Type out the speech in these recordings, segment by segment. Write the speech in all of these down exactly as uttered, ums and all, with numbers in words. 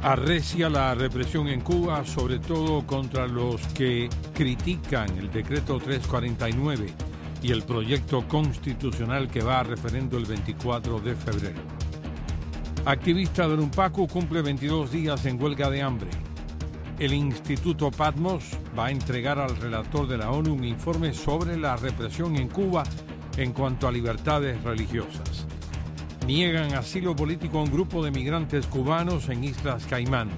Arrecia la represión en Cuba, sobre todo contra los que critican el decreto trescientos cuarenta y nueve y el proyecto constitucional que va a referendo el veinticuatro de febrero. Activista del UNPACU cumple veintidós días en huelga de hambre. El Instituto Patmos va a entregar al relator de la ONU un informe sobre la represión en Cuba en cuanto a libertades religiosas. Niegan asilo político a un grupo de migrantes cubanos en Islas Caimán.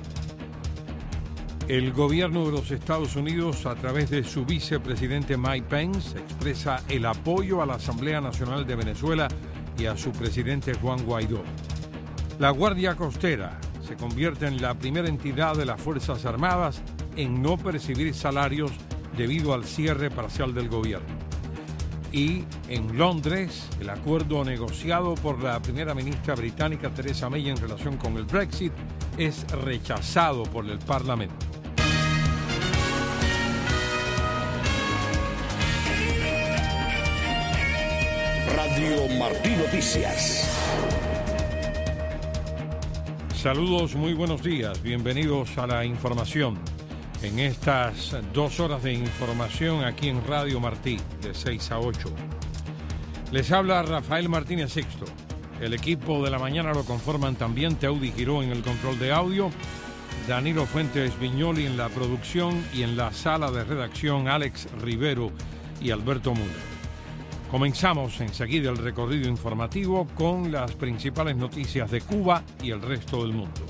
El gobierno de los Estados Unidos, a través de su vicepresidente Mike Pence, expresa el apoyo a la Asamblea Nacional de Venezuela y a su presidente Juan Guaidó. La Guardia Costera se convierte en la primera entidad de las Fuerzas Armadas en no percibir salarios debido al cierre parcial del gobierno. Y en Londres, el acuerdo negociado por la primera ministra británica Theresa May en relación con el Brexit es rechazado por el Parlamento. Radio Martí Noticias. Saludos, muy buenos días, bienvenidos a la información. En estas dos horas de información aquí en Radio Martí, de seis a ocho. Les habla Rafael Martínez Sixto. El equipo de la mañana lo conforman también Teudi Giró en el control de audio, Danilo Fuentes Viñoli en la producción y en la sala de redacción Alex Rivero y Alberto Mura. Comenzamos enseguida el recorrido informativo con las principales noticias de Cuba y el resto del mundo.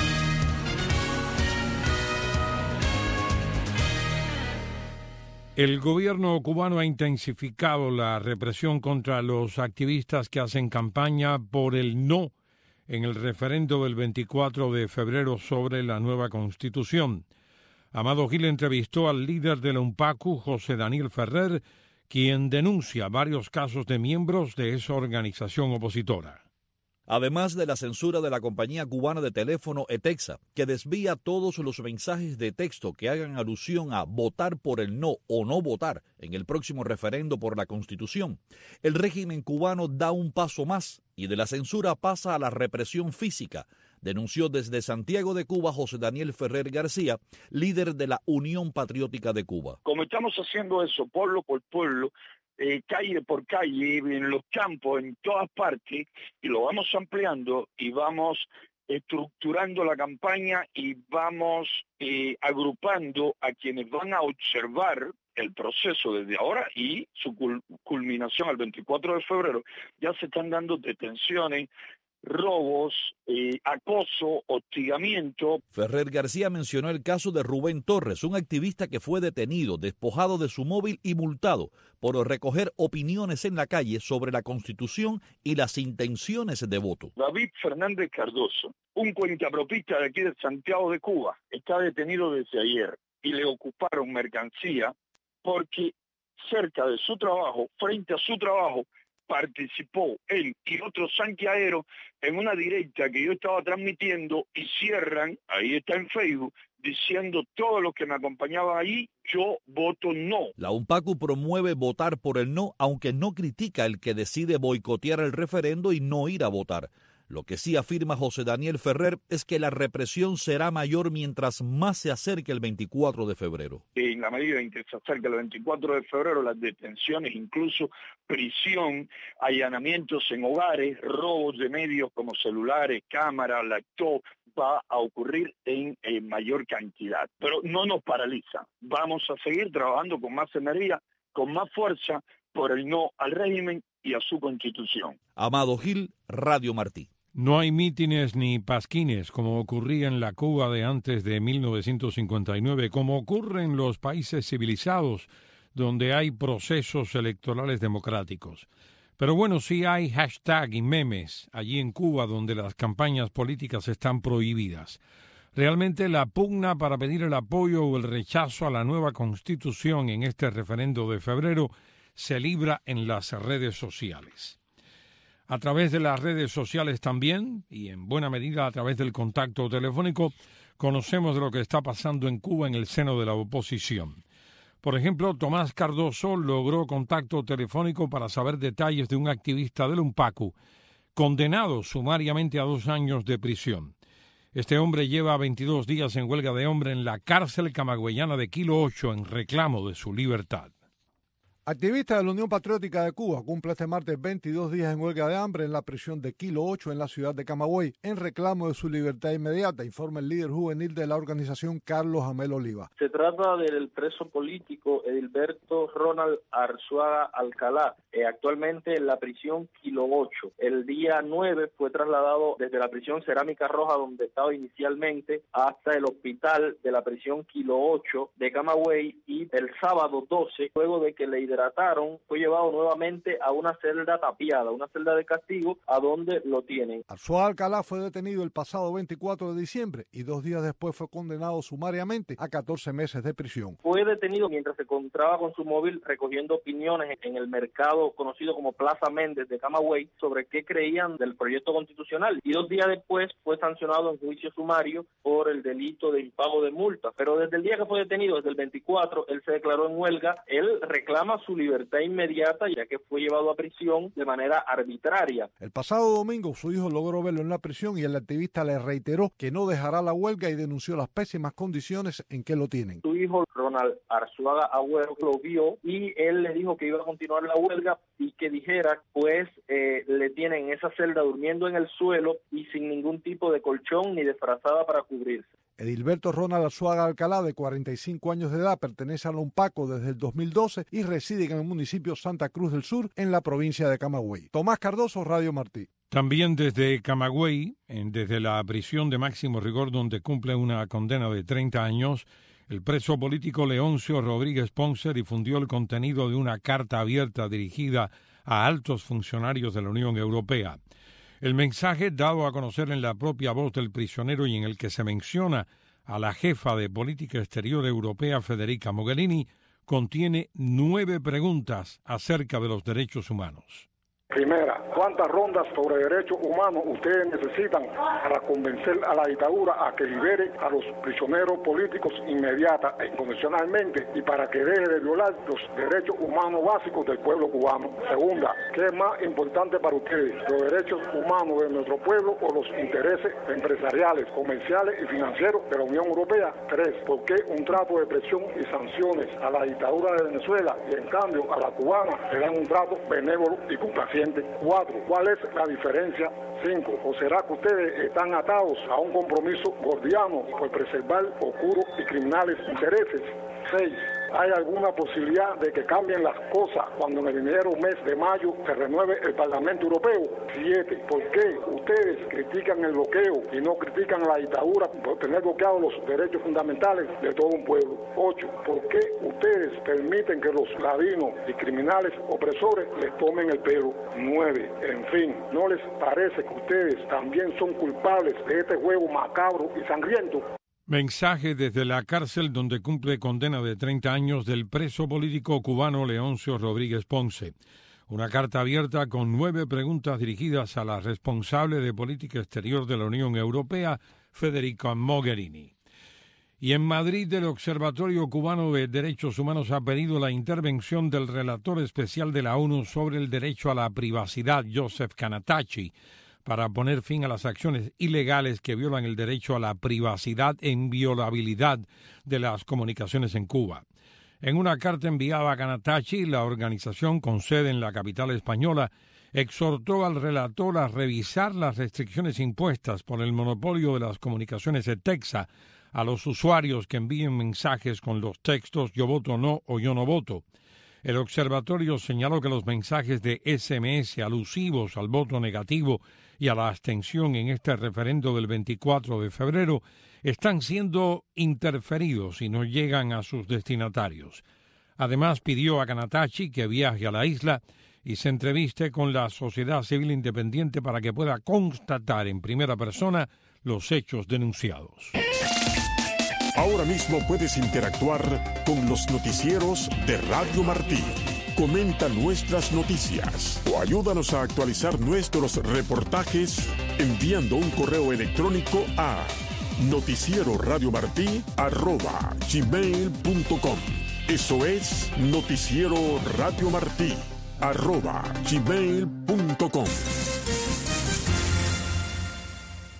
El gobierno cubano ha intensificado la represión contra los activistas que hacen campaña por el no en el referendo del veinticuatro de febrero sobre la nueva Constitución. Amado Gil entrevistó al líder de la UNPACU, José Daniel Ferrer, quien denuncia varios casos de miembros de esa organización opositora. Además de la censura de la compañía cubana de teléfono ETEXA, que desvía todos los mensajes de texto que hagan alusión a votar por el no o no votar en el próximo referendo por la Constitución, el régimen cubano da un paso más y de la censura pasa a la represión física, denunció desde Santiago de Cuba José Daniel Ferrer García, líder de la Unión Patriótica de Cuba. Como estamos haciendo eso pueblo por pueblo, Eh, calle por calle, en los campos, en todas partes, y lo vamos ampliando y vamos estructurando la campaña y vamos eh, agrupando a quienes van a observar el proceso desde ahora y su cul- culminación al veinticuatro de febrero. Ya se están dando detenciones, robos, eh, acoso, hostigamiento. Ferrer García mencionó el caso de Rubén Torres, un activista que fue detenido, despojado de su móvil y multado por recoger opiniones en la calle sobre la Constitución y las intenciones de voto. David Fernández Cardoso, un cuentapropista de aquí de Santiago de Cuba, está detenido desde ayer y le ocuparon mercancía porque cerca de su trabajo, frente a su trabajo, participó él y otros santiagueros en una directa que yo estaba transmitiendo y cierran, ahí está en Facebook, diciendo todos los que me acompañaban ahí, yo voto no. La UNPACU promueve votar por el no, aunque no critica el que decide boicotear el referendo y no ir a votar. Lo que sí afirma José Daniel Ferrer es que la represión será mayor mientras más se acerque el veinticuatro de febrero. En la medida en que se acerca el veinticuatro de febrero, las detenciones, incluso prisión, allanamientos en hogares, robos de medios como celulares, cámaras, laptop, va a ocurrir en, en mayor cantidad. Pero no nos paraliza. Vamos a seguir trabajando con más energía, con más fuerza, por el no al régimen y a su constitución. Amado Gil, Radio Martí. No hay mítines ni pasquines como ocurría en la Cuba de antes de mil novecientos cincuenta y nueve, como ocurre en los países civilizados donde hay procesos electorales democráticos. Pero bueno, sí hay hashtag y memes allí en Cuba donde las campañas políticas están prohibidas. Realmente la pugna para pedir el apoyo o el rechazo a la nueva Constitución en este referendo de febrero se libra en las redes sociales. A través de las redes sociales también, y en buena medida a través del contacto telefónico, conocemos de lo que está pasando en Cuba en el seno de la oposición. Por ejemplo, Tomás Cardoso logró contacto telefónico para saber detalles de un activista del UNPACU condenado sumariamente a dos años de prisión. Este hombre lleva veintidós días en huelga de hambre en la cárcel camagüeyana de Kilo ocho en reclamo de su libertad. Activistas de la Unión Patriótica de Cuba cumple este martes veintidós días en huelga de hambre en la prisión de Kilo ocho en la ciudad de Camagüey en reclamo de su libertad inmediata, informa el líder juvenil de la organización Carlos Amel Oliva. Se trata del preso político Edilberto Ronald Arzuaga Alcalá, eh, actualmente en la prisión Kilo ocho. El día nueve fue trasladado desde la prisión Cerámica Roja, donde estaba inicialmente, hasta el hospital de la prisión Kilo ocho de Camagüey, y el sábado doce, luego de que le hidrataron, fue llevado nuevamente a una celda tapiada, una celda de castigo, a donde lo tienen. Arzuaga Alcalá fue detenido el pasado veinticuatro de diciembre y dos días después fue condenado sumariamente a catorce meses de prisión. Fue detenido mientras se encontraba con su móvil recogiendo opiniones en el mercado conocido como Plaza Méndez de Camagüey sobre qué creían del proyecto constitucional, y dos días después fue sancionado en juicio sumario por el delito de impago de multas. Pero desde el día que fue detenido, desde el veinticuatro, él se declaró en huelga. Él reclama su libertad inmediata, ya que fue llevado a prisión de manera arbitraria. El pasado domingo su hijo logró verlo en la prisión y el activista le reiteró que no dejará la huelga y denunció las pésimas condiciones en que lo tienen. Su hijo Ronald Arzuaga Agüero lo vio y él le dijo que iba a continuar la huelga y que dijera, pues eh, le tienen en esa celda durmiendo en el suelo y sin ningún tipo de colchón ni de frazada para cubrirse. Edilberto Ronald Arzuaga Alcalá, de cuarenta y cinco años de edad, pertenece a la UNPACO desde el dos mil doce y reside en el municipio Santa Cruz del Sur, en la provincia de Camagüey. Tomás Cardoso, Radio Martí. También desde Camagüey, desde la prisión de máximo rigor donde cumple una condena de treinta años, el preso político Leoncio Rodríguez Ponce difundió el contenido de una carta abierta dirigida a altos funcionarios de la Unión Europea. El mensaje, dado a conocer en la propia voz del prisionero y en el que se menciona a la jefa de política exterior europea, Federica Mogherini, contiene nueve preguntas acerca de los derechos humanos. Primera, ¿cuántas rondas sobre derechos humanos ustedes necesitan para convencer a la dictadura a que libere a los prisioneros políticos inmediata e incondicionalmente y para que deje de violar los derechos humanos básicos del pueblo cubano? Segunda, ¿qué es más importante para ustedes, los derechos humanos de nuestro pueblo o los intereses empresariales, comerciales y financieros de la Unión Europea? Tres, ¿por qué un trato de presión y sanciones a la dictadura de Venezuela y en cambio a la cubana le dan un trato benévolo y complaciente? Cuatro, ¿cuál es la diferencia? Cinco, ¿o será que ustedes están atados a un compromiso gordiano por preservar oscuros y criminales intereses? Seis, ¿hay alguna posibilidad de que cambien las cosas cuando en el enero mes de mayo se renueve el Parlamento Europeo? Siete, ¿por qué ustedes critican el bloqueo y no critican a la dictadura por tener bloqueados los derechos fundamentales de todo un pueblo? Ocho, ¿por qué ustedes permiten que los ladinos y criminales opresores les tomen el pelo? Nueve, en fin, ¿no les parece que ustedes también son culpables de este juego macabro y sangriento? Mensaje desde la cárcel donde cumple condena de treinta años del preso político cubano Leoncio Rodríguez Ponce. Una carta abierta con nueve preguntas dirigidas a la responsable de política exterior de la Unión Europea, Federica Mogherini. Y en Madrid, el Observatorio Cubano de Derechos Humanos ha pedido la intervención del relator especial de la ONU sobre el derecho a la privacidad, Joseph Canatachi, para poner fin a las acciones ilegales que violan el derecho a la privacidad e inviolabilidad de las comunicaciones en Cuba. En una carta enviada a Canatachi, la organización con sede en la capital española exhortó al relator a revisar las restricciones impuestas por el monopolio de las comunicaciones ETEXA a los usuarios que envíen mensajes con los textos "yo voto no" o "yo no voto". El observatorio señaló que los mensajes de ese eme ese alusivos al voto negativo y a la abstención en este referendo del veinticuatro de febrero están siendo interferidos y no llegan a sus destinatarios. Además, pidió a Canatachi que viaje a la isla y se entreviste con la sociedad civil independiente para que pueda constatar en primera persona los hechos denunciados. Ahora mismo puedes interactuar con los noticieros de Radio Martí. Comenta nuestras noticias o ayúdanos a actualizar nuestros reportajes enviando un correo electrónico a noticieroradiomartí arroba gmail punto com. Eso es Noticiero Radio Martí arroba gmail punto com.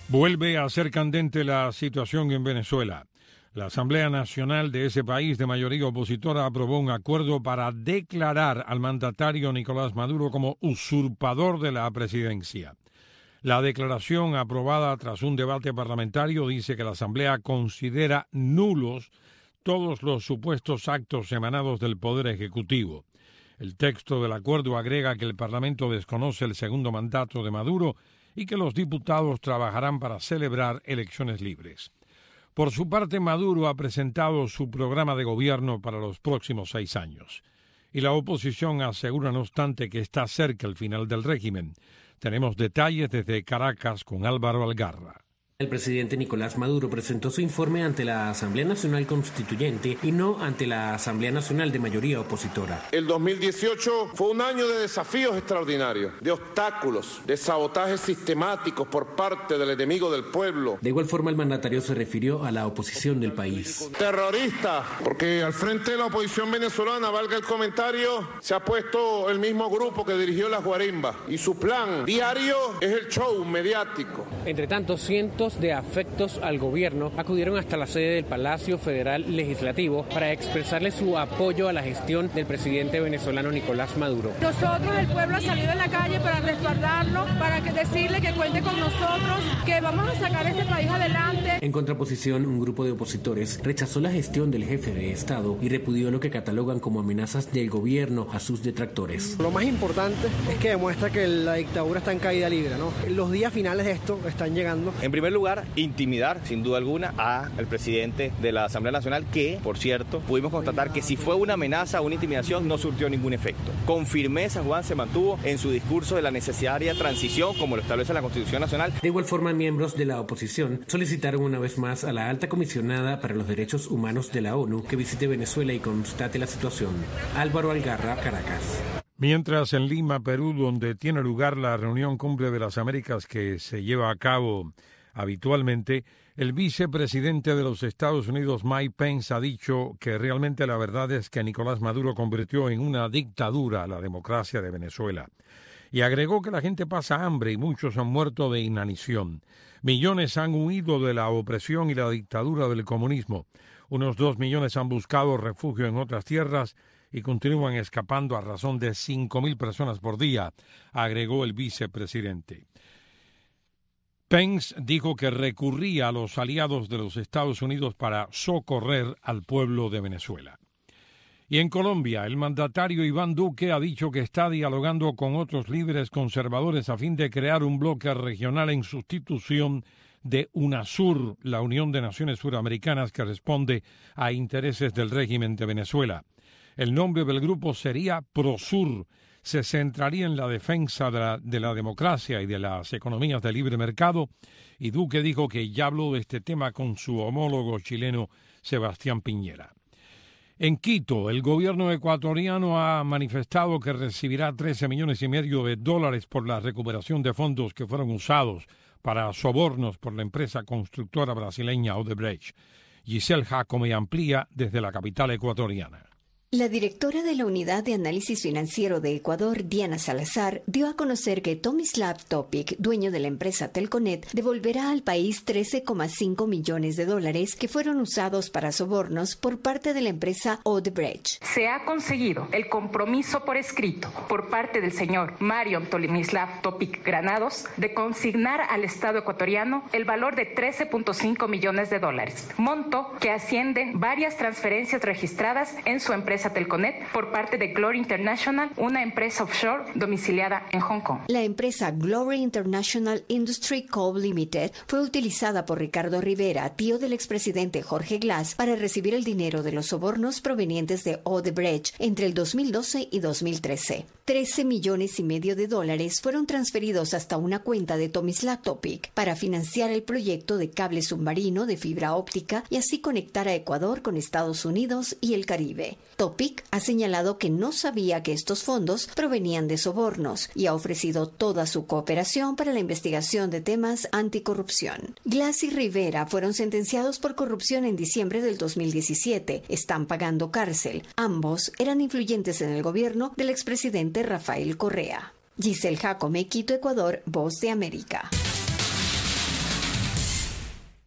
Vuelve a ser candente la situación en Venezuela. La Asamblea Nacional de ese país de mayoría opositora aprobó un acuerdo para declarar al mandatario Nicolás Maduro como usurpador de la presidencia. La declaración, aprobada tras un debate parlamentario, dice que la Asamblea considera nulos todos los supuestos actos emanados del Poder Ejecutivo. El texto del acuerdo agrega que el Parlamento desconoce el segundo mandato de Maduro y que los diputados trabajarán para celebrar elecciones libres. Por su parte, Maduro ha presentado su programa de gobierno para los próximos seis años. Y la oposición asegura, no obstante, que está cerca el final del régimen. Tenemos detalles desde Caracas con Álvaro Algarra. El presidente Nicolás Maduro presentó su informe ante la Asamblea Nacional Constituyente y no ante la Asamblea Nacional de mayoría opositora. El dos mil dieciocho fue un año de desafíos extraordinarios, de obstáculos, de sabotajes sistemáticos por parte del enemigo del pueblo. De igual forma, el mandatario se refirió a la oposición del país. Terrorista, porque al frente de la oposición venezolana, valga el comentario, se ha puesto el mismo grupo que dirigió las guarimbas y su plan diario es el show mediático. Entre tanto, cientos de afectos al gobierno acudieron hasta la sede del Palacio Federal Legislativo para expresarle su apoyo a la gestión del presidente venezolano Nicolás Maduro. Nosotros, el pueblo, ha salido en la calle para respaldarlo, para que decirle que cuente con nosotros, que vamos a sacar este país adelante. En contraposición, un grupo de opositores rechazó la gestión del jefe de Estado y repudió lo que catalogan como amenazas del gobierno a sus detractores. Lo más importante es que demuestra que la dictadura está en caída libre, ¿no? Los días finales de esto están llegando. En primer lugar, intimidar sin duda alguna al presidente de la Asamblea Nacional, que, por cierto, pudimos constatar que si fue una amenaza o una intimidación no surtió ningún efecto. Con firmeza, Juan se mantuvo en su discurso de la necesaria transición, como lo establece la Constitución Nacional. De igual forma, miembros de la oposición solicitaron una vez más a la alta comisionada para los derechos humanos de la ONU que visite Venezuela y constate la situación. Álvaro Algarra, Caracas. Mientras en Lima, Perú, donde tiene lugar la reunión Cumbre de las Américas que se lleva a cabo habitualmente, el vicepresidente de los Estados Unidos, Mike Pence, ha dicho que realmente la verdad es que Nicolás Maduro convirtió en una dictadura a la democracia de Venezuela. Y agregó que la gente pasa hambre y muchos han muerto de inanición. Millones han huido de la opresión y la dictadura del comunismo. Unos dos millones han buscado refugio en otras tierras y continúan escapando a razón de cinco mil personas por día, agregó el vicepresidente. Pence dijo que recurría a los aliados de los Estados Unidos para socorrer al pueblo de Venezuela. Y en Colombia, el mandatario Iván Duque ha dicho que está dialogando con otros líderes conservadores a fin de crear un bloque regional en sustitución de UNASUR, la Unión de Naciones Suramericanas, que responde a intereses del régimen de Venezuela. El nombre del grupo sería PROSUR. Se centraría en la defensa de la, de la democracia y de las economías de libre mercado, y Duque dijo que ya habló de este tema con su homólogo chileno Sebastián Piñera. En Quito, el gobierno ecuatoriano ha manifestado que recibirá trece millones y medio de dólares por la recuperación de fondos que fueron usados para sobornos por la empresa constructora brasileña Odebrecht. Giselle Jacome amplía desde la capital ecuatoriana. La directora de la Unidad de Análisis Financiero de Ecuador, Diana Salazar, dio a conocer que Tomislav Topic, dueño de la empresa Telconet, devolverá al país trece coma cinco millones de dólares que fueron usados para sobornos por parte de la empresa Odebrecht. Se ha conseguido el compromiso por escrito por parte del señor Mario Tomislav Topic Granados de consignar al Estado ecuatoriano el valor de trece punto cinco millones de dólares, monto que asciende varias transferencias registradas en su empresa Telconet por parte de Glory International, una empresa offshore domiciliada en Hong Kong. La empresa Glory International Industry Co. Limited fue utilizada por Ricardo Rivera, tío del expresidente Jorge Glass, para recibir el dinero de los sobornos provenientes de Odebrecht entre el dos mil doce y dos mil trece. trece millones y medio de dólares fueron transferidos hasta una cuenta de Tomislav Topic para financiar el proyecto de cable submarino de fibra óptica y así conectar a Ecuador con Estados Unidos y el Caribe. Topic ha señalado que no sabía que estos fondos provenían de sobornos y ha ofrecido toda su cooperación para la investigación de temas anticorrupción. Glass y Rivera fueron sentenciados por corrupción en diciembre del dos mil diecisiete. Están pagando cárcel. Ambos eran influyentes en el gobierno del expresidente Rafael Correa. Giselle Jacome, Quito, Ecuador, Voz de América.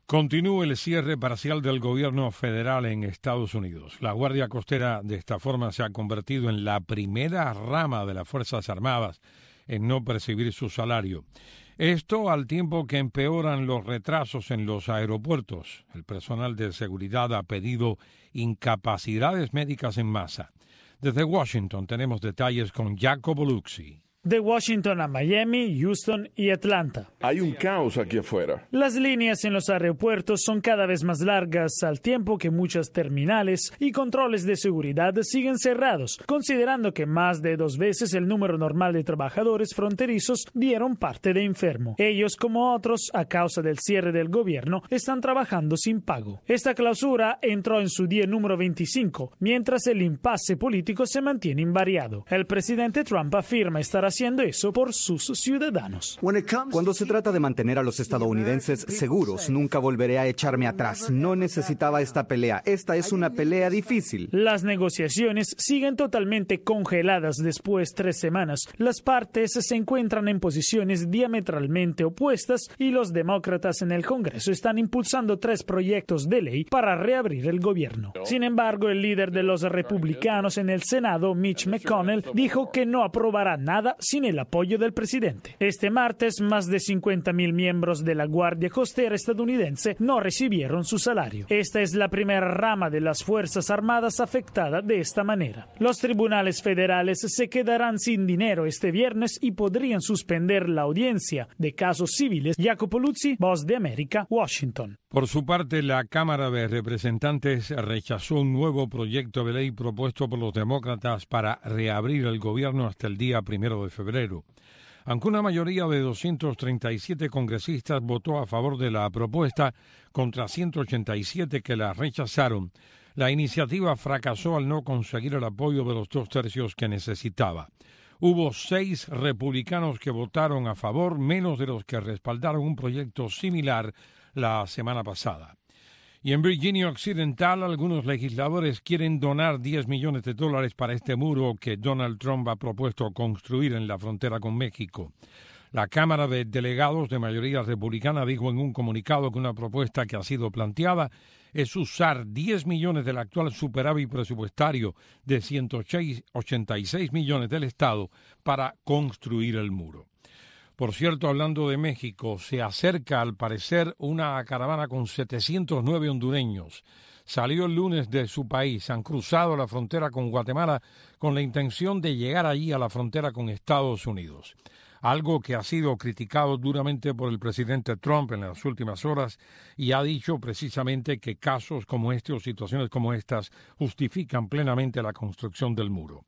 Continúa el cierre parcial del gobierno federal en Estados Unidos. La Guardia Costera de esta forma se ha convertido en la primera rama de las Fuerzas Armadas en no percibir su salario. Esto al tiempo que empeoran los retrasos en los aeropuertos. El personal de seguridad ha pedido incapacidades médicas en masa. Desde Washington tenemos detalles con Jacopo Luzzi. De Washington a Miami, Houston y Atlanta. Hay un caos aquí afuera. Las líneas en los aeropuertos son cada vez más largas, al tiempo que muchas terminales y controles de seguridad siguen cerrados, considerando que más de dos veces el número normal de trabajadores fronterizos dieron parte de enfermo. Ellos, como otros, a causa del cierre del gobierno, están trabajando sin pago. Esta clausura entró en su día número veinticinco, mientras el impasse político se mantiene invariado. El presidente Trump afirma estar haciendo eso por sus ciudadanos. Cuando se trata de mantener a los estadounidenses seguros, nunca volveré a echarme atrás. No necesitaba esta pelea. Esta es una pelea difícil. Las negociaciones siguen totalmente congeladas después de tres semanas. Las partes se encuentran en posiciones diametralmente opuestas y los demócratas en el Congreso están impulsando tres proyectos de ley para reabrir el gobierno. Sin embargo, el líder de los republicanos en el Senado, Mitch McConnell, dijo que no aprobará nada sin el apoyo del presidente. Este martes, más de cincuenta mil miembros de la Guardia Costera estadounidense no recibieron su salario. Esta es la primera rama de las Fuerzas Armadas afectada de esta manera. Los tribunales federales se quedarán sin dinero este viernes y podrían suspender la audiencia de casos civiles. Jacopo Luzzi, Voz de América, Washington. Por su parte, la Cámara de Representantes rechazó un nuevo proyecto de ley propuesto por los demócratas para reabrir el gobierno hasta el día primero de febrero. Aunque una mayoría de doscientos treinta y siete congresistas votó a favor de la propuesta contra ciento ochenta y siete que la rechazaron, la iniciativa fracasó al no conseguir el apoyo de los dos tercios que necesitaba. Hubo seis republicanos que votaron a favor, menos de los que respaldaron un proyecto similar la semana pasada. Y en Virginia Occidental, algunos legisladores quieren donar diez millones de dólares para este muro que Donald Trump ha propuesto construir en la frontera con México. La Cámara de Delegados de mayoría republicana dijo en un comunicado que una propuesta que ha sido planteada es usar diez millones del actual superávit presupuestario de ciento ochenta y seis millones del Estado para construir el muro. Por cierto, hablando de México, se acerca al parecer una caravana con setecientos nueve hondureños. Salió el lunes de su país, han cruzado la frontera con Guatemala con la intención de llegar allí a la frontera con Estados Unidos. Algo que ha sido criticado duramente por el presidente Trump en las últimas horas y ha dicho precisamente que casos como este o situaciones como estas justifican plenamente la construcción del muro.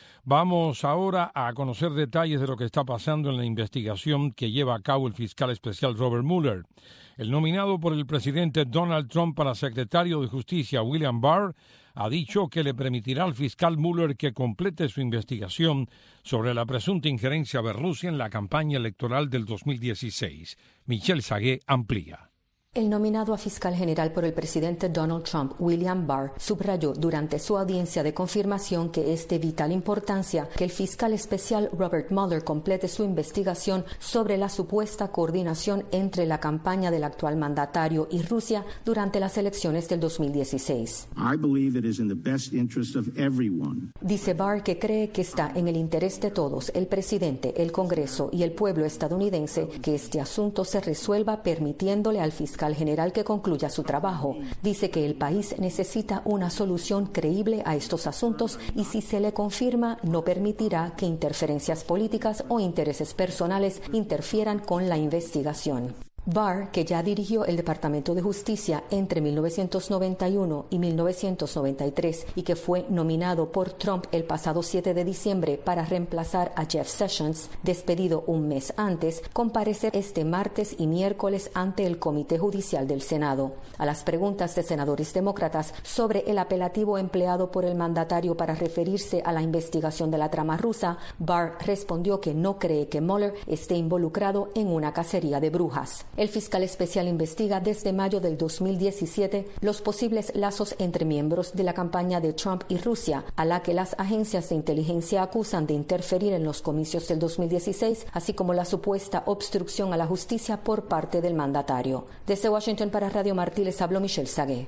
Vamos ahora a conocer detalles de lo que está pasando en la investigación que lleva a cabo el fiscal especial Robert Mueller. El nominado por el presidente Donald Trump para secretario de Justicia, William Barr, ha dicho que le permitirá al fiscal Mueller que complete su investigación sobre la presunta injerencia de Rusia en la campaña electoral del dos mil dieciséis. Michelle Sagué amplía. El nominado a fiscal general por el presidente Donald Trump, William Barr, subrayó durante su audiencia de confirmación que es de vital importancia que el fiscal especial Robert Mueller complete su investigación sobre la supuesta coordinación entre la campaña del actual mandatario y Rusia durante las elecciones del dos mil dieciséis. I believe it is in the best interest of everyone. Dice Barr que cree que está en el interés de todos, el presidente, el Congreso y el pueblo estadounidense, que este asunto se resuelva permitiéndole al fiscal general que concluya su trabajo. Dice que el país necesita una solución creíble a estos asuntos y si se le confirma no permitirá que interferencias políticas o intereses personales interfieran con la investigación. Barr, que ya dirigió el Departamento de Justicia entre mil novecientos noventa y uno y mil novecientos noventa y tres y que fue nominado por Trump el pasado siete de diciembre para reemplazar a Jeff Sessions, despedido un mes antes, comparece este martes y miércoles ante el Comité Judicial del Senado. A las preguntas de senadores demócratas sobre el apelativo empleado por el mandatario para referirse a la investigación de la trama rusa, Barr respondió que no cree que Mueller esté involucrado en una cacería de brujas. El fiscal especial investiga desde mayo del dos mil diecisiete los posibles lazos entre miembros de la campaña de Trump y Rusia, a la que las agencias de inteligencia acusan de interferir en los comicios del dos mil dieciséis, así como la supuesta obstrucción a la justicia por parte del mandatario. Desde Washington para Radio Martí les habló Michelle Sagué.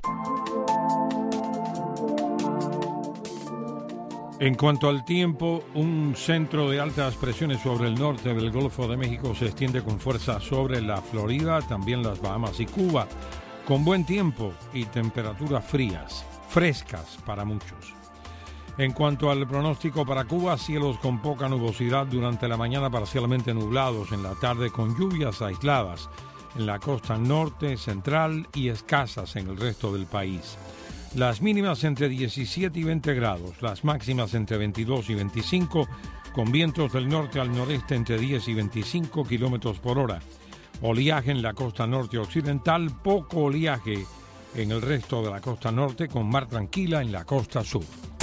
En cuanto al tiempo, un centro de altas presiones sobre el norte del Golfo de México se extiende con fuerza sobre la Florida, también las Bahamas y Cuba, con buen tiempo y temperaturas frías, frescas para muchos. En cuanto al pronóstico para Cuba, cielos con poca nubosidad durante la mañana, parcialmente nublados, en la tarde con lluvias aisladas en la costa norte, central y escasas en el resto del país. Las mínimas entre diecisiete y veinte grados, las máximas entre veintidós y veinticinco, con vientos del norte al noreste entre diez y veinticinco kilómetros por hora. Oleaje en la costa norte occidental, poco oleaje en el resto de la costa norte, con mar tranquila en la costa sur.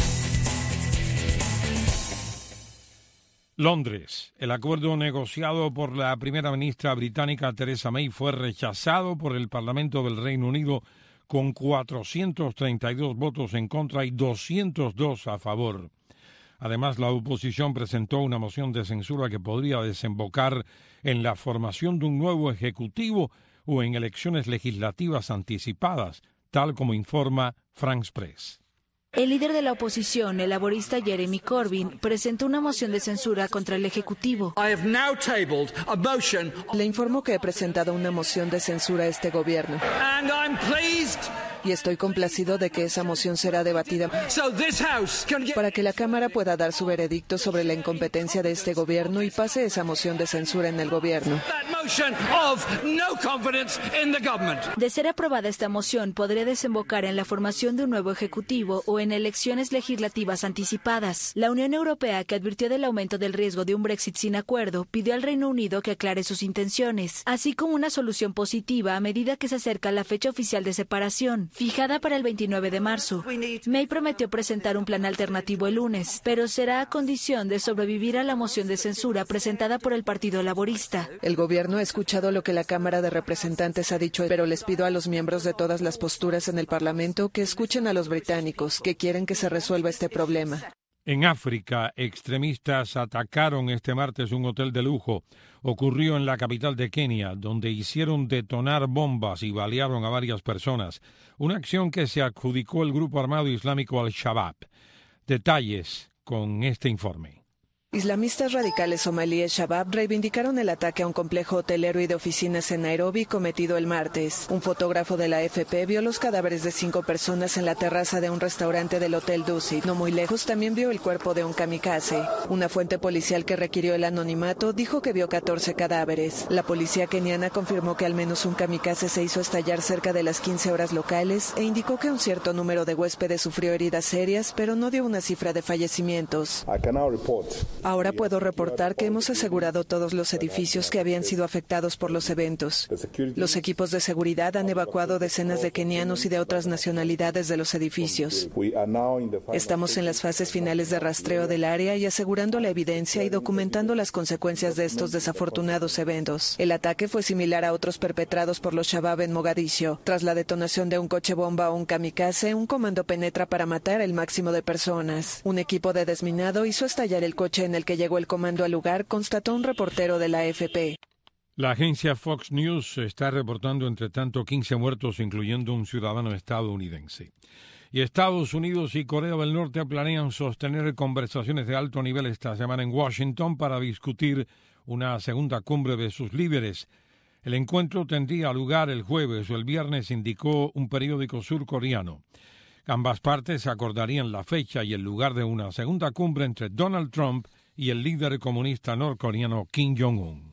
Londres. El acuerdo negociado por la primera ministra británica Theresa May fue rechazado por el Parlamento del Reino Unido con cuatrocientos treinta y dos votos en contra y doscientos dos a favor. Además, la oposición presentó una moción de censura que podría desembocar en la formación de un nuevo ejecutivo o en elecciones legislativas anticipadas, tal como informa France Press. El líder de la oposición, el laborista Jeremy Corbyn, presentó una moción de censura contra el Ejecutivo. Le informo que he presentado una moción de censura a este gobierno. Y estoy complacido de que esa moción será debatida para que la Cámara pueda dar su veredicto sobre la incompetencia de este gobierno y pase esa moción de censura en el gobierno. De ser aprobada esta moción, podría desembocar en la formación de un nuevo Ejecutivo o en elecciones legislativas anticipadas. La Unión Europea, que advirtió del aumento del riesgo de un Brexit sin acuerdo, pidió al Reino Unido que aclare sus intenciones, así como una solución positiva a medida que se acerca la fecha oficial de separación, fijada para el veintinueve de marzo. May prometió presentar un plan alternativo el lunes, pero será a condición de sobrevivir a la moción de censura presentada por el Partido Laborista. El gobierno ha escuchado lo que la Cámara de Representantes ha dicho, pero les pido a los miembros de todas las posturas en el Parlamento que escuchen a los británicos, que quieren que se resuelva este problema. En África, extremistas atacaron este martes un hotel de lujo. Ocurrió en la capital de Kenia, donde hicieron detonar bombas y balearon a varias personas. Una acción que se adjudicó el grupo armado islámico Al-Shabaab. Detalles con este informe. Islamistas radicales somalíes Shabab reivindicaron el ataque a un complejo hotelero y de oficinas en Nairobi cometido el martes. Un fotógrafo de la A F P vio los cadáveres de cinco personas en la terraza de un restaurante del Hotel Dusit. No muy lejos también vio el cuerpo de un kamikaze. Una fuente policial que requirió el anonimato dijo que vio catorce cadáveres. La policía keniana confirmó que al menos un kamikaze se hizo estallar cerca de las quince horas locales e indicó que un cierto número de huéspedes sufrió heridas serias, pero no dio una cifra de fallecimientos. Ahora puedo reportar que hemos asegurado todos los edificios que habían sido afectados por los eventos. Los equipos de seguridad han evacuado decenas de kenianos y de otras nacionalidades de los edificios. Estamos en las fases finales de rastreo del área y asegurando la evidencia y documentando las consecuencias de estos desafortunados eventos. El ataque fue similar a otros perpetrados por los Shabab en Mogadiscio. Tras la detonación de un coche bomba o un kamikaze, un comando penetra para matar el máximo de personas. Un equipo de desminado hizo estallar el coche en el que llegó el comando al lugar, constató un reportero de la A F P. La agencia Fox News está reportando, entre tanto, quince muertos, incluyendo un ciudadano estadounidense. Y Estados Unidos y Corea del Norte planean sostener conversaciones de alto nivel esta semana en Washington para discutir una segunda cumbre de sus líderes. El encuentro tendría lugar el jueves o el viernes, indicó un periódico surcoreano. Ambas partes acordarían la fecha y el lugar de una segunda cumbre entre Donald Trump y el líder comunista norcoreano Kim Jong-un.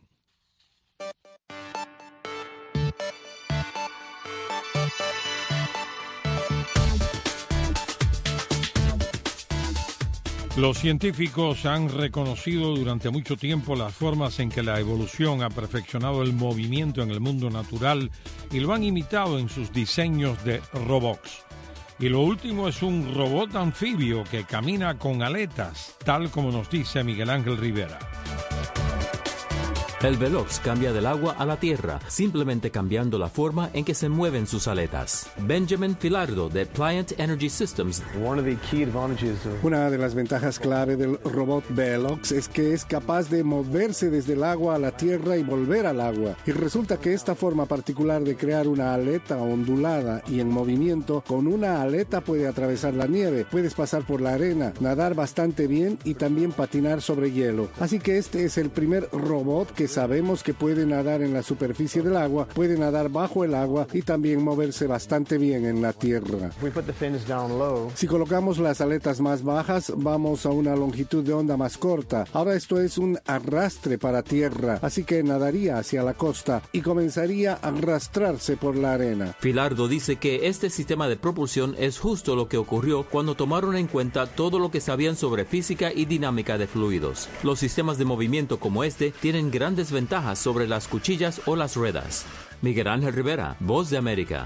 Los científicos han reconocido durante mucho tiempo las formas en que la evolución ha perfeccionado el movimiento en el mundo natural y lo han imitado en sus diseños de robots. Y lo último es un robot anfibio que camina con aletas, tal como nos dice Miguel Ángel Rivera. El Velox cambia del agua a la tierra, simplemente cambiando la forma en que se mueven sus aletas. Benjamin Filardo, de Pliant Energy Systems. Una de las ventajas clave del robot Velox es que es capaz de moverse desde el agua a la tierra y volver al agua. Y resulta que esta forma particular de crear una aleta ondulada y en movimiento, con una aleta puede atravesar la nieve, puedes pasar por la arena, nadar bastante bien y también patinar sobre hielo. Así que este es el primer robot que sabemos que puede nadar en la superficie del agua, puede nadar bajo el agua y también moverse bastante bien en la tierra. Si colocamos las aletas más bajas, vamos a una longitud de onda más corta. Ahora esto es un arrastre para tierra, así que nadaría hacia la costa y comenzaría a arrastrarse por la arena. Filardo dice que este sistema de propulsión es justo lo que ocurrió cuando tomaron en cuenta todo lo que sabían sobre física y dinámica de fluidos. Los sistemas de movimiento como este tienen grandes ventajas sobre las cuchillas o las ruedas. Miguel Ángel Rivera, Voz de América.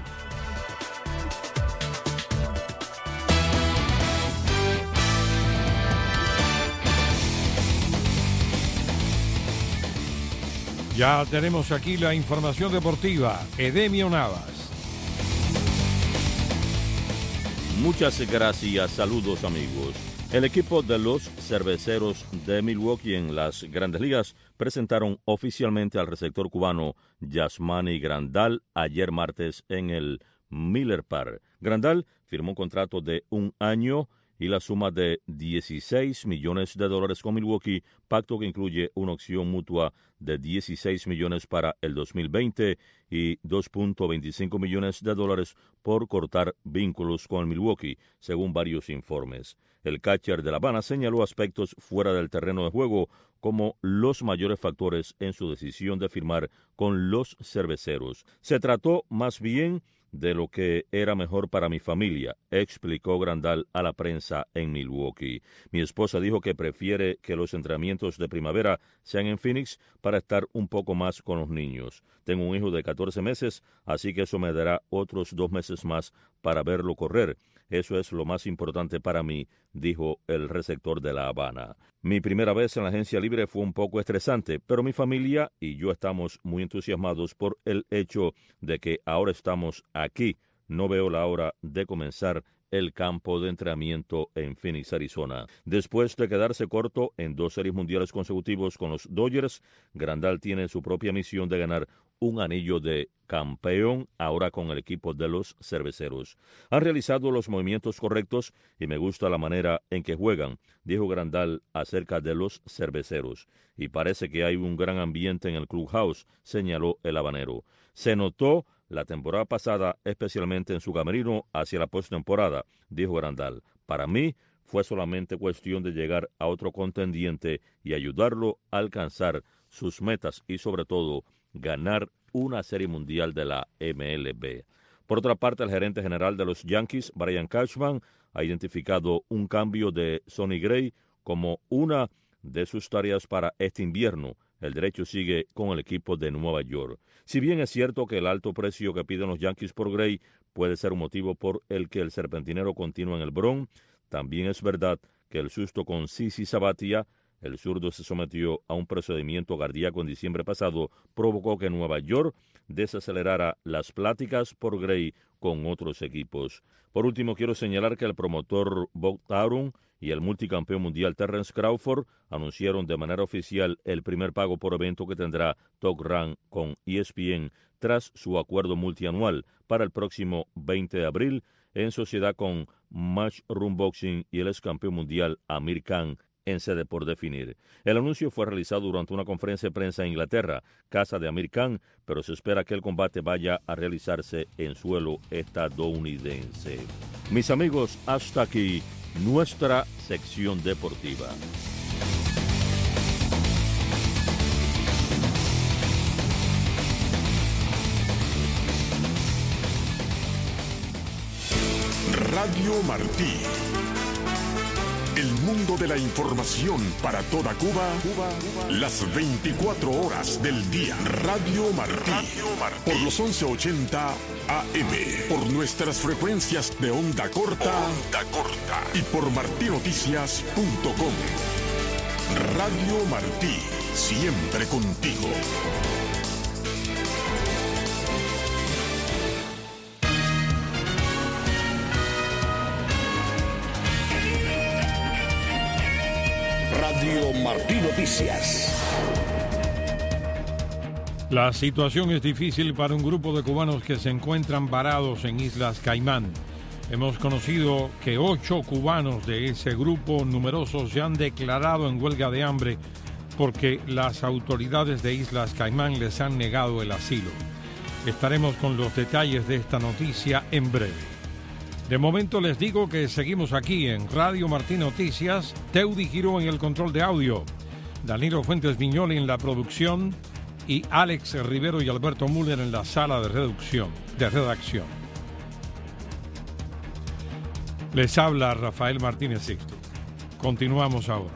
Ya tenemos aquí la información deportiva. Edemio Navas. Muchas gracias, saludos amigos. El equipo de los Cerveceros de Milwaukee en las Grandes Ligas presentaron oficialmente al receptor cubano Yasmani Grandal ayer martes en el Miller Park. Grandal firmó un contrato de un año y la suma de dieciséis millones de dólares con Milwaukee, pacto que incluye una opción mutua de dieciséis millones para el dos mil veinte y dos punto veinticinco millones de dólares por cortar vínculos con Milwaukee, según varios informes. El catcher de La Habana señaló aspectos fuera del terreno de juego como los mayores factores en su decisión de firmar con los Cerveceros. Se trató más bien de lo que era mejor para mi familia, explicó Grandal a la prensa en Milwaukee. Mi esposa dijo que prefiere que los entrenamientos de primavera sean en Phoenix para estar un poco más con los niños. Tengo un hijo de catorce meses, así que eso me dará otros dos meses más para verlo correr. Eso es lo más importante para mí, dijo el receptor de La Habana. Mi primera vez en la agencia libre fue un poco estresante, pero mi familia y yo estamos muy entusiasmados por el hecho de que ahora estamos aquí. No veo la hora de comenzar el campo de entrenamiento en Phoenix, Arizona. Después de quedarse corto en dos series mundiales consecutivos con los Dodgers, Grandal tiene su propia misión de ganar un anillo de campeón ahora con el equipo de los Cerveceros. Han realizado los movimientos correctos y me gusta la manera en que juegan, dijo Grandal acerca de los Cerveceros. Y parece que hay un gran ambiente en el clubhouse, señaló el habanero. Se notó la temporada pasada, especialmente en su camerino hacia la postemporada, dijo Grandal. Para mí fue solamente cuestión de llegar a otro contendiente y ayudarlo a alcanzar sus metas y sobre todo ganar una serie mundial de la M L B. Por otra parte, el gerente general de los Yankees, Brian Cashman, ha identificado un cambio de Sonny Gray como una de sus tareas para este invierno. El derecho sigue con el equipo de Nueva York. Si bien es cierto que el alto precio que piden los Yankees por Gray puede ser un motivo por el que el serpentinero continúa en el Bronx, también es verdad que el susto con Sisi Sabathia, el zurdo se sometió a un procedimiento cardíaco en diciembre pasado, provocó que Nueva York desacelerara las pláticas por Gray con otros equipos. Por último, quiero señalar que el promotor Bob Aaron y el multicampeón mundial Terrence Crawford anunciaron de manera oficial el primer pago por evento que tendrá Top Rank con E S P N tras su acuerdo multianual para el próximo veinte de abril en sociedad con Matchroom Boxing y el ex campeón mundial Amir Khan en sede por definir. El anuncio fue realizado durante una conferencia de prensa en Inglaterra, casa de Amir Khan, pero se espera que el combate vaya a realizarse en suelo estadounidense. Mis amigos, hasta aquí nuestra sección deportiva. Radio Martí. El mundo de la información para toda Cuba, Cuba, Cuba, las veinticuatro horas del día. Radio Martí. Radio Martí. Por los once ochenta A M. Por nuestras frecuencias de onda corta. Onda corta. Y por martinoticias punto com. Radio Martí. siempre contigo. Radio Martí Noticias. La situación es difícil para un grupo de cubanos que se encuentran varados en Islas Caimán. Hemos conocido que ocho cubanos de ese grupo numerosos se han declarado en huelga de hambre porque las autoridades de Islas Caimán les han negado el asilo. Estaremos con los detalles de esta noticia en breve. De momento les digo que seguimos aquí en Radio Martí Noticias, Teudi Giró en el control de audio, Danilo Fuentes Viñoli en la producción y Alex Rivero y Alberto Müller en la sala de redacción. De redacción. Les habla Rafael Martínez Sixto. Continuamos ahora.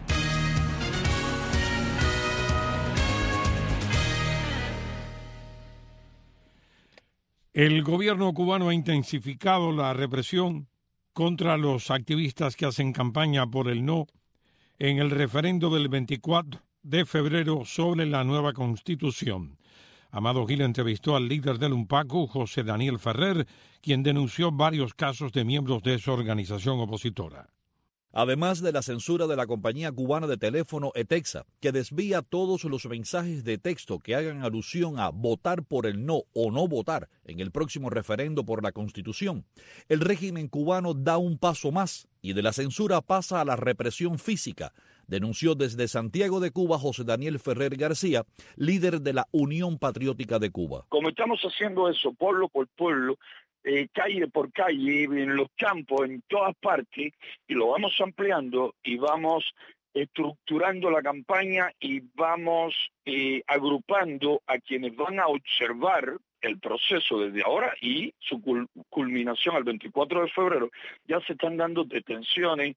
El gobierno cubano ha intensificado la represión contra los activistas que hacen campaña por el no en el referendo del veinticuatro de febrero sobre la nueva Constitución. Amado Gil entrevistó al líder del UNPACU, José Daniel Ferrer, quien denunció varios casos de miembros de su organización opositora. Además de la censura de la compañía cubana de teléfono ETEXA, que desvía todos los mensajes de texto que hagan alusión a votar por el no o no votar en el próximo referendo por la Constitución, el régimen cubano da un paso más y de la censura pasa a la represión física, denunció desde Santiago de Cuba José Daniel Ferrer García, líder de la Unión Patriótica de Cuba. Como estamos haciendo eso pueblo por pueblo, Eh, calle por calle, en los campos, en todas partes, y lo vamos ampliando y vamos estructurando la campaña y vamos eh, agrupando a quienes van a observar el proceso desde ahora y su cul- culminación al veinticuatro de febrero. Ya se están dando detenciones,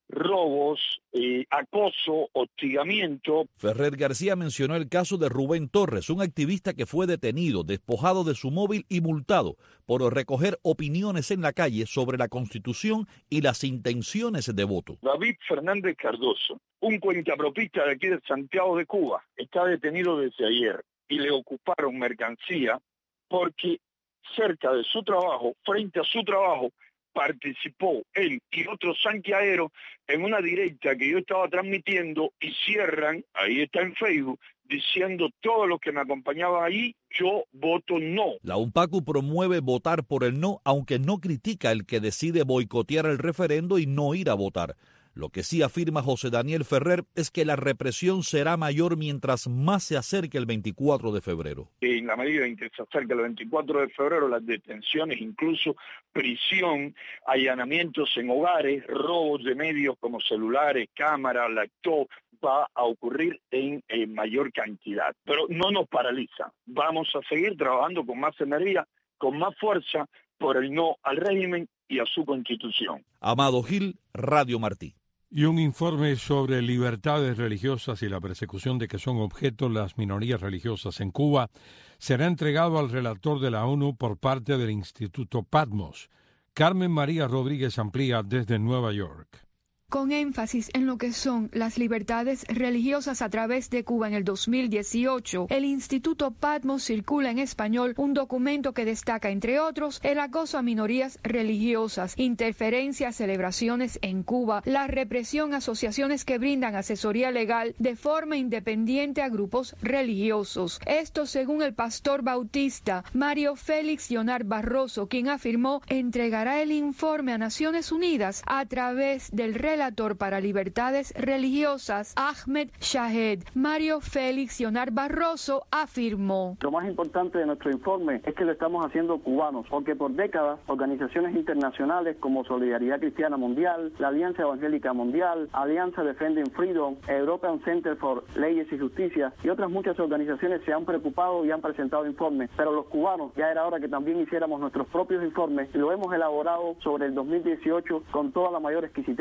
robos, eh, acoso, hostigamiento. Ferrer García mencionó el caso de Rubén Torres, un activista que fue detenido, despojado de su móvil y multado por recoger opiniones en la calle sobre la Constitución y las intenciones de voto. David Fernández Cardoso, un cuentapropista de aquí de Santiago de Cuba, está detenido desde ayer y le ocuparon mercancía porque cerca de su trabajo, frente a su trabajo, participó él y otros santiagueros en una directa que yo estaba transmitiendo y cierran, ahí está en Facebook, diciendo todos los que me acompañaban allí, yo voto no. La UNPACU promueve votar por el no, aunque no critica el que decide boicotear el referendo y no ir a votar. Lo que sí afirma José Daniel Ferrer es que la represión será mayor mientras más se acerque el veinticuatro de febrero. En la medida en que se acerca el veinticuatro de febrero, las detenciones, incluso prisión, allanamientos en hogares, robos de medios como celulares, cámaras, laptop, va a ocurrir en, en mayor cantidad. Pero no nos paraliza. Vamos a seguir trabajando con más energía, con más fuerza, por el no al régimen y a su Constitución. Amado Gil, Radio Martí. Y un informe sobre libertades religiosas y la persecución de que son objeto las minorías religiosas en Cuba será entregado al relator de la ONU por parte del Instituto Patmos. Carmen María Rodríguez amplía desde Nueva York. Con énfasis en lo que son las libertades religiosas a través de Cuba en el dos mil dieciocho, el Instituto Patmos circula en español un documento que destaca, entre otros, el acoso a minorías religiosas, interferencia a celebraciones en Cuba, la represión a asociaciones que brindan asesoría legal de forma independiente a grupos religiosos. Esto según el pastor bautista Mario Félix Leonard Barroso, quien afirmó entregará el informe a Naciones Unidas a través del relator para libertades religiosas, Ahmed Shahed. Mario Félix Leonard Barroso afirmó: lo más importante de nuestro informe es que lo estamos haciendo cubanos, porque por décadas organizaciones internacionales como Solidaridad Cristiana Mundial, la Alianza Evangélica Mundial, Alianza Defending Freedom, European Center for Leyes y Justicia y otras muchas organizaciones se han preocupado y han presentado informes, pero los cubanos ya era hora que también hiciéramos nuestros propios informes y lo hemos elaborado sobre el dos mil dieciocho con toda la mayor exquisitez posible.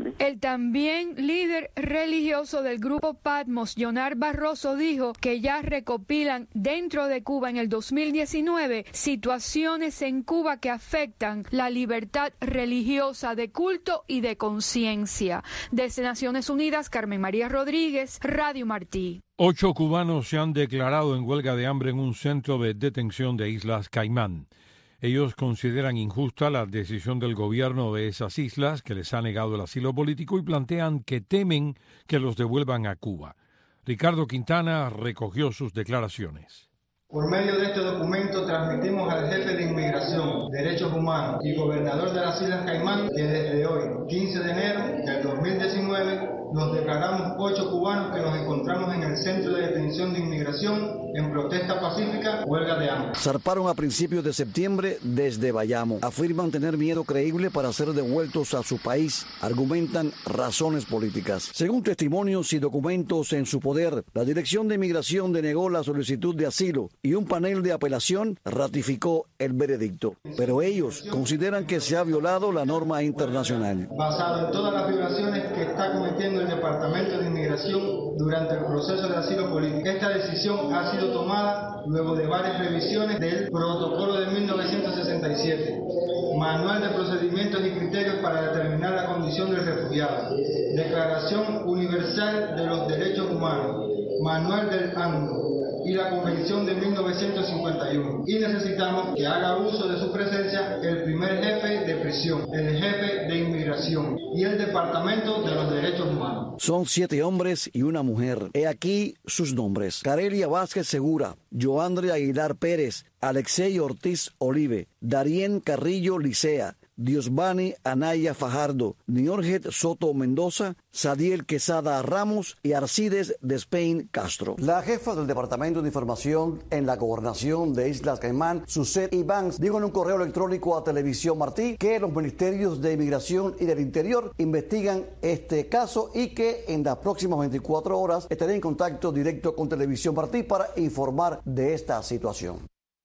Martí. El también líder religioso del grupo Patmos, Yonar Barroso, dijo que ya recopilan dentro de Cuba en el dos mil diecinueve situaciones en Cuba que afectan la libertad religiosa de culto y de conciencia. Desde Naciones Unidas, Carmen María Rodríguez, Radio Martí. Ocho cubanos se han declarado en huelga de hambre en un centro de detención de Islas Caimán. Ellos consideran injusta la decisión del gobierno de esas islas, que les ha negado el asilo político, y plantean que temen que los devuelvan a Cuba. Ricardo Quintana recogió sus declaraciones. Por medio de este documento transmitimos al jefe de Inmigración, Derechos Humanos y gobernador de las Islas Caimán que desde hoy, quince de enero del dos mil diecinueve, nos declaramos ocho cubanos que nos encontramos en el Centro de Detención de Inmigración en protesta pacífica, huelga de hambre. Zarparon a principios de septiembre desde Bayamo. Afirman tener miedo creíble para ser devueltos a su país. Argumentan razones políticas. Según testimonios y documentos en su poder, la Dirección de Inmigración denegó la solicitud de asilo y un panel de apelación ratificó el veredicto. Pero ellos consideran que se ha violado la norma internacional. Basado en todas las violaciones que está cometiendo el Departamento de Inmigración durante el proceso de asilo político, esta decisión ha sido tomada luego de varias revisiones del Protocolo de mil novecientos sesenta y siete, Manual de Procedimientos y Criterios para determinar la condición del refugiado, Declaración Universal de los Derechos Humanos, Manual del A N D O y la Convención de mil novecientos cincuenta y uno. Y necesitamos que haga uso de su presencia el primer jefe de prisión, el jefe de inmigración y el Departamento de los Derechos Humanos. Son siete hombres y una mujer. He aquí sus nombres: Carelia Vázquez Segura, Joandre Aguilar Pérez, Alexei Ortiz Olive, Darien Carrillo Licea, Diosbani Anaya Fajardo, Niorget Soto Mendoza, Sadiel Quesada Ramos y Arcides Despain Castro. La jefa del Departamento de Información en la Gobernación de Islas Caimán, Suset Ivans, dijo en un correo electrónico a Televisión Martí que los ministerios de Inmigración y del Interior investigan este caso y que en las próximas veinticuatro horas estaré en contacto directo con Televisión Martí para informar de esta situación.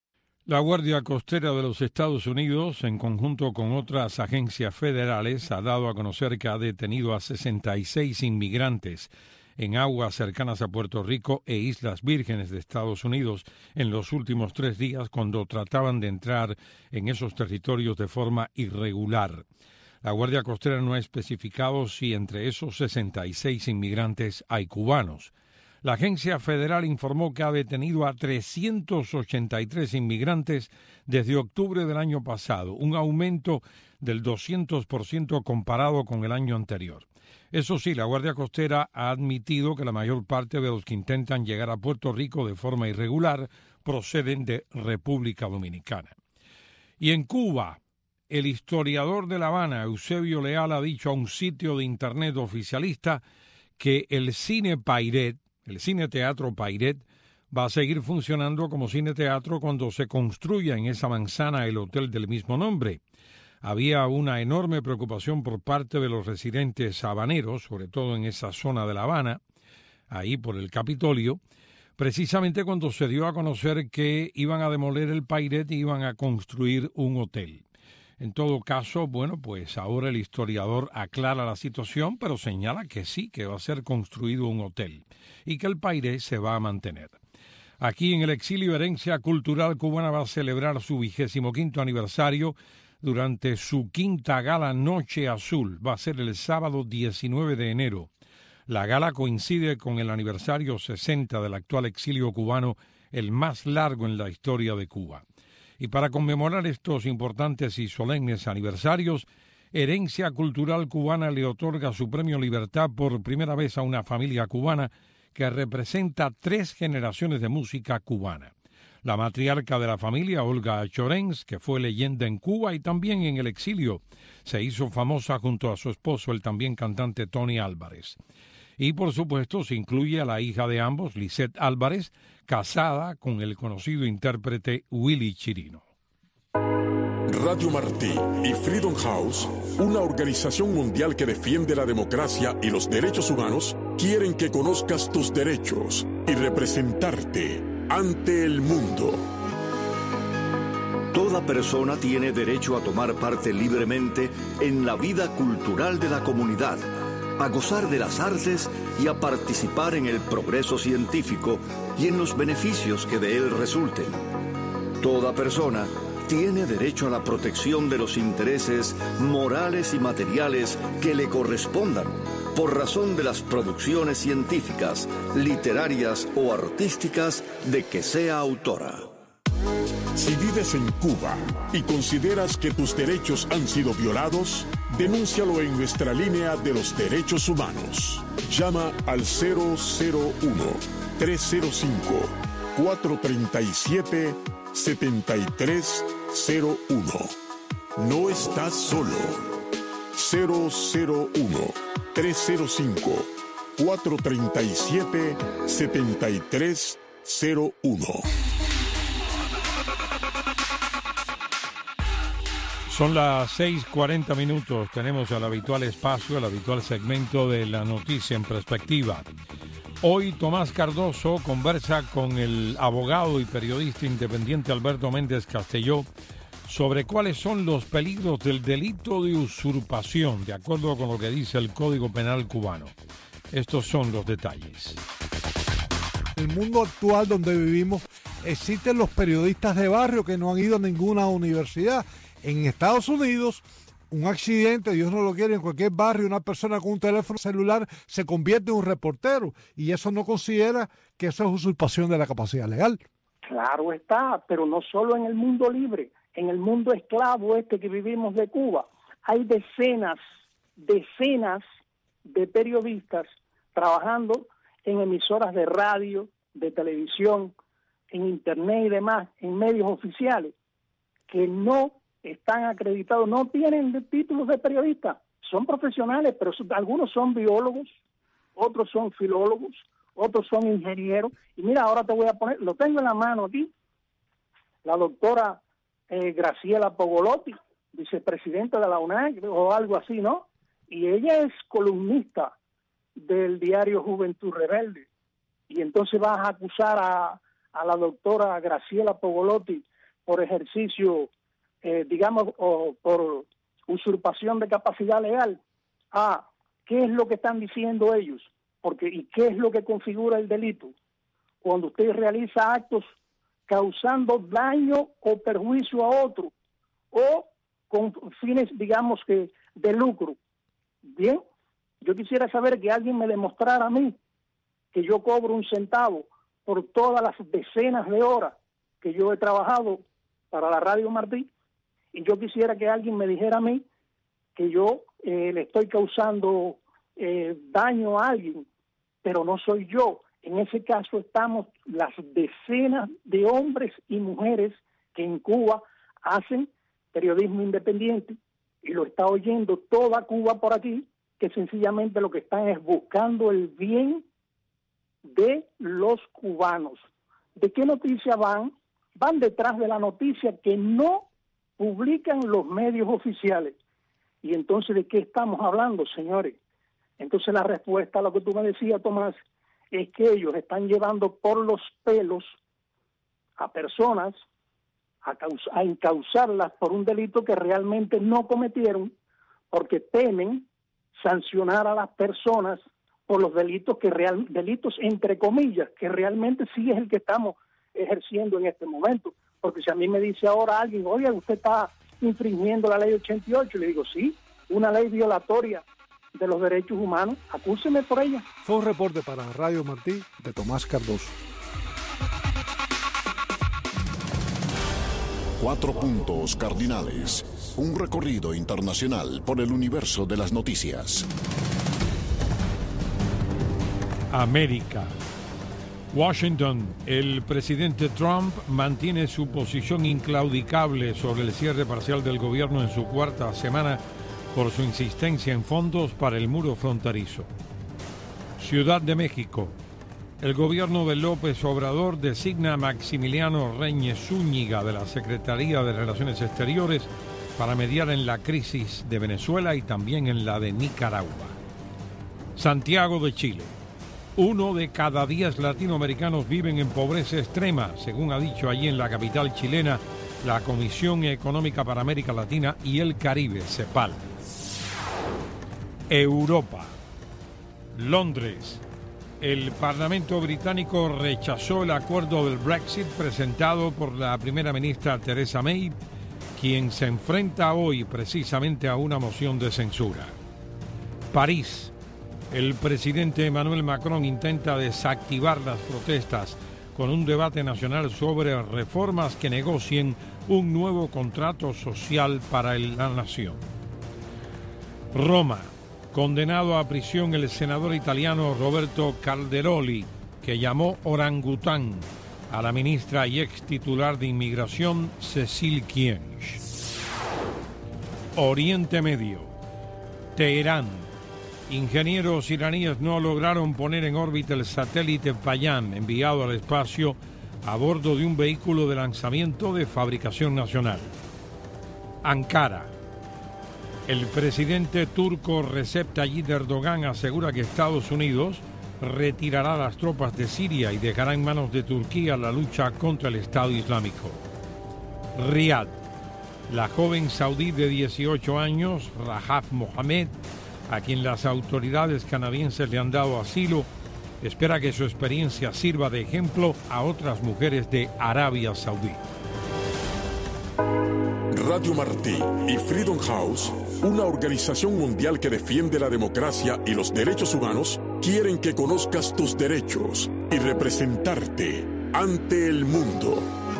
La Guardia Costera de los Estados Unidos, en conjunto con otras agencias federales, ha dado a conocer que ha detenido a sesenta y seis inmigrantes en aguas cercanas a Puerto Rico e Islas Vírgenes de Estados Unidos en los últimos tres días cuando trataban de entrar en esos territorios de forma irregular. La Guardia Costera no ha especificado si entre esos sesenta y seis inmigrantes hay cubanos. La agencia federal informó que ha detenido a trescientos ochenta y tres inmigrantes desde octubre del año pasado, un aumento del doscientos por ciento comparado con el año anterior. Eso sí, la Guardia Costera ha admitido que la mayor parte de los que intentan llegar a Puerto Rico de forma irregular proceden de República Dominicana. Y en Cuba, el historiador de La Habana, Eusebio Leal, ha dicho a un sitio de internet oficialista que el cine Pairet, el Cine Teatro Pairet, va a seguir funcionando como cine teatro cuando se construya en esa manzana el hotel del mismo nombre. Había una enorme preocupación por parte de los residentes habaneros, sobre todo en esa zona de La Habana, ahí por el Capitolio, precisamente cuando se dio a conocer que iban a demoler el Pairet y iban a construir un hotel. En todo caso, bueno, pues ahora el historiador aclara la situación, pero señala que sí, que va a ser construido un hotel y que el Pairet se va a mantener. Aquí en el exilio, Herencia Cultural Cubana va a celebrar su vigésimo quinto aniversario durante su quinta gala Noche Azul. Va a ser el sábado diecinueve de enero. La gala coincide con el aniversario sesenta del actual exilio cubano, el más largo en la historia de Cuba. Y para conmemorar estos importantes y solemnes aniversarios, Herencia Cultural Cubana le otorga su Premio Libertad por primera vez a una familia cubana que representa tres generaciones de música cubana. La matriarca de la familia, Olga Chorens, que fue leyenda en Cuba y también en el exilio, se hizo famosa junto a su esposo, el también cantante Tony Álvarez. Y por supuesto se incluye a la hija de ambos, Lisette Álvarez, casada con el conocido intérprete Willy Chirino. Radio Martí y Freedom House, una organización mundial que defiende la democracia y los derechos humanos, quieren que conozcas tus derechos y representarte ante el mundo. Toda persona tiene derecho a tomar parte libremente en la vida cultural de la comunidad, a gozar de las artes y a participar en el progreso científico y en los beneficios que de él resulten. Toda persona tiene derecho a la protección de los intereses morales y materiales que le correspondan por razón de las producciones científicas, literarias o artísticas de que sea autora. Si vives en Cuba y consideras que tus derechos han sido violados, denúncialo en nuestra línea de los derechos humanos. Llama al cero cero uno, tres cero cinco, cuatro tres siete, siete tres cero uno. No estás solo. cero cero uno, tres cero cinco, cuatro tres siete, siete tres cero uno. Son las seis cuarenta minutos. Tenemos el habitual espacio, el habitual segmento de la noticia en perspectiva. Hoy Tomás Cardoso conversa con el abogado y periodista independiente Alberto Méndez Castelló sobre cuáles son los peligros del delito de usurpación, de acuerdo con lo que dice el Código Penal cubano. Estos son los detalles. En el mundo actual donde vivimos existen los periodistas de barrio que no han ido a ninguna universidad. En Estados Unidos, un accidente, Dios no lo quiere, en cualquier barrio, una persona con un teléfono celular se convierte en un reportero y eso no considera que eso es usurpación de la capacidad legal. Claro está, pero no solo en el mundo libre, en el mundo esclavo este que vivimos de Cuba, hay decenas, decenas de periodistas trabajando en emisoras de radio, de televisión, en internet y demás, en medios oficiales, que no están acreditados, no tienen títulos de periodista, son profesionales, pero algunos son biólogos, otros son filólogos, otros son ingenieros. Y mira, ahora te voy a poner, lo tengo en la mano aquí, la doctora eh, Graciela Pogolotti, vicepresidenta de la UNAM, o algo así, ¿no? Y ella es columnista del diario Juventud Rebelde. Y entonces vas a acusar a, a la doctora Graciela Pogolotti por ejercicio Eh, digamos, o por usurpación de capacidad legal. Ah, ¿qué es lo que están diciendo ellos? Porque ¿y qué es lo que configura el delito? Cuando usted realiza actos causando daño o perjuicio a otro, o con fines, digamos, que de lucro. Bien, yo quisiera saber que alguien me demostrara a mí que yo cobro un centavo por todas las decenas de horas que yo he trabajado para la Radio Martí. Y yo quisiera que alguien me dijera a mí que yo eh, le estoy causando eh, daño a alguien, pero no soy yo. En ese caso estamos las decenas de hombres y mujeres que en Cuba hacen periodismo independiente, y lo está oyendo toda Cuba por aquí, que sencillamente lo que están es buscando el bien de los cubanos. ¿De qué noticia van? Van detrás de la noticia que no publican los medios oficiales. Y entonces, ¿de qué estamos hablando, señores? Entonces la respuesta a lo que tú me decías, Tomás, es que ellos están llevando por los pelos a personas a, caus- a encausarlas por un delito que realmente no cometieron, porque temen sancionar a las personas por los delitos que real, delitos entre comillas, que realmente sí es el que estamos ejerciendo en este momento. Porque si a mí me dice ahora alguien, oye, usted está infringiendo la ley ochenta y ocho, le digo, sí, una ley violatoria de los derechos humanos, acúseme por ella. Fue un reporte para Radio Martí de Tomás Cardoso. Cuatro puntos cardinales. Un recorrido internacional por el universo de las noticias. América. Washington. El presidente Trump mantiene su posición inclaudicable sobre el cierre parcial del gobierno en su cuarta semana por su insistencia en fondos para el muro fronterizo. Ciudad de México. El gobierno de López Obrador designa a Maximiliano Reñes Zúñiga de la Secretaría de Relaciones Exteriores para mediar en la crisis de Venezuela y también en la de Nicaragua. Santiago de Chile. Uno de cada diez latinoamericanos viven en pobreza extrema, según ha dicho allí en la capital chilena la Comisión Económica para América Latina y el Caribe, CEPAL. Europa. Londres. El Parlamento británico rechazó el acuerdo del Brexit presentado por la primera ministra Theresa May, quien se enfrenta hoy precisamente a una moción de censura. París. El presidente Emmanuel Macron intenta desactivar las protestas con un debate nacional sobre reformas que negocien un nuevo contrato social para la nación. Roma. Condenado a prisión el senador italiano Roberto Calderoli, que llamó orangután a la ministra y ex titular de Inmigración Cécile Kyenge. Oriente Medio. Teherán. Ingenieros iraníes no lograron poner en órbita el satélite Payam, enviado al espacio a bordo de un vehículo de lanzamiento de fabricación nacional. Ankara. El presidente turco Recep Tayyip Erdogan asegura que Estados Unidos retirará las tropas de Siria y dejará en manos de Turquía la lucha contra el Estado Islámico. Riad. La joven saudí de dieciocho años, Rahaf Mohamed, a quien las autoridades canadienses le han dado asilo, espera que su experiencia sirva de ejemplo a otras mujeres de Arabia Saudí. Radio Martí y Freedom House, una organización mundial que defiende la democracia y los derechos humanos, quieren que conozcas tus derechos y representarte ante el mundo.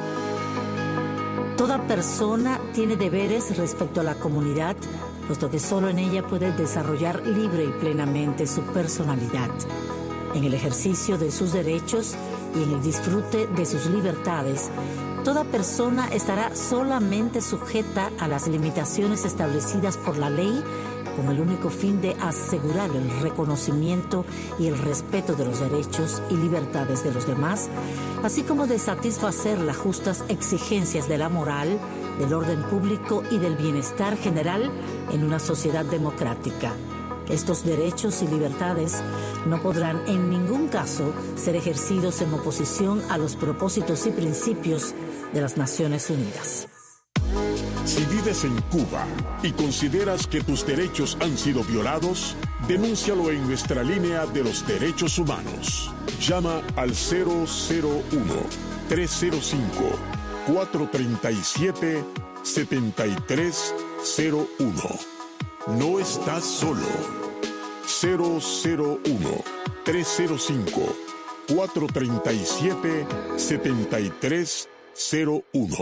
Toda persona tiene deberes respecto a la comunidad, puesto que solo en ella puede desarrollar libre y plenamente su personalidad. En el ejercicio de sus derechos y en el disfrute de sus libertades, toda persona estará solamente sujeta a las limitaciones establecidas por la ley, con el único fin de asegurar el reconocimiento y el respeto de los derechos y libertades de los demás, así como de satisfacer las justas exigencias de la moral, del orden público y del bienestar general en una sociedad democrática. Estos derechos y libertades no podrán en ningún caso ser ejercidos en oposición a los propósitos y principios de las Naciones Unidas. Si vives en Cuba y consideras que tus derechos han sido violados, denúncialo en nuestra línea de los derechos humanos. Llama al cero cero uno, tres cero cinco, cuatro tres siete, siete tres cero uno. No estás solo. cero cero uno, tres cero cinco, cuatro tres siete, siete tres cero uno.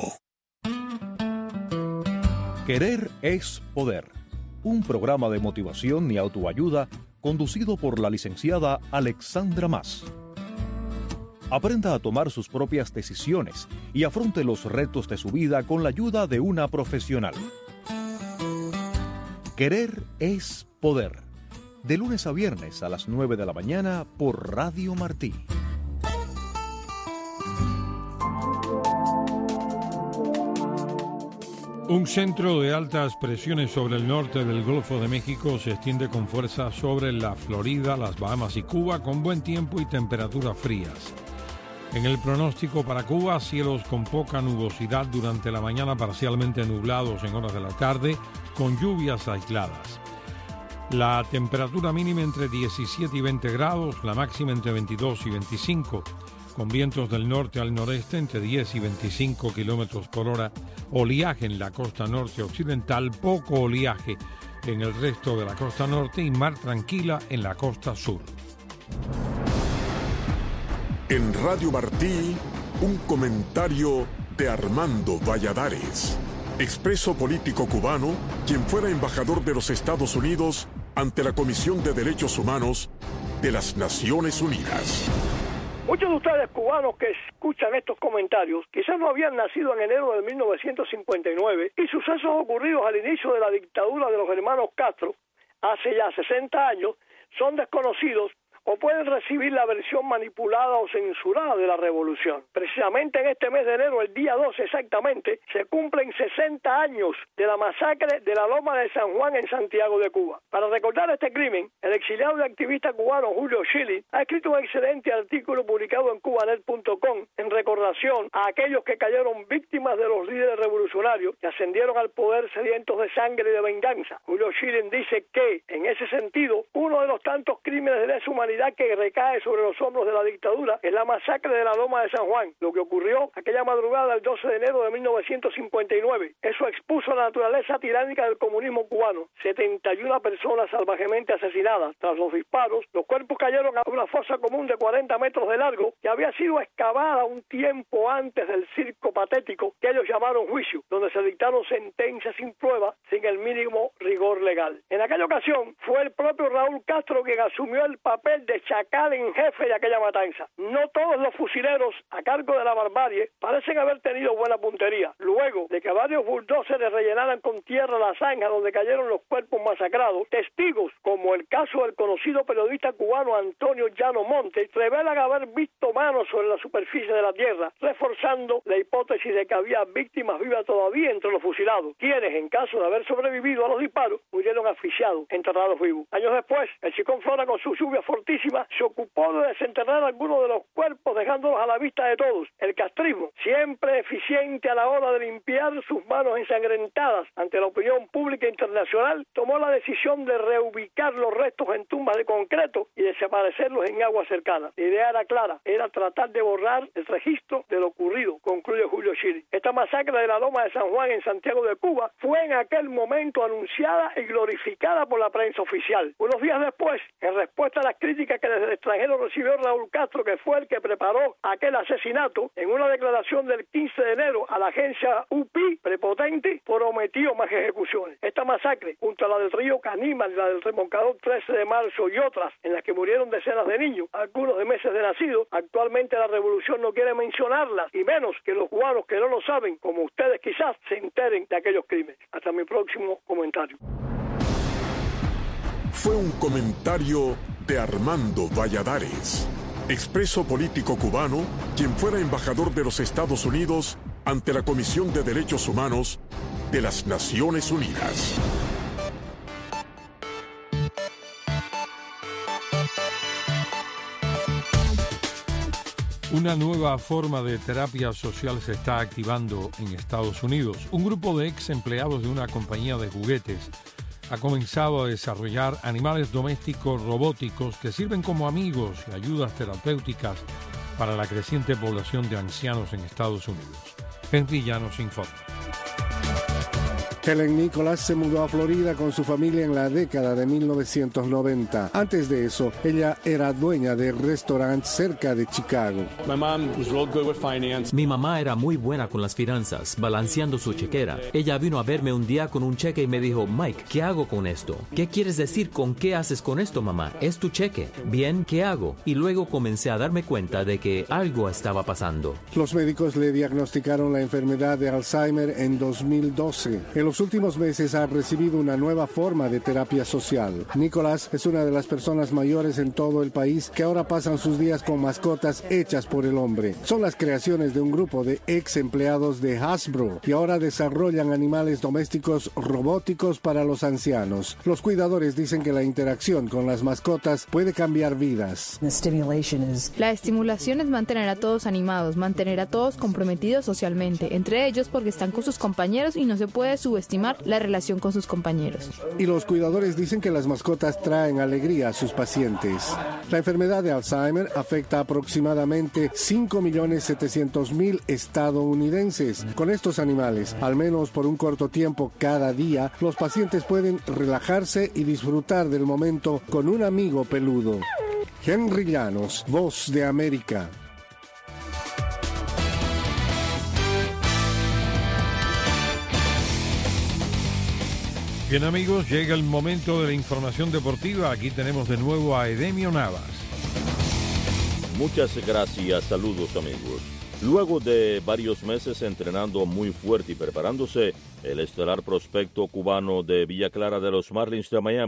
Querer es poder. Un programa de motivación y autoayuda conducido por la licenciada Alexandra Mas. Aprenda a tomar sus propias decisiones y afronte los retos de su vida con la ayuda de una profesional. Querer es poder. De lunes a viernes a las nueve de la mañana por Radio Martí. Un centro de altas presiones sobre el norte del Golfo de México se extiende con fuerza sobre la Florida, las Bahamas y Cuba, con buen tiempo y temperaturas frías. En el pronóstico para Cuba, cielos con poca nubosidad durante la mañana, parcialmente nublados en horas de la tarde, con lluvias aisladas. La temperatura mínima entre diecisiete y veinte grados, la máxima entre veintidós y veinticinco, con vientos del norte al noreste entre diez y veinticinco kilómetros por hora, oleaje en la costa norte occidental, poco oleaje en el resto de la costa norte y mar tranquila en la costa sur. En Radio Martí, un comentario de Armando Valladares, expreso político cubano, quien fuera embajador de los Estados Unidos ante la Comisión de Derechos Humanos de las Naciones Unidas. Muchos de ustedes cubanos que escuchan estos comentarios quizás no habían nacido en enero de mil novecientos cincuenta y nueve y sucesos ocurridos al inicio de la dictadura de los hermanos Castro hace ya sesenta años son desconocidos o pueden recibir la versión manipulada o censurada de la revolución. Precisamente en este mes de enero, el día doce exactamente, se cumplen sesenta años de la masacre de la Loma de San Juan en Santiago de Cuba. Para recordar este crimen, el exiliado y activista cubano Julio Schilling ha escrito un excelente artículo publicado en cubanet punto com en recordación a aquellos que cayeron víctimas de los líderes revolucionarios que ascendieron al poder sedientos de sangre y de venganza. Julio Schilling dice que, en ese sentido, uno de los tantos crímenes de lesa humanidad que recae sobre los hombros de la dictadura es la masacre de la Loma de San Juan, lo que ocurrió aquella madrugada del doce de enero de mil novecientos cincuenta y nueve. Eso expuso la naturaleza tiránica del comunismo cubano. setenta y una personas salvajemente asesinadas. Tras los disparos, los cuerpos cayeron a una fosa común de cuarenta metros de largo que había sido excavada un tiempo antes del circo patético que ellos llamaron juicio, donde se dictaron sentencias sin prueba, sin el mínimo rigor legal. En aquella ocasión fue el propio Raúl Castro quien asumió el papel de chacal en jefe de aquella matanza. No todos los fusileros a cargo de la barbarie parecen haber tenido buena puntería. Luego de que varios bulldozers rellenaran con tierra la zanja donde cayeron los cuerpos masacrados, testigos, como el caso del conocido periodista cubano Antonio Llano Montes, revelan haber visto manos sobre la superficie de la tierra, reforzando la hipótesis de que había víctimas vivas todavía entre los fusilados, quienes, en caso de haber sobrevivido a los disparos, murieron asfixiados, enterrados vivos. Años después, el Chicón Flora, con su lluvia fortísima, se ocupó de desenterrar algunos de los cuerpos, dejándolos a la vista de todos. El castrismo, siempre eficiente a la hora de limpiar sus manos ensangrentadas ante la opinión pública internacional, tomó la decisión de reubicar los restos en tumbas de concreto y desaparecerlos en aguas cercanas. La idea era clara, era tratar de borrar el registro de lo ocurrido, concluye Julio Schilling. Esta masacre de la Loma de San Juan en Santiago de Cuba fue en aquel momento anunciada y glorificada por la prensa oficial. Unos días después, en respuesta a las críticas que desde el extranjero recibió Raúl Castro, que fue el que preparó aquel asesinato, en una declaración del quince de enero a la agencia U P I, prepotente, prometió más ejecuciones. Esta masacre, junto a la del río Caníbal y la del remolcador trece de marzo y otras, en las que murieron decenas de niños, algunos de meses de nacido, actualmente la revolución no quiere mencionarlas, y menos que los cubanos que no lo saben, como ustedes quizás, se enteren de aquellos crímenes. Hasta mi próximo comentario. Fue un comentario de Armando Valladares, expreso político cubano, quien fuera embajador de los Estados Unidos ante la Comisión de Derechos Humanos de las Naciones Unidas. Una nueva forma de terapia social se está activando en Estados Unidos. Un grupo de ex empleados de una compañía de juguetes ha comenzado a desarrollar animales domésticos robóticos que sirven como amigos y ayudas terapéuticas para la creciente población de ancianos en Estados Unidos. Henry ya nos informa. Helen Nicholas se mudó a Florida con su familia en la década de mil novecientos noventa. Antes de eso, ella era dueña de restaurantes cerca de Chicago. Mi mamá era muy buena con las finanzas, balanceando su chequera. Ella vino a verme un día con un cheque y me dijo, Mike, ¿qué hago con esto? ¿Qué quieres decir con qué haces con esto, mamá? Es tu cheque. Bien, ¿qué hago? Y luego comencé a darme cuenta de que algo estaba pasando. Los médicos le diagnosticaron la enfermedad de Alzheimer en dos mil doce. En los últimos meses ha recibido una nueva forma de terapia social. Nicholas es una de las personas mayores en todo el país que ahora pasan sus días con mascotas hechas por el hombre. Son las creaciones de un grupo de ex empleados de Hasbro y ahora desarrollan animales domésticos robóticos para los ancianos. Los cuidadores dicen que la interacción con las mascotas puede cambiar vidas. La estimulación es mantener a todos animados, mantener a todos comprometidos socialmente, entre ellos porque están con sus compañeros y no se puede subestimar la relación con sus compañeros. Y los cuidadores dicen que las mascotas traen alegría a sus pacientes. La enfermedad de Alzheimer afecta a aproximadamente cinco millones setecientos mil estadounidenses. Con estos animales, al menos por un corto tiempo cada día, los pacientes pueden relajarse y disfrutar del momento con un amigo peludo. Henry Llanos, Voz de América. Bien amigos, llega el momento de la información deportiva. Aquí tenemos de nuevo a Edemio Navas. Muchas gracias, saludos amigos. Luego de varios meses entrenando muy fuerte y preparándose, el estelar prospecto cubano de Villa Clara de los Marlins de Miami,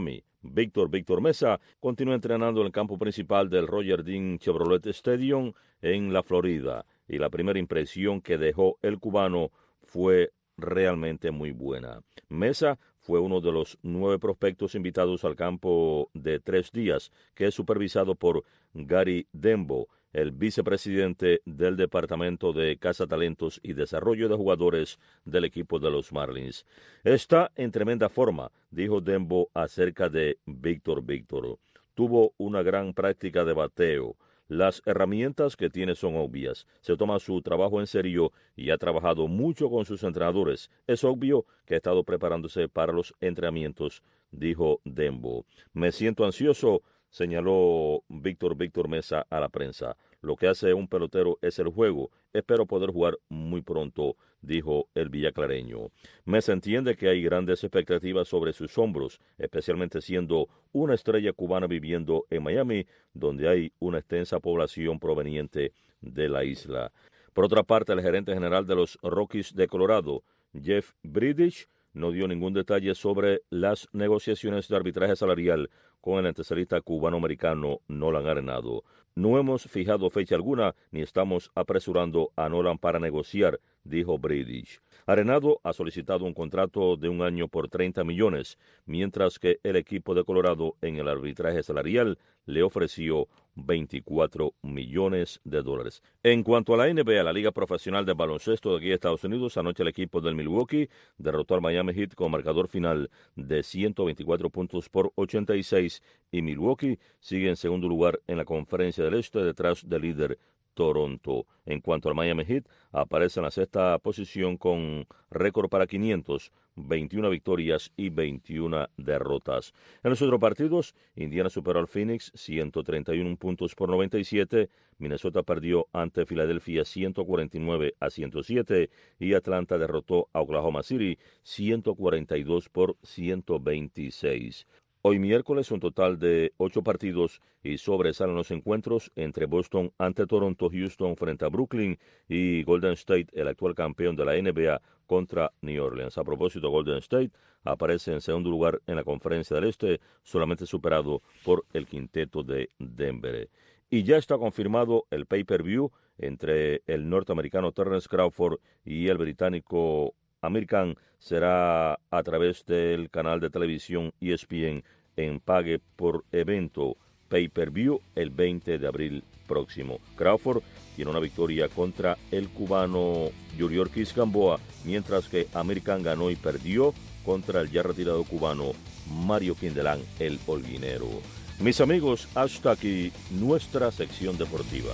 Víctor Víctor Mesa continúa entrenando en el campo principal del Roger Dean Chevrolet Stadium en la Florida, y la primera impresión que dejó el cubano fue realmente muy buena. Mesa fue uno de los nueve prospectos invitados al campo de tres días, que es supervisado por Gary Dembo, el vicepresidente del Departamento de Cazatalentos y Desarrollo de Jugadores del equipo de los Marlins. Está en tremenda forma, dijo Dembo acerca de Víctor Víctor. Tuvo una gran práctica de bateo. Las herramientas que tiene son obvias. Se toma su trabajo en serio y ha trabajado mucho con sus entrenadores. Es obvio que ha estado preparándose para los entrenamientos, dijo Dembo. Me siento ansioso, señaló Víctor Víctor Mesa a la prensa. Lo que hace un pelotero es el juego. Espero poder jugar muy pronto, dijo el villaclareño. Mesa entiende que hay grandes expectativas sobre sus hombros, especialmente siendo una estrella cubana viviendo en Miami, donde hay una extensa población proveniente de la isla. Por otra parte, el gerente general de los Rockies de Colorado, Jeff Bridich, no dio ningún detalle sobre las negociaciones de arbitraje salarial con el antesalista cubano-americano Nolan Arenado. No hemos fijado fecha alguna ni estamos apresurando a Nolan para negociar, dijo Bridich. Arenado ha solicitado un contrato de un año por treinta millones, mientras que el equipo de Colorado en el arbitraje salarial le ofreció veinticuatro millones de dólares. En cuanto a la N B A, la Liga Profesional de Baloncesto de aquí de Estados Unidos, anoche el equipo del Milwaukee derrotó al Miami Heat con marcador final de ciento veinticuatro puntos por ochenta y seis, y Milwaukee sigue en segundo lugar en la Conferencia del Este detrás del líder Toronto. En cuanto al Miami Heat, aparece en la sexta posición con récord para quinientos, veintiuna victorias y veintiuna derrotas. En los otros partidos, Indiana superó al Phoenix ciento treinta y uno puntos por noventa y siete, Minnesota perdió ante Filadelfia ciento cuarenta y nueve a ciento siete y Atlanta derrotó a Oklahoma City ciento cuarenta y dos por ciento veintiséis. Hoy miércoles un total de ocho partidos y sobresalen los encuentros entre Boston ante Toronto, Houston frente a Brooklyn y Golden State, el actual campeón de la N B A, contra New Orleans. A propósito, Golden State aparece en segundo lugar en la Conferencia del Este, solamente superado por el quinteto de Denver. Y ya está confirmado el pay-per-view entre el norteamericano Terrence Crawford y el británico Amir Khan. Será a través del canal de televisión E S P N en pague por evento pay-per-view el veinte de abril próximo. Crawford tiene una victoria contra el cubano Yuri Ortiz Gamboa, mientras que Amir Khan ganó y perdió contra el ya retirado cubano Mario Quindelán, el holguinero. Mis amigos, hasta aquí nuestra sección deportiva.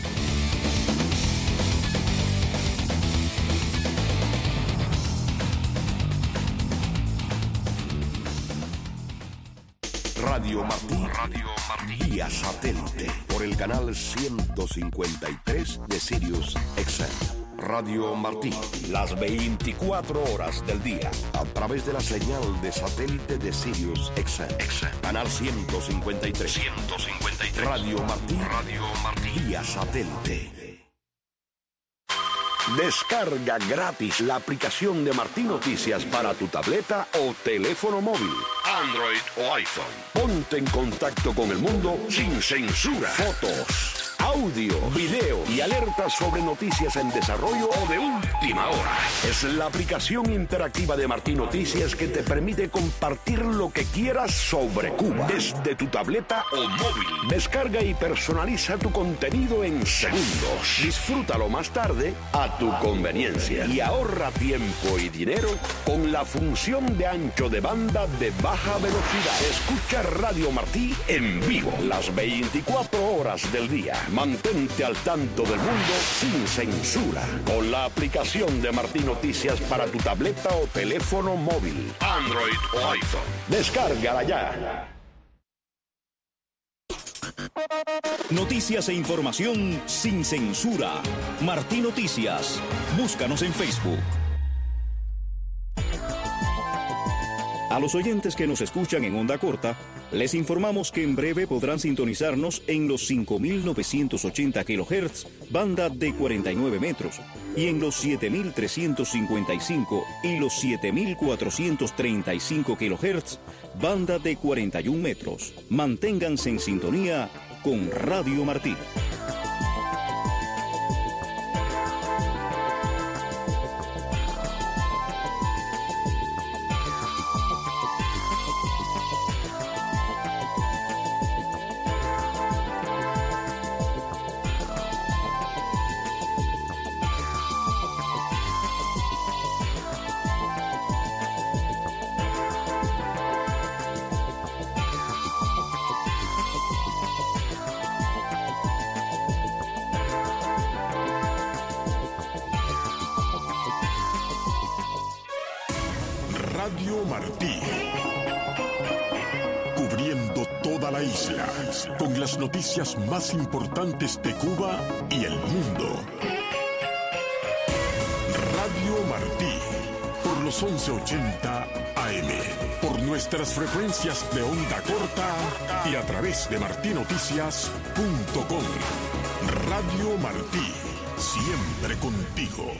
Radio Martí, Radio Martí, vía satélite, por el canal ciento cincuenta y tres de Sirius X M. Radio Martí, las veinticuatro horas del día, a través de la señal de satélite de Sirius X M. Canal ciento cincuenta y tres. ciento cincuenta y tres. Radio Martí, Radio Martí, vía satélite. Descarga gratis la aplicación de Martí Noticias para tu tableta o teléfono móvil, Android o iPhone. Ponte en contacto con el mundo sin censura. Fotos, audio, video y alertas sobre noticias en desarrollo o de última hora. Es la aplicación interactiva de Martí Noticias que te permite compartir lo que quieras sobre Cuba desde tu tableta o móvil. Descarga y personaliza tu contenido en segundos. Disfrútalo más tarde a tu conveniencia y ahorra tiempo y dinero con la función de ancho de banda de baja velocidad. Escucha Radio Martí en vivo las veinticuatro horas del día. Mantente al tanto del mundo sin censura con la aplicación de Martí Noticias para tu tableta o teléfono móvil, Android o iPhone. Descárgala ya. Noticias e información sin censura. Martí Noticias. Búscanos en Facebook. A A los oyentes que nos escuchan en onda corta, les informamos que en breve podrán sintonizarnos en los cinco mil novecientos ochenta kilohertz, banda de cuarenta y nueve metros, y en los siete mil trescientos cincuenta y cinco y los siete mil cuatrocientos treinta y cinco kilohertz, banda de cuarenta y un metros. Manténganse en sintonía con Radio Martí. Radio Martí, cubriendo toda la isla, con las noticias más importantes de Cuba y el mundo. Radio Martí, por los once ochenta A M, por nuestras frecuencias de onda corta y a través de martí noticias punto com. Radio Martí, siempre contigo.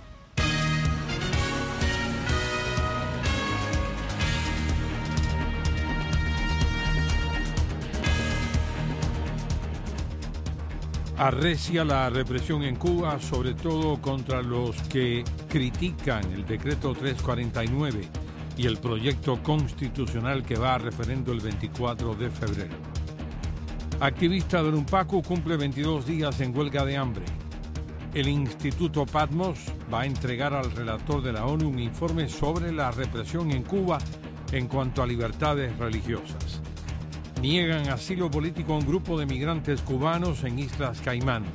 Arrecia la represión en Cuba, sobre todo contra los que critican el decreto trescientos cuarenta y nueve y el proyecto constitucional que va a referendo el veinticuatro de febrero. Activista del UNPACU cumple veintidós días en huelga de hambre. El Instituto Patmos va a entregar al relator de la ONU un informe sobre la represión en Cuba en cuanto a libertades religiosas. Niegan asilo político a un grupo de migrantes cubanos en Islas Caimán.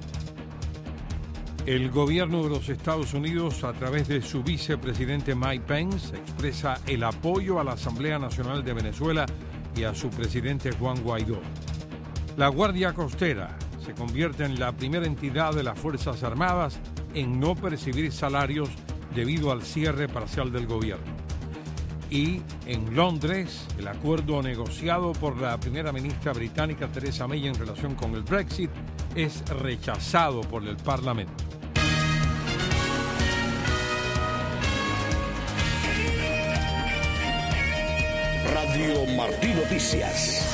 El gobierno de los Estados Unidos, a través de su vicepresidente Mike Pence, expresa el apoyo a la Asamblea Nacional de Venezuela y a su presidente Juan Guaidó. La Guardia Costera se convierte en la primera entidad de las Fuerzas Armadas en no percibir salarios debido al cierre parcial del gobierno. Y en Londres, el acuerdo negociado por la primera ministra británica Theresa May en relación con el Brexit es rechazado por el Parlamento. Radio Martí Noticias.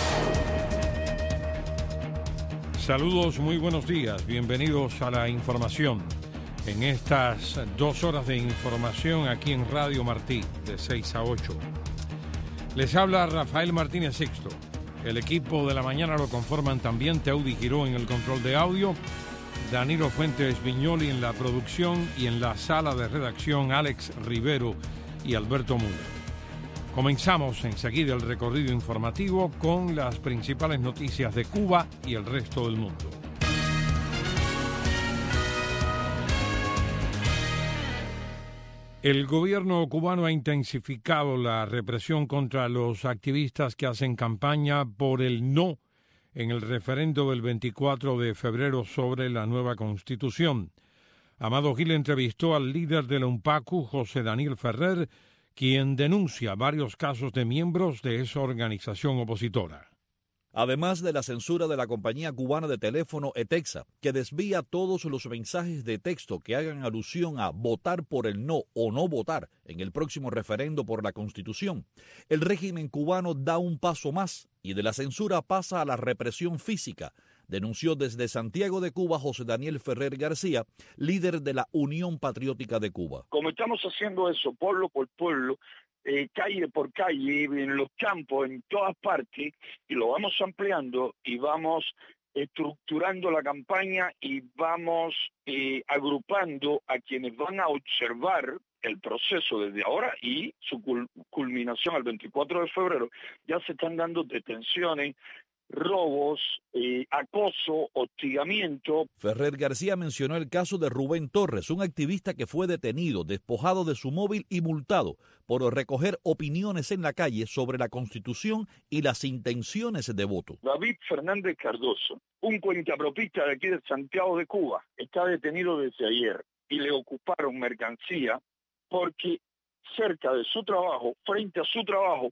Saludos, muy buenos días, bienvenidos a la información. En estas dos horas de información aquí en Radio Martí, de seis a ocho. Les habla Rafael Martínez Sixto. El equipo de la mañana lo conforman también Teudi Giró en el control de audio, Danilo Fuentes Viñoli en la producción y en la sala de redacción Alex Rivero y Alberto Mura. Comenzamos enseguida el recorrido informativo con las principales noticias de Cuba y el resto del mundo. El gobierno cubano ha intensificado la represión contra los activistas que hacen campaña por el no en el referendo del veinticuatro de febrero sobre la nueva Constitución. Amado Gil entrevistó al líder de la UNPACU, José Daniel Ferrer, quien denuncia varios casos de miembros de esa organización opositora. Además de la censura de la compañía cubana de teléfono ETEXA, que desvía todos los mensajes de texto que hagan alusión a votar por el no o no votar en el próximo referendo por la Constitución, el régimen cubano da un paso más y de la censura pasa a la represión física, denunció desde Santiago de Cuba José Daniel Ferrer García, líder de la Unión Patriótica de Cuba. Como estamos haciendo eso pueblo por pueblo, Eh, calle por calle, en los campos, en todas partes, y lo vamos ampliando y vamos estructurando la campaña y vamos eh, agrupando a quienes van a observar el proceso desde ahora y su cul- culminación al veinticuatro de febrero. Ya se están dando detenciones, robos, eh, acoso, hostigamiento. Ferrer García mencionó el caso de Rubén Torres, un activista que fue detenido, despojado de su móvil y multado por recoger opiniones en la calle sobre la Constitución y las intenciones de voto. David Fernández Cardoso, un cuentapropista de aquí de Santiago de Cuba, está detenido desde ayer y le ocuparon mercancía porque cerca de su trabajo, frente a su trabajo,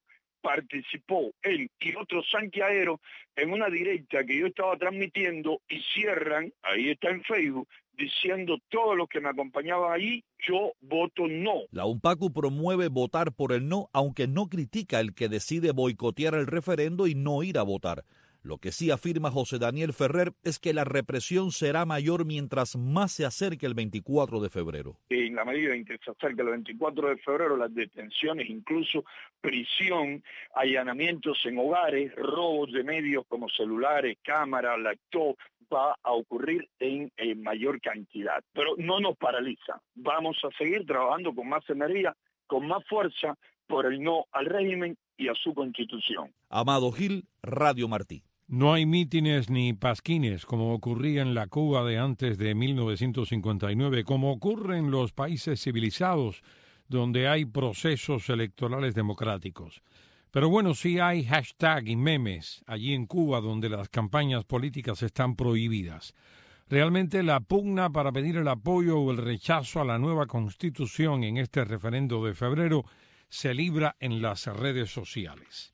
participó él y otros santiagueros en una directa que yo estaba transmitiendo y cierran, ahí está en Facebook, diciendo todos los que me acompañaban allí, yo voto no. La UNPACU promueve votar por el no, aunque no critica el que decide boicotear el referendo y no ir a votar. Lo que sí afirma José Daniel Ferrer es que la represión será mayor mientras más se acerque el veinticuatro de febrero. En la medida en que se acerca el veinticuatro de febrero, las detenciones, incluso prisión, allanamientos en hogares, robos de medios como celulares, cámaras, laptop, va a ocurrir en, en mayor cantidad. Pero no nos paraliza. Vamos a seguir trabajando con más energía, con más fuerza, por el no al régimen y a su constitución. Amado Gil, Radio Martí. No hay mítines ni pasquines como ocurría en la Cuba de antes de mil novecientos cincuenta y nueve, como ocurre en los países civilizados donde hay procesos electorales democráticos. Pero bueno, sí hay hashtag y memes allí en Cuba donde las campañas políticas están prohibidas. Realmente la pugna para pedir el apoyo o el rechazo a la nueva Constitución en este referendo de febrero se libra en las redes sociales.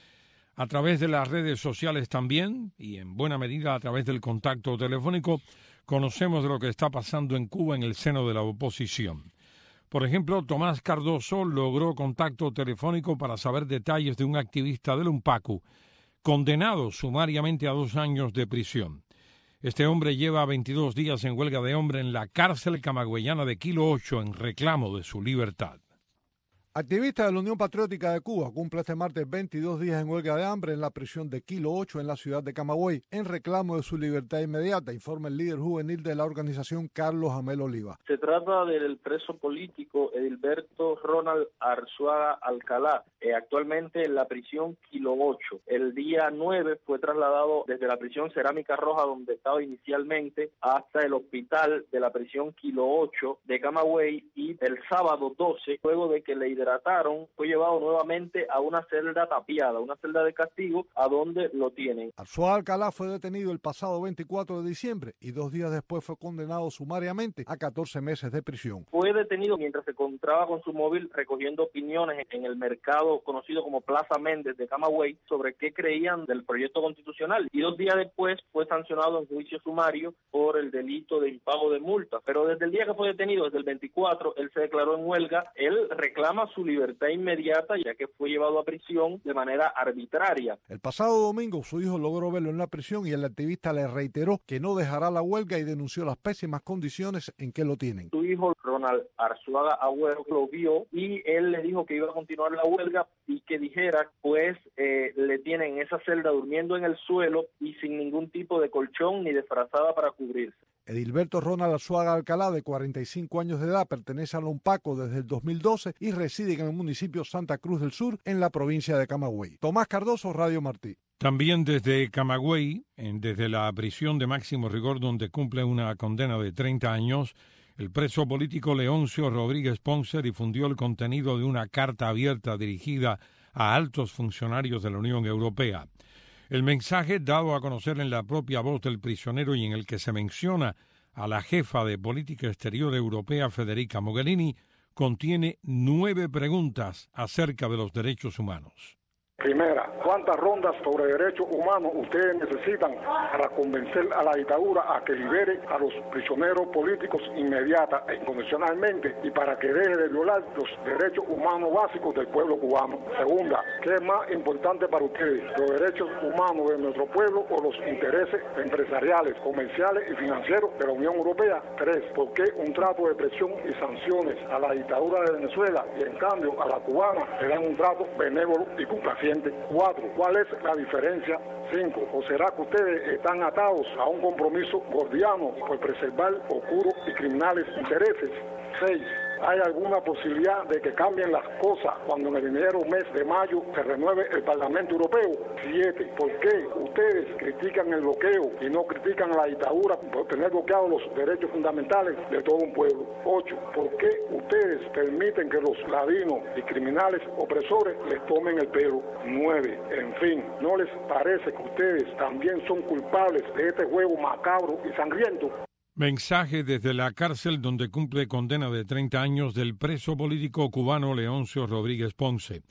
A través de las redes sociales también, y en buena medida a través del contacto telefónico, conocemos de lo que está pasando en Cuba en el seno de la oposición. Por ejemplo, Tomás Cardoso logró contacto telefónico para saber detalles de un activista del UNPACU, condenado sumariamente a dos años de prisión. Este hombre lleva veintidós días en huelga de hambre en la cárcel camagüeyana de Kilo ocho en reclamo de su libertad. Activista de la Unión Patriótica de Cuba cumple este martes veintidós días en huelga de hambre en la prisión de Kilo ocho en la ciudad de Camagüey en reclamo de su libertad inmediata, informa el líder juvenil de la organización Carlos Amel Oliva. Se trata del preso político Edilberto Ronald Arzuaga Alcalá, eh, actualmente en la prisión Kilo ocho. El día nueve fue trasladado desde la prisión Cerámica Roja, donde estaba inicialmente, hasta el hospital de la prisión Kilo ocho de Camagüey, y el sábado doce, luego de que le trataron, fue llevado nuevamente a una celda tapiada, una celda de castigo, a donde lo tienen. Arzuaga Alcalá fue detenido el pasado veinticuatro de diciembre y dos días después fue condenado sumariamente a catorce meses de prisión. Fue detenido mientras se encontraba con su móvil recogiendo opiniones en el mercado conocido como Plaza Méndez de Camagüey sobre qué creían del proyecto constitucional, y dos días después fue sancionado en juicio sumario por el delito de impago de multa. Pero desde el día que fue detenido, desde el veinticuatro, él se declaró en huelga. Él reclama su libertad inmediata, ya que fue llevado a prisión de manera arbitraria. El pasado domingo su hijo logró verlo en la prisión y el activista le reiteró que no dejará la huelga y denunció las pésimas condiciones en que lo tienen. Su hijo Ronald Arzuaga Agüero lo vio y él le dijo que iba a continuar la huelga y que dijera, pues eh, le tienen en esa celda durmiendo en el suelo y sin ningún tipo de colchón ni de frazada para cubrirse. Edilberto Ronald Arzuaga Alcalá, de cuarenta y cinco años de edad, pertenece a la UNPACU desde el dos mil doce y reside en el municipio Santa Cruz del Sur, en la provincia de Camagüey. Tomás Cardoso, Radio Martí. También desde Camagüey, desde la prisión de máximo rigor donde cumple una condena de treinta años, el preso político Leoncio Rodríguez Ponce difundió el contenido de una carta abierta dirigida a altos funcionarios de la Unión Europea. El mensaje, dado a conocer en la propia voz del prisionero y en el que se menciona a la jefa de política exterior europea Federica Mogherini, contiene nueve preguntas acerca de los derechos humanos. Primera, ¿cuántas rondas sobre derechos humanos ustedes necesitan para convencer a la dictadura a que libere a los prisioneros políticos inmediata e incondicionalmente y para que deje de violar los derechos humanos básicos del pueblo cubano? Segunda, ¿qué es más importante para ustedes, los derechos humanos de nuestro pueblo o los intereses empresariales, comerciales y financieros de la Unión Europea? Tres, ¿por qué un trato de presión y sanciones a la dictadura de Venezuela y en cambio a la cubana le dan un trato benévolo y complaciente? Cuatro, ¿cuál es la diferencia? Cinco, ¿o será que ustedes están atados a un compromiso gordiano por preservar oscuros y criminales intereses? Seis, ¿hay alguna posibilidad de que cambien las cosas cuando en el primero mes de mayo se renueve el Parlamento Europeo? Siete, ¿por qué ustedes critican el bloqueo y no critican a la dictadura por tener bloqueados los derechos fundamentales de todo un pueblo? Ocho, ¿por qué ustedes permiten que los ladinos y criminales opresores les tomen el pelo? Nueve, en fin, ¿no les parece que ustedes también son culpables de este juego macabro y sangriento? Mensaje desde la cárcel donde cumple condena de treinta años del preso político cubano Leoncio Rodríguez Ponce.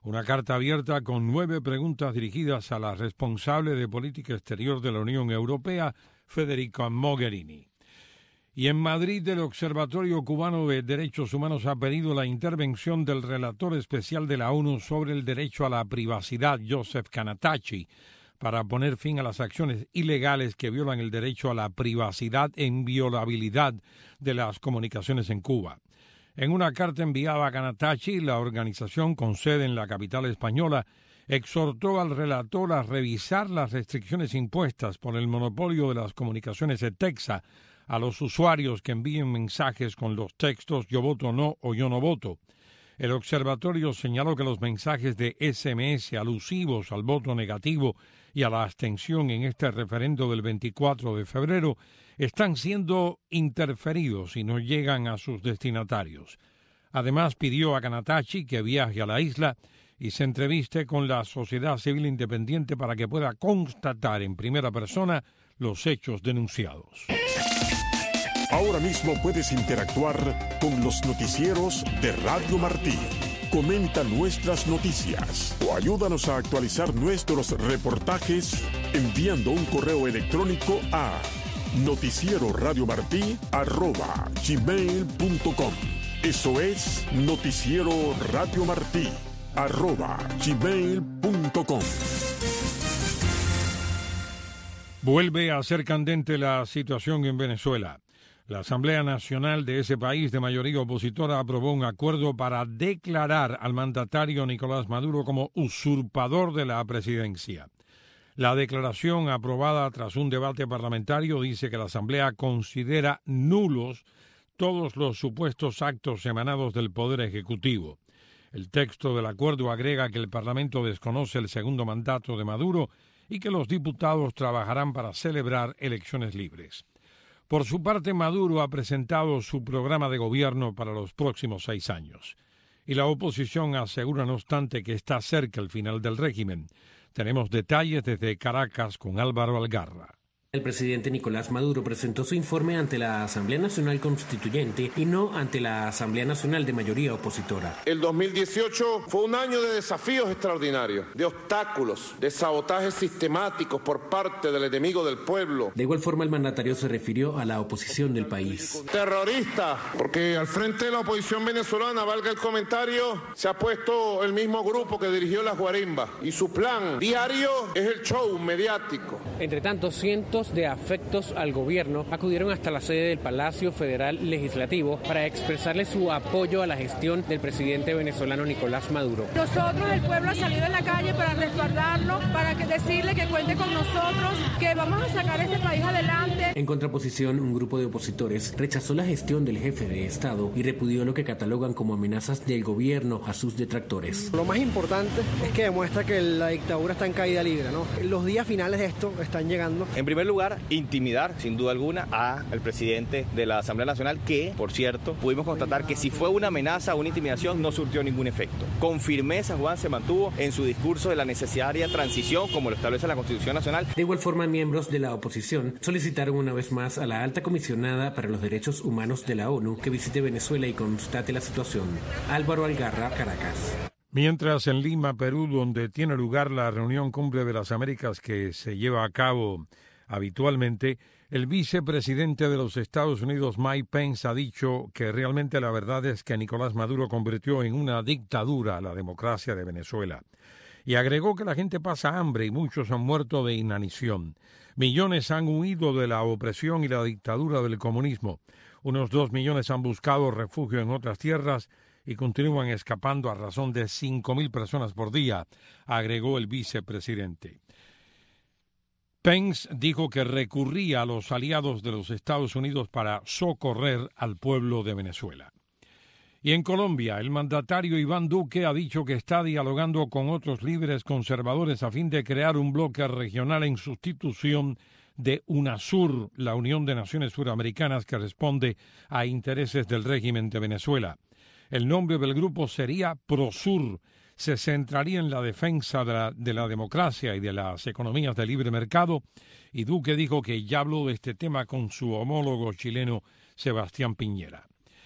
Una carta abierta con nueve preguntas dirigidas a la responsable de política exterior de la Unión Europea, Federica Mogherini. Y en Madrid, el Observatorio Cubano de Derechos Humanos ha pedido la intervención del relator especial de la ONU sobre el derecho a la privacidad, Joseph Canatachi, para poner fin a las acciones ilegales que violan el derecho a la privacidad e inviolabilidad de las comunicaciones en Cuba. En una carta enviada a Canatachi, la organización con sede en la capital española exhortó al relator a revisar las restricciones impuestas por el monopolio de las comunicaciones ETEXA a los usuarios que envíen mensajes con los textos "yo voto no" o "yo no voto". El observatorio señaló que los mensajes de ese eme ese alusivos al voto negativo y a la abstención en este referendo del veinticuatro de febrero están siendo interferidos y no llegan a sus destinatarios. Además, pidió a Canatachi que viaje a la isla y se entreviste con la sociedad civil independiente para que pueda constatar en primera persona los hechos denunciados. Ahora mismo puedes interactuar con los noticieros de Radio Martí. Comenta nuestras noticias o ayúdanos a actualizar nuestros reportajes enviando un correo electrónico a noticiero radio martí arroba gmail punto com. Eso es noticiero radio martí arroba gmail punto com. Vuelve a ser candente la situación en Venezuela. La Asamblea Nacional de ese país de mayoría opositora aprobó un acuerdo para declarar al mandatario Nicolás Maduro como usurpador de la presidencia. La declaración, aprobada tras un debate parlamentario, dice que la Asamblea considera nulos todos los supuestos actos emanados del Poder Ejecutivo. El texto del acuerdo agrega que el Parlamento desconoce el segundo mandato de Maduro y que los diputados trabajarán para celebrar elecciones libres. Por su parte, Maduro ha presentado su programa de gobierno para los próximos seis años. Y la oposición asegura, no obstante, que está cerca el final del régimen. Tenemos detalles desde Caracas con Álvaro Algarra. El presidente Nicolás Maduro presentó su informe ante la Asamblea Nacional Constituyente y no ante la Asamblea Nacional de mayoría opositora. El dos mil dieciocho fue un año de desafíos extraordinarios, de obstáculos, de sabotajes sistemáticos por parte del enemigo del pueblo. De igual forma, el mandatario se refirió a la oposición del país. Terrorista, porque al frente de la oposición venezolana, valga el comentario, se ha puesto el mismo grupo que dirigió las guarimbas y su plan diario es el show mediático. Entre tanto, cientos de afectos al gobierno acudieron hasta la sede del Palacio Federal Legislativo para expresarle su apoyo a la gestión del presidente venezolano Nicolás Maduro. Nosotros, el pueblo, ha salido en la calle para respaldarlo, para que decirle que cuente con nosotros, que vamos a sacar este país adelante. En contraposición, un grupo de opositores rechazó la gestión del jefe de Estado y repudió lo que catalogan como amenazas del gobierno a sus detractores. Lo más importante es que demuestra que la dictadura está en caída libre, ¿no? Los días finales de esto están llegando. En primer lugar, lugar, intimidar sin duda alguna al presidente de la Asamblea Nacional, que, por cierto, pudimos constatar que si fue una amenaza o una intimidación no surtió ningún efecto. Con firmeza Juan se mantuvo en su discurso de la necesaria transición como lo establece la Constitución Nacional. De igual forma, miembros de la oposición solicitaron una vez más a la alta comisionada para los derechos humanos de la ONU que visite Venezuela y constate la situación. Álvaro Algarra, Caracas. Mientras en Lima, Perú, donde tiene lugar la reunión Cumbre de las Américas que se lleva a cabo habitualmente, el vicepresidente de los Estados Unidos, Mike Pence, ha dicho que realmente la verdad es que Nicolás Maduro convirtió en una dictadura a la democracia de Venezuela. Y agregó que la gente pasa hambre y muchos han muerto de inanición. Millones han huido de la opresión y la dictadura del comunismo. Unos dos millones han buscado refugio en otras tierras y continúan escapando a razón de cinco mil personas por día, agregó el vicepresidente. Pence dijo que recurría a los aliados de los Estados Unidos para socorrer al pueblo de Venezuela. Y en Colombia, el mandatario Iván Duque ha dicho que está dialogando con otros líderes conservadores a fin de crear un bloque regional en sustitución de UNASUR, la Unión de Naciones Suramericanas que responde a intereses del régimen de Venezuela. El nombre del grupo sería PROSUR. Se centraría en la defensa de la, de la democracia y de las economías de libre mercado, y Duque dijo que ya habló de este tema con su homólogo chileno Sebastián Piñera.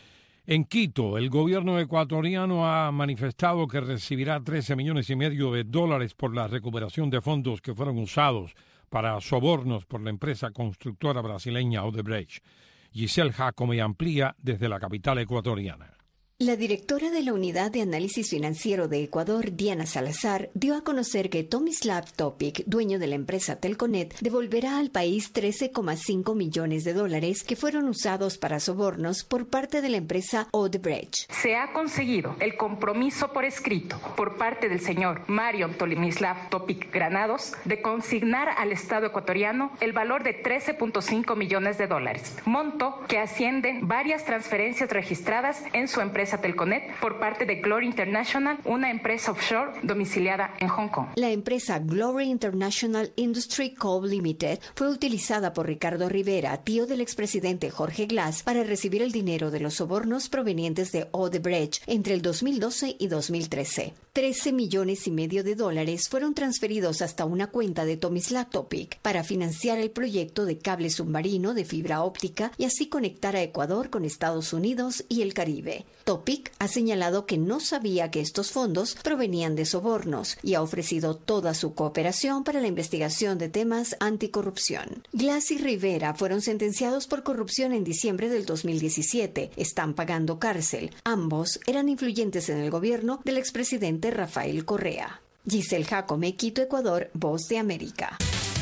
En Quito, el gobierno ecuatoriano ha manifestado que recibirá trece millones y medio de dólares por la recuperación de fondos que fueron usados para sobornos por la empresa constructora brasileña Odebrecht. Giselle Jacome amplía desde la capital ecuatoriana. La directora de la Unidad de Análisis Financiero de Ecuador, Diana Salazar, dio a conocer que Tomislav Topic, dueño de la empresa Telconet, devolverá al país trece coma cinco millones de dólares que fueron usados para sobornos por parte de la empresa Odebrecht. Se ha conseguido el compromiso por escrito por parte del señor Marion Tomislav Topic Granados de consignar al Estado ecuatoriano el valor de trece punto cinco millones de dólares, monto que asciende varias transferencias registradas en su empresa Telconet por parte de Glory International, una empresa offshore domiciliada en Hong Kong. La empresa Glory International Industry Co. Limited fue utilizada por Ricardo Rivera, tío del expresidente Jorge Glass, para recibir el dinero de los sobornos provenientes de Odebrecht entre el dos mil doce y dos mil trece. trece millones y medio de dólares fueron transferidos hasta una cuenta de Tomislav Topic para financiar el proyecto de cable submarino de fibra óptica y así conectar a Ecuador con Estados Unidos y el Caribe. Topic ha señalado que no sabía que estos fondos provenían de sobornos y ha ofrecido toda su cooperación para la investigación de temas anticorrupción. Glass y Rivera fueron sentenciados por corrupción en diciembre del dos mil diecisiete. Están pagando cárcel. Ambos eran influyentes en el gobierno del expresidente Rafael Correa. Giselle Jacome, Quito, Ecuador, Voz de América.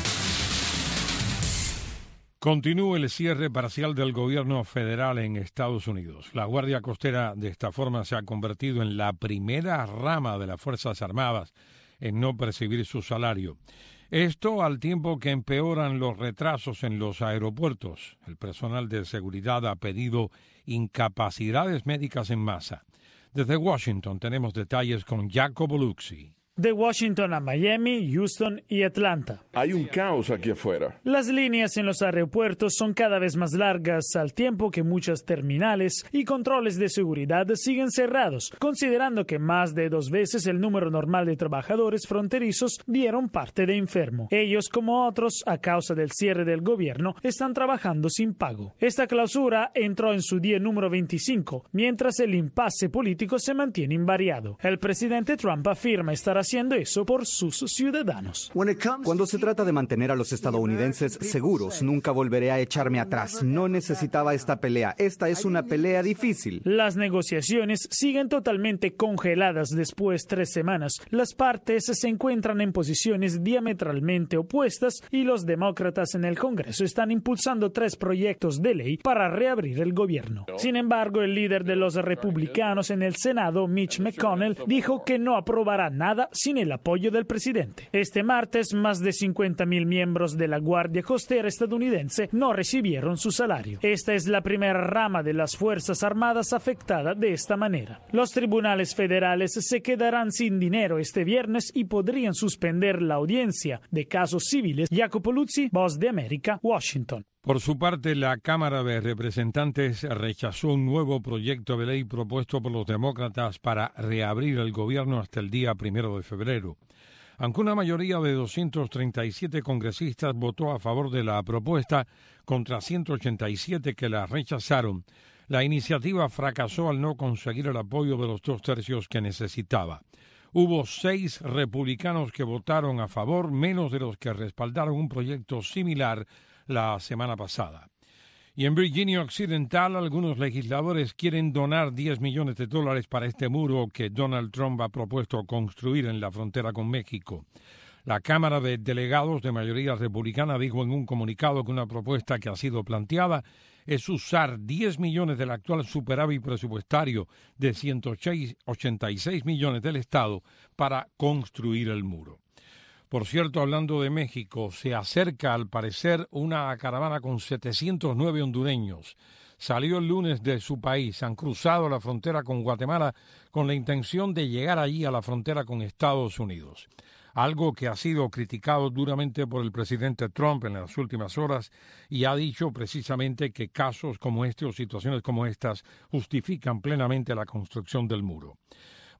Continúa el cierre parcial del gobierno federal en Estados Unidos. La Guardia Costera de esta forma se ha convertido en la primera rama de las Fuerzas Armadas en no percibir su salario. Esto al tiempo que empeoran los retrasos en los aeropuertos. El personal de seguridad ha pedido incapacidades médicas en masa. Desde Washington tenemos detalles con Jacobo Luxi. De Washington a Miami, Houston y Atlanta. Hay un caos aquí afuera. Las líneas en los aeropuertos son cada vez más largas, al tiempo que muchas terminales y controles de seguridad siguen cerrados, considerando que más de dos veces el número normal de trabajadores fronterizos dieron parte de enfermo. Ellos, como otros, a causa del cierre del gobierno, están trabajando sin pago. Esta clausura entró en su día número veinticinco, mientras el impasse político se mantiene invariado. El presidente Trump afirma estar haciendo eso por sus ciudadanos. Cuando se trata de mantener a los estadounidenses seguros, nunca volveré a echarme atrás. No necesitaba esta pelea. Esta es una pelea difícil. Las negociaciones siguen totalmente congeladas después de tres semanas. Las partes se encuentran en posiciones diametralmente opuestas y los demócratas en el Congreso están impulsando tres proyectos de ley para reabrir el gobierno. Sin embargo, el líder de los republicanos en el Senado, Mitch McConnell, dijo que no aprobará nada sin el apoyo del presidente. Este martes, más de cincuenta mil miembros de la Guardia Costera estadounidense no recibieron su salario. Esta es la primera rama de las Fuerzas Armadas afectada de esta manera. Los tribunales federales se quedarán sin dinero este viernes y podrían suspender la audiencia de casos civiles. Jacopo Luzzi, Voz de América, Washington. Por su parte, la Cámara de Representantes rechazó un nuevo proyecto de ley propuesto por los demócratas para reabrir el gobierno hasta el día primero de febrero. Aunque una mayoría de doscientos treinta y siete congresistas votó a favor de la propuesta contra ciento ochenta y siete que la rechazaron, la iniciativa fracasó al no conseguir el apoyo de los dos tercios que necesitaba. Hubo seis republicanos que votaron a favor, menos de los que respaldaron un proyecto similar la semana pasada. Y en Virginia Occidental, algunos legisladores quieren donar diez millones de dólares para este muro que Donald Trump ha propuesto construir en la frontera con México. La Cámara de Delegados de mayoría republicana dijo en un comunicado que una propuesta que ha sido planteada es usar diez millones del actual superávit presupuestario de ciento ochenta y seis millones del Estado para construir el muro. Por cierto, hablando de México, se acerca al parecer una caravana con setecientos nueve hondureños. Salió el lunes de su país, han cruzado la frontera con Guatemala con la intención de llegar allí a la frontera con Estados Unidos. Algo que ha sido criticado duramente por el presidente Trump en las últimas horas y ha dicho precisamente que casos como este o situaciones como estas justifican plenamente la construcción del muro.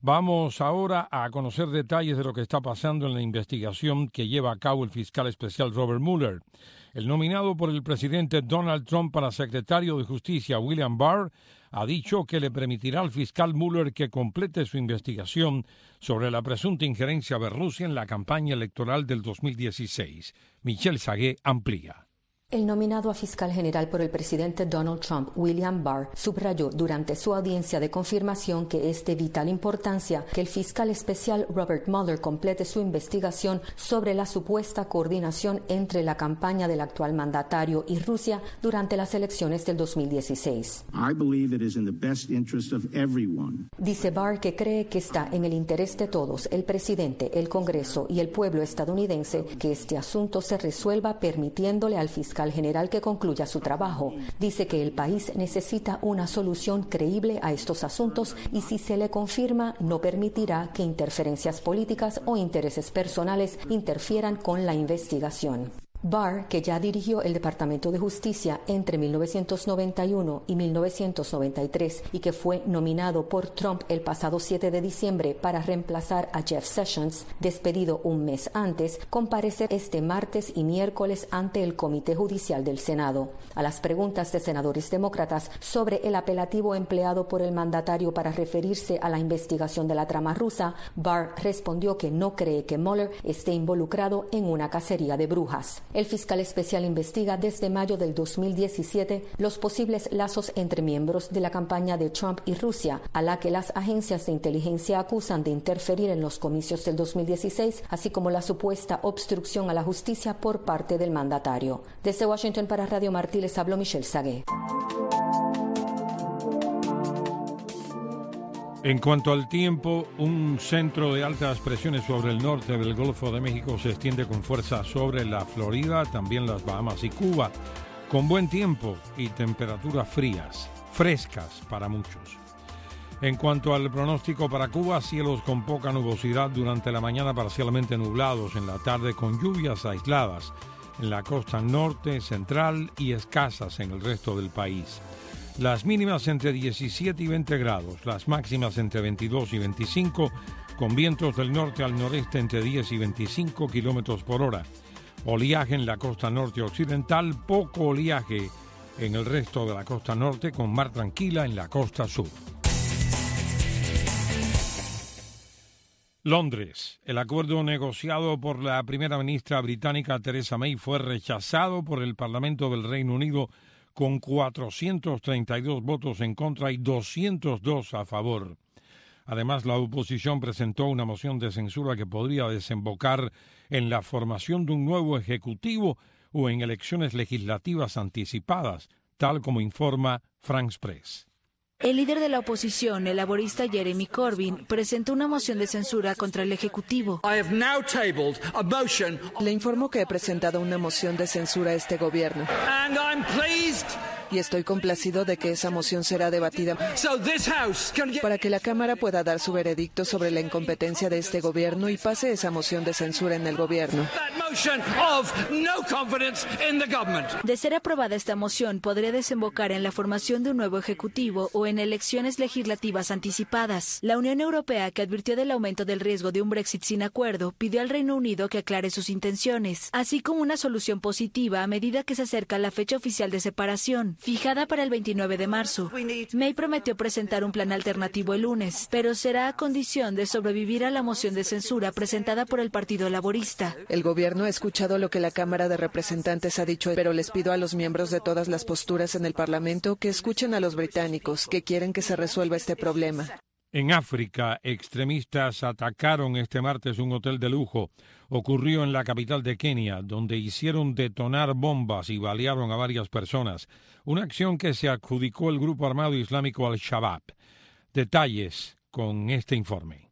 Vamos ahora a conocer detalles de lo que está pasando en la investigación que lleva a cabo el fiscal especial Robert Mueller. El nominado por el presidente Donald Trump para secretario de Justicia, William Barr, ha dicho que le permitirá al fiscal Mueller que complete su investigación sobre la presunta injerencia de Rusia en la campaña electoral del dos mil dieciséis. Michelle Sagué amplía. El nominado a fiscal general por el presidente Donald Trump, William Barr, subrayó durante su audiencia de confirmación que es de vital importancia que el fiscal especial Robert Mueller complete su investigación sobre la supuesta coordinación entre la campaña del actual mandatario y Rusia durante las elecciones del dos mil dieciséis. I believe it is in the best interest of everyone. Dice Barr que cree que está en el interés de todos, el presidente, el Congreso y el pueblo estadounidense, que este asunto se resuelva permitiéndole al fiscal general que concluya su trabajo. Dice que el país necesita una solución creíble a estos asuntos y si se le confirma no permitirá que interferencias políticas o intereses personales interfieran con la investigación. Barr, que ya dirigió el Departamento de Justicia entre mil novecientos noventa y uno y mil novecientos noventa y tres y que fue nominado por Trump el pasado siete de diciembre para reemplazar a Jeff Sessions, despedido un mes antes, comparece este martes y miércoles ante el Comité Judicial del Senado. A las preguntas de senadores demócratas sobre el apelativo empleado por el mandatario para referirse a la investigación de la trama rusa, Barr respondió que no cree que Mueller esté involucrado en una cacería de brujas. El fiscal especial investiga desde mayo del dos mil diecisiete los posibles lazos entre miembros de la campaña de Trump y Rusia, a la que las agencias de inteligencia acusan de interferir en los comicios del dos mil dieciséis, así como la supuesta obstrucción a la justicia por parte del mandatario. Desde Washington para Radio Martí les habló Michelle Sagué. En cuanto al tiempo, un centro de altas presiones sobre el norte del Golfo de México se extiende con fuerza sobre la Florida, también las Bahamas y Cuba, con buen tiempo y temperaturas frías, frescas para muchos. En cuanto al pronóstico para Cuba, cielos con poca nubosidad durante la mañana, parcialmente nublados, en la tarde con lluvias aisladas en la costa norte, central y escasas en el resto del país. Las mínimas entre diecisiete y veinte grados, las máximas entre veintidós y veinticinco, con vientos del norte al noreste entre diez y veinticinco kilómetros por hora. Oleaje en la costa norte occidental, poco oleaje en el resto de la costa norte, con mar tranquila en la costa sur. Londres. El acuerdo negociado por la primera ministra británica Theresa May fue rechazado por el Parlamento del Reino Unido con cuatrocientos treinta y dos votos en contra y doscientos dos a favor. Además, la oposición presentó una moción de censura que podría desembocar en la formación de un nuevo ejecutivo o en elecciones legislativas anticipadas, tal como informa France Press. El líder de la oposición, el laborista Jeremy Corbyn, presentó una moción de censura contra el Ejecutivo. Le informo que he presentado una moción de censura a este gobierno. Y estoy complacido de que esa moción será debatida para que la Cámara pueda dar su veredicto sobre la incompetencia de este gobierno y pase esa moción de censura en el gobierno. De ser aprobada esta moción, podría desembocar en la formación de un nuevo ejecutivo o en elecciones legislativas anticipadas. La Unión Europea, que advirtió del aumento del riesgo de un Brexit sin acuerdo, pidió al Reino Unido que aclare sus intenciones, así como una solución positiva a medida que se acerca la fecha oficial de separación, fijada para el veintinueve de marzo. May prometió presentar un plan alternativo el lunes, pero será a condición de sobrevivir a la moción de censura presentada por el Partido Laborista. El gobierno ha escuchado lo que la Cámara de Representantes ha dicho, pero les pido a los miembros de todas las posturas en el Parlamento que escuchen a los británicos, que quieren que se resuelva este problema. En África, extremistas atacaron este martes un hotel de lujo. Ocurrió en la capital de Kenia, donde hicieron detonar bombas y balearon a varias personas. Una acción que se adjudicó el grupo armado islámico Al-Shabaab. Detalles con este informe.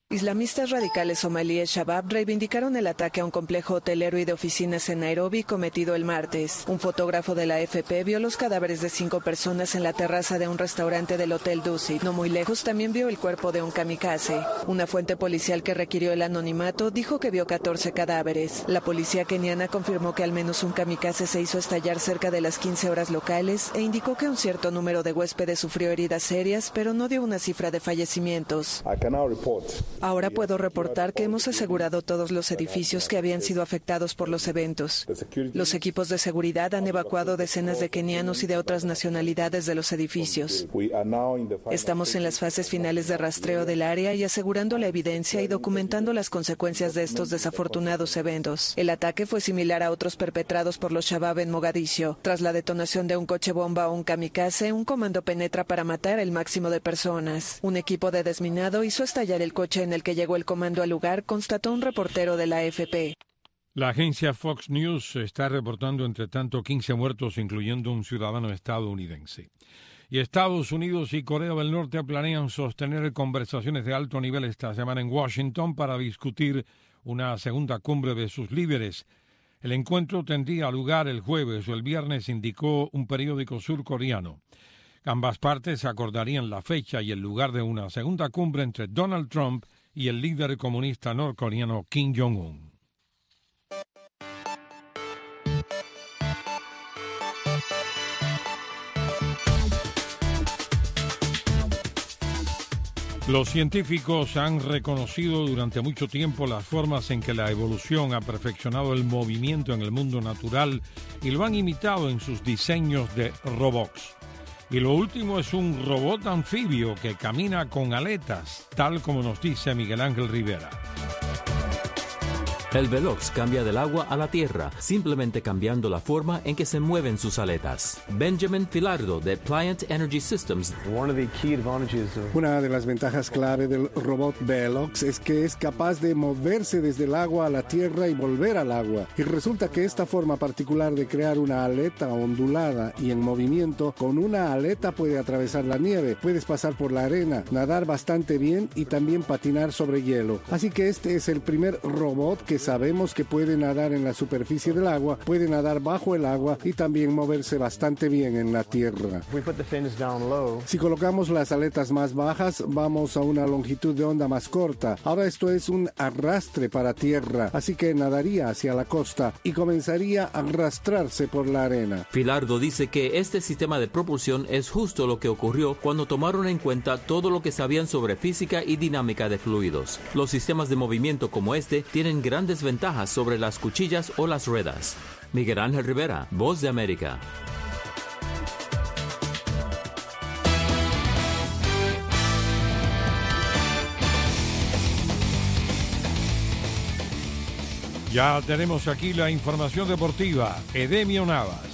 Islamistas radicales somalíes Shabab reivindicaron el ataque a un complejo hotelero y de oficinas en Nairobi cometido el martes. Un fotógrafo de la A F P vio los cadáveres de cinco personas en la terraza de un restaurante del Hotel Dusit. No muy lejos también vio el cuerpo de un kamikaze. Una fuente policial que requirió el anonimato dijo que vio catorce cadáveres. La policía keniana confirmó que al menos un kamikaze se hizo estallar cerca de las quince horas locales e indicó que un cierto número de huéspedes sufrió heridas serias, pero no dio una cifra de fallecimientos. Ahora puedo reportar que hemos asegurado todos los edificios que habían sido afectados por los eventos. Los equipos de seguridad han evacuado decenas de kenianos y de otras nacionalidades de los edificios. Estamos en las fases finales de rastreo del área y asegurando la evidencia y documentando las consecuencias de estos desafortunados eventos. El ataque fue similar a otros perpetrados por los Shabab en Mogadiscio. Tras la detonación de un coche bomba o un kamikaze, un comando penetra para matar el máximo de personas. Un equipo de desminado hizo estallar el coche en el que llegó el comando al lugar, constató un reportero de la A F P. La agencia Fox News está reportando, entre tanto, quince muertos, incluyendo un ciudadano estadounidense. Y Estados Unidos y Corea del Norte planean sostener conversaciones de alto nivel esta semana en Washington para discutir una segunda cumbre de sus líderes. El encuentro tendría lugar el jueves o el viernes, indicó un periódico surcoreano. Ambas partes acordarían la fecha y el lugar de una segunda cumbre entre Donald Trump y el líder comunista norcoreano Kim Jong-un. Los científicos han reconocido durante mucho tiempo las formas en que la evolución ha perfeccionado el movimiento en el mundo natural y lo han imitado en sus diseños de robots. Y lo último es un robot anfibio que camina con aletas, tal como nos dice Miguel Ángel Rivera. El Velox cambia del agua a la tierra, simplemente cambiando la forma en que se mueven sus aletas. Benjamin Filardo, de Pliant Energy Systems. Una de las ventajas clave del robot Velox es que es capaz de moverse desde el agua a la tierra y volver al agua. Y resulta que esta forma particular de crear una aleta ondulada y en movimiento, con una aleta puede atravesar la nieve, puedes pasar por la arena, nadar bastante bien y también patinar sobre hielo. Así que este es el primer robot que sabemos que puede nadar en la superficie del agua, puede nadar bajo el agua y también moverse bastante bien en la tierra. Si colocamos las aletas más bajas, vamos a una longitud de onda más corta. Ahora esto es un arrastre para tierra, así que nadaría hacia la costa y comenzaría a arrastrarse por la arena. Filardo dice que este sistema de propulsión es justo lo que ocurrió cuando tomaron en cuenta todo lo que sabían sobre física y dinámica de fluidos. Los sistemas de movimiento como este tienen grandes ventajas sobre las cuchillas o las ruedas. Miguel Ángel Rivera, Voz de América. Ya tenemos aquí la información deportiva. Edemio Navas.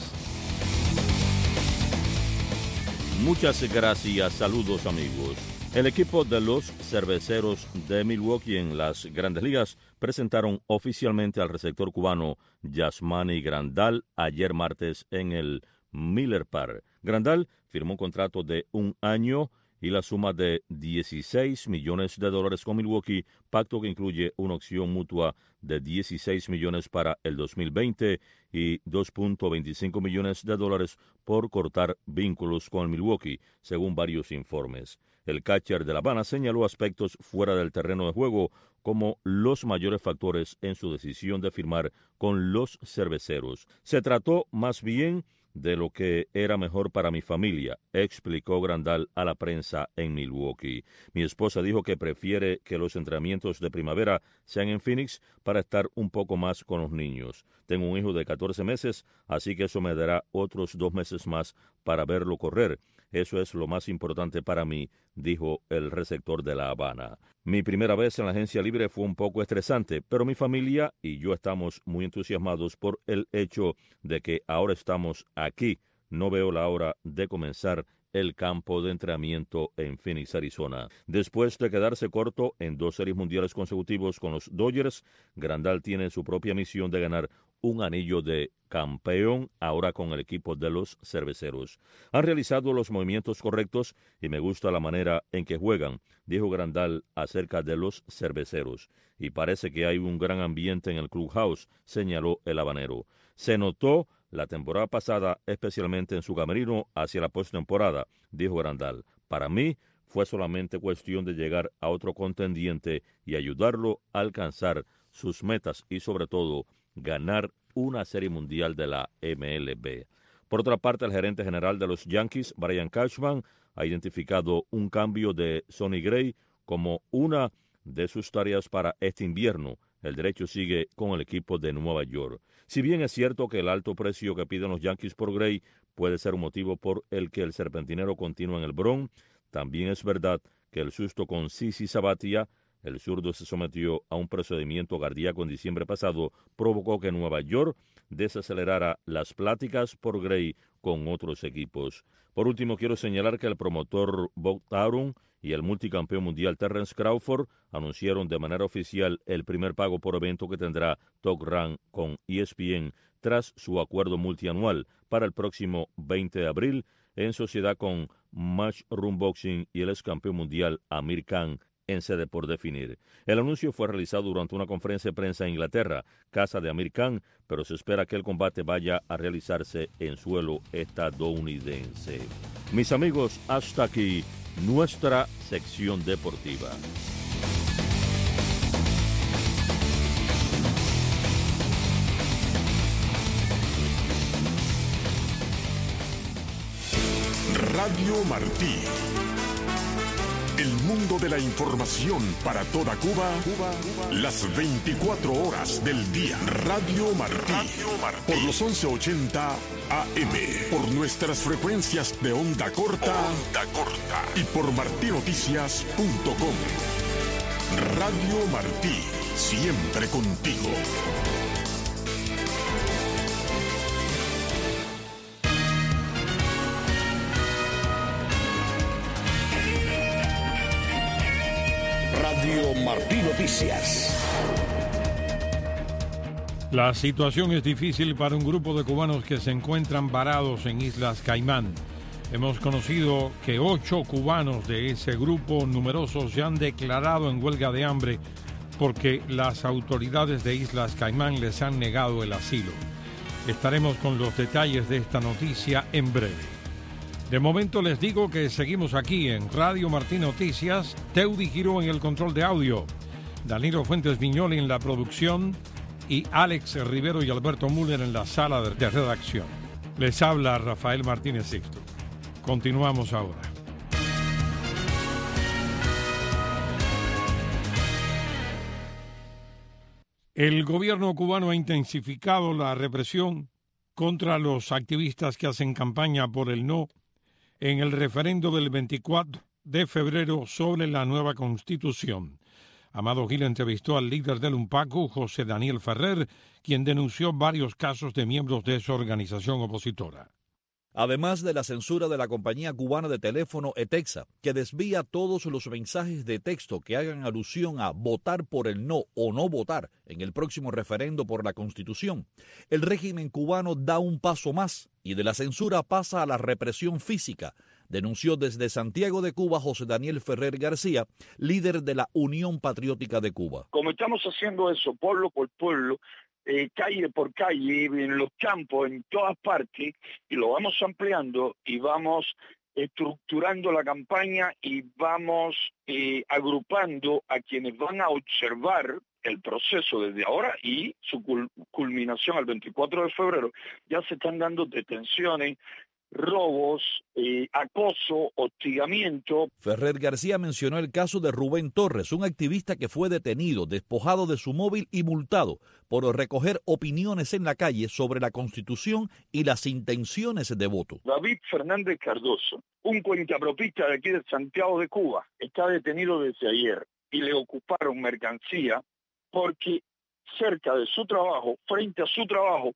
Muchas gracias, saludos amigos. El equipo de los Cerveceros de Milwaukee en las Grandes Ligas presentaron oficialmente al receptor cubano Yasmani Grandal ayer martes en el Miller Park. Grandal firmó un contrato de un año y la suma de dieciséis millones de dólares con Milwaukee, pacto que incluye una opción mutua de dieciséis millones para el dos mil veinte y dos punto veinticinco millones de dólares por cortar vínculos con Milwaukee, según varios informes. El catcher de La Habana señaló aspectos fuera del terreno de juego como los mayores factores en su decisión de firmar con los Cerveceros. Se trató más bien de lo que era mejor para mi familia, explicó Grandal a la prensa en Milwaukee. Mi esposa dijo que prefiere que los entrenamientos de primavera sean en Phoenix para estar un poco más con los niños. Tengo un hijo de catorce meses, así que eso me dará otros dos meses más para verlo correr. Eso es lo más importante para mí, dijo el receptor de La Habana. Mi primera vez en la agencia libre fue un poco estresante, pero mi familia y yo estamos muy entusiasmados por el hecho de que ahora estamos aquí. No veo la hora de comenzar el campo de entrenamiento en Phoenix, Arizona. Después de quedarse corto en dos series mundiales consecutivos con los Dodgers, Grandal tiene su propia misión de ganar un anillo de campeón ahora con el equipo de los Cerveceros. Han realizado los movimientos correctos y me gusta la manera en que juegan, dijo Grandal acerca de los Cerveceros. Y parece que hay un gran ambiente en el clubhouse, señaló el habanero. Se notó la temporada pasada, especialmente en su camerino hacia la postemporada, dijo Grandal. Para mí fue solamente cuestión de llegar a otro contendiente y ayudarlo a alcanzar sus metas y sobre todo ganar una serie mundial de la M L B. Por otra parte, el gerente general de los Yankees, Brian Cashman, ha identificado un cambio de Sonny Gray como una de sus tareas para este invierno. El derecho sigue con el equipo de Nueva York. Si bien es cierto que el alto precio que piden los Yankees por Gray puede ser un motivo por el que el serpentinero continúa en el Bronx, también es verdad que el susto con Sisi Sabathia, el zurdo se sometió a un procedimiento cardíaco en diciembre pasado, provocó que Nueva York desacelerara las pláticas por Gray con otros equipos. Por último, quiero señalar que el promotor Bob Aaron y el multicampeón mundial Terrence Crawford anunciaron de manera oficial el primer pago por evento que tendrá Top Rank con E S P N tras su acuerdo multianual para el próximo veinte de abril en sociedad con Matchroom Boxing y el ex campeón mundial Amir Khan en sede por definir. El anuncio fue realizado durante una conferencia de prensa en Inglaterra, casa de Amir Khan, pero se espera que el combate vaya a realizarse en suelo estadounidense. Mis amigos, hasta aquí nuestra sección deportiva. Radio Martí. El mundo de la información para toda Cuba, Cuba, Cuba, las veinticuatro horas del día. Radio Martí, Radio Martí. Por los once ochenta A M, por nuestras frecuencias de onda corta, onda corta y por martinoticias punto com. Radio Martí, siempre contigo. Radio Martí Noticias. La situación es difícil para un grupo de cubanos que se encuentran varados en Islas Caimán. Hemos conocido que ocho cubanos de ese grupo, numerosos, se han declarado en huelga de hambre porque las autoridades de Islas Caimán les han negado el asilo. Estaremos con los detalles de esta noticia en breve. De momento les digo que seguimos aquí en Radio Martí Noticias, Teudi Giró en el control de audio, Danilo Fuentes Viñoli en la producción y Alex Rivero y Alberto Müller en la sala de redacción. Les habla Rafael Martínez Sixto. Continuamos ahora. El gobierno cubano ha intensificado la represión contra los activistas que hacen campaña por el no en el referendo del veinticuatro de febrero sobre la nueva Constitución. Amado Gil entrevistó al líder del UNPACU, José Daniel Ferrer, quien denunció varios casos de miembros de su organización opositora. Además de la censura de la compañía cubana de teléfono ETEXA, que desvía todos los mensajes de texto que hagan alusión a votar por el no o no votar en el próximo referendo por la Constitución, el régimen cubano da un paso más y de la censura pasa a la represión física, denunció desde Santiago de Cuba José Daniel Ferrer García, líder de la Unión Patriótica de Cuba. Como estamos haciendo eso pueblo por pueblo, Eh, calle por calle, en los campos, en todas partes, y lo vamos ampliando y vamos estructurando la campaña y vamos eh, agrupando a quienes van a observar el proceso desde ahora y su cul- culminación al veinticuatro de febrero. Ya se están dando detenciones, robos, eh, acoso, hostigamiento. Ferrer García mencionó el caso de Rubén Torres, un activista que fue detenido, despojado de su móvil y multado por recoger opiniones en la calle sobre la Constitución y las intenciones de voto. David Fernández Cardoso, un cuentapropista de aquí de Santiago de Cuba, está detenido desde ayer y le ocuparon mercancía porque cerca de su trabajo, frente a su trabajo,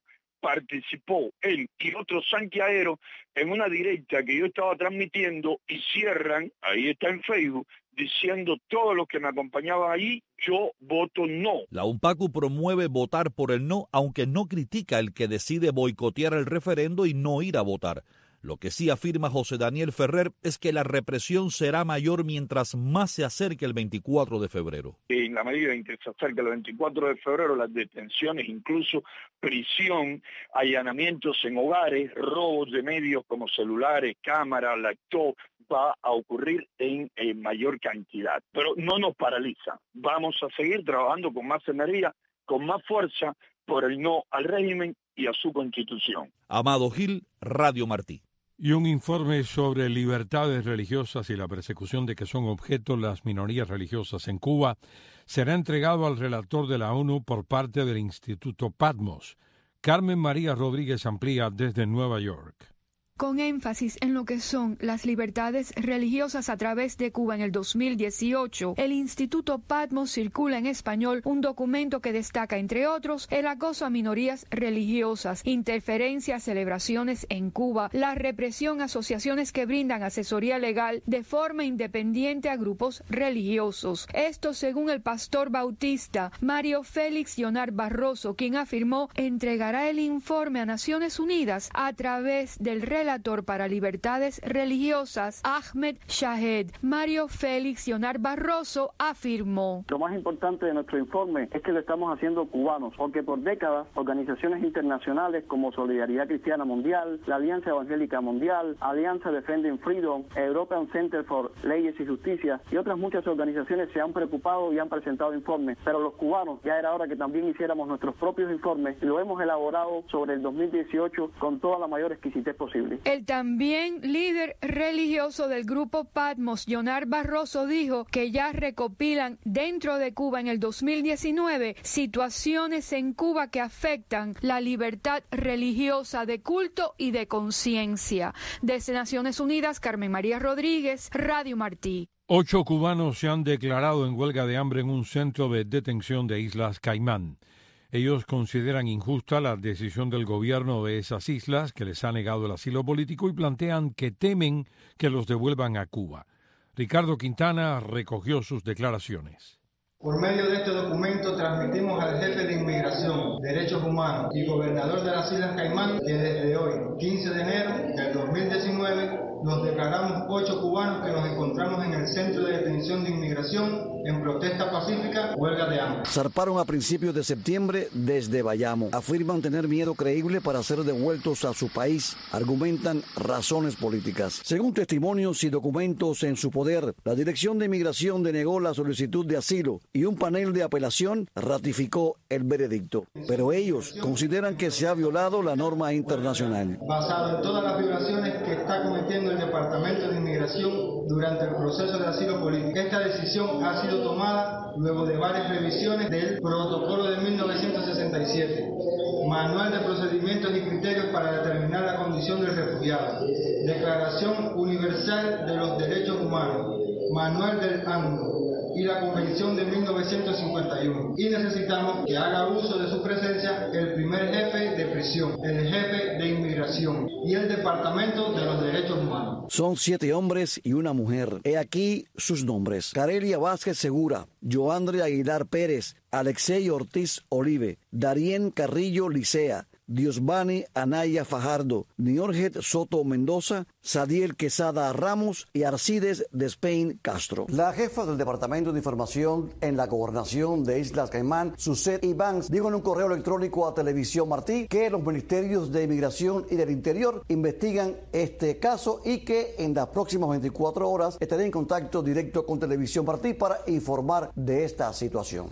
participó él y otros santiagueros en una directa que yo estaba transmitiendo y cierran, ahí está en Facebook, diciendo todos los que me acompañaban allí, yo voto no. La UNPACU promueve votar por el no, aunque no critica el que decide boicotear el referendo y no ir a votar. Lo que sí afirma José Daniel Ferrer es que la represión será mayor mientras más se acerque el veinticuatro de febrero. En la medida en que se acerca el veinticuatro de febrero, las detenciones, incluso prisión, allanamientos en hogares, robos de medios como celulares, cámaras, laptop, va a ocurrir en, en mayor cantidad. Pero no nos paraliza. Vamos a seguir trabajando con más energía, con más fuerza, por el no al régimen y a su constitución. Amado Gil, Radio Martí. Y un informe sobre libertades religiosas y la persecución de que son objeto las minorías religiosas en Cuba será entregado al relator de la ONU por parte del Instituto Patmos. Carmen María Rodríguez amplía desde Nueva York. Con énfasis en lo que son las libertades religiosas a través de Cuba en el dos mil dieciocho, el Instituto Patmos circula en español un documento que destaca, entre otros, el acoso a minorías religiosas, interferencias, celebraciones en Cuba, la represión, asociaciones que brindan asesoría legal de forma independiente a grupos religiosos. Esto según el pastor bautista Mario Félix Leonard Barroso, quien afirmó entregará el informe a Naciones Unidas a través del relator para libertades religiosas Ahmed Shahed. Mario Félix Leonard Barroso afirmó: lo más importante de nuestro informe es que lo estamos haciendo cubanos, porque por décadas organizaciones internacionales como Solidaridad Cristiana Mundial, la Alianza Evangélica Mundial, Alianza Defending Freedom, European Center for Leyes y Justicia y otras muchas organizaciones se han preocupado y han presentado informes, pero los cubanos ya era hora que también hiciéramos nuestros propios informes y lo hemos elaborado sobre el dos mil dieciocho con toda la mayor exquisitez posible. El también líder religioso del grupo Patmos, Leonard Barroso, dijo que ya recopilan dentro de Cuba en el dos mil diecinueve situaciones en Cuba que afectan la libertad religiosa de culto y de conciencia. Desde Naciones Unidas, Carmen María Rodríguez, Radio Martí. Ocho cubanos se han declarado en huelga de hambre en un centro de detención de Islas Caimán. Ellos consideran injusta la decisión del gobierno de esas islas, que les ha negado el asilo político, y plantean que temen que los devuelvan a Cuba. Ricardo Quintana recogió sus declaraciones. Por medio de este documento transmitimos al jefe de Inmigración, Derechos Humanos y gobernador de las Islas Caimán que desde hoy, quince de enero del dos mil diecinueve, nos declaramos ocho cubanos que nos encontramos en el Centro de Detención de Inmigración en protesta pacífica, huelga de hambre. Zarparon a principios de septiembre desde Bayamo. Afirman tener miedo creíble para ser devueltos a su país. Argumentan razones políticas. Según testimonios y documentos en su poder, la Dirección de Inmigración denegó la solicitud de asilo y un panel de apelación ratificó el veredicto. Pero ellos consideran que se ha violado la norma internacional. Basado en todas las violaciones que está cometiendo el Departamento de Inmigración durante el proceso de asilo político, esta decisión ha sido tomada luego de varias revisiones del Protocolo de mil novecientos sesenta y siete, Manual de Procedimientos y Criterios para determinar la condición del refugiado, Declaración Universal de los Derechos Humanos, Manual del A M N O y la Convención de mil novecientos cincuenta y uno. Y necesitamos que haga uso de su presencia el primer jefe de prisión, el jefe de inmigración y el Departamento de los Derechos Humanos. Son siete hombres y una mujer. He aquí sus nombres: Carelia Vázquez Segura, Joandre Aguilar Pérez, Alexei Ortiz Olive, Darien Carrillo Licea, Diosbani Anaya Fajardo, Niorget Soto Mendoza, Sadiel Quesada Ramos y Arcides Despain Castro. La jefa del Departamento de Información en la Gobernación de Islas Caimán, Suset Ivans, dijo en un correo electrónico a Televisión Martí que los ministerios de Inmigración y del Interior investigan este caso y que en las próximas veinticuatro horas estará en contacto directo con Televisión Martí para informar de esta situación.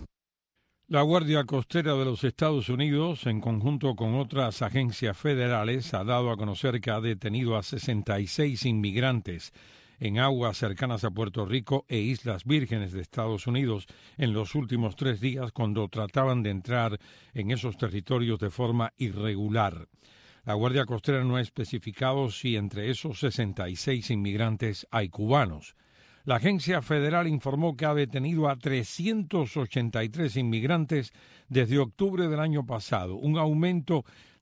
La Guardia Costera de los Estados Unidos, en conjunto con otras agencias federales, ha dado a conocer que ha detenido a sesenta y seis inmigrantes en aguas cercanas a Puerto Rico e Islas Vírgenes de Estados Unidos en los últimos tres días cuando trataban de entrar en esos territorios de forma irregular. La Guardia Costera no ha especificado si entre esos sesenta y seis inmigrantes hay cubanos. La agencia federal informó que ha detenido a trescientos ochenta y tres inmigrantes desde octubre del año pasado, un aumento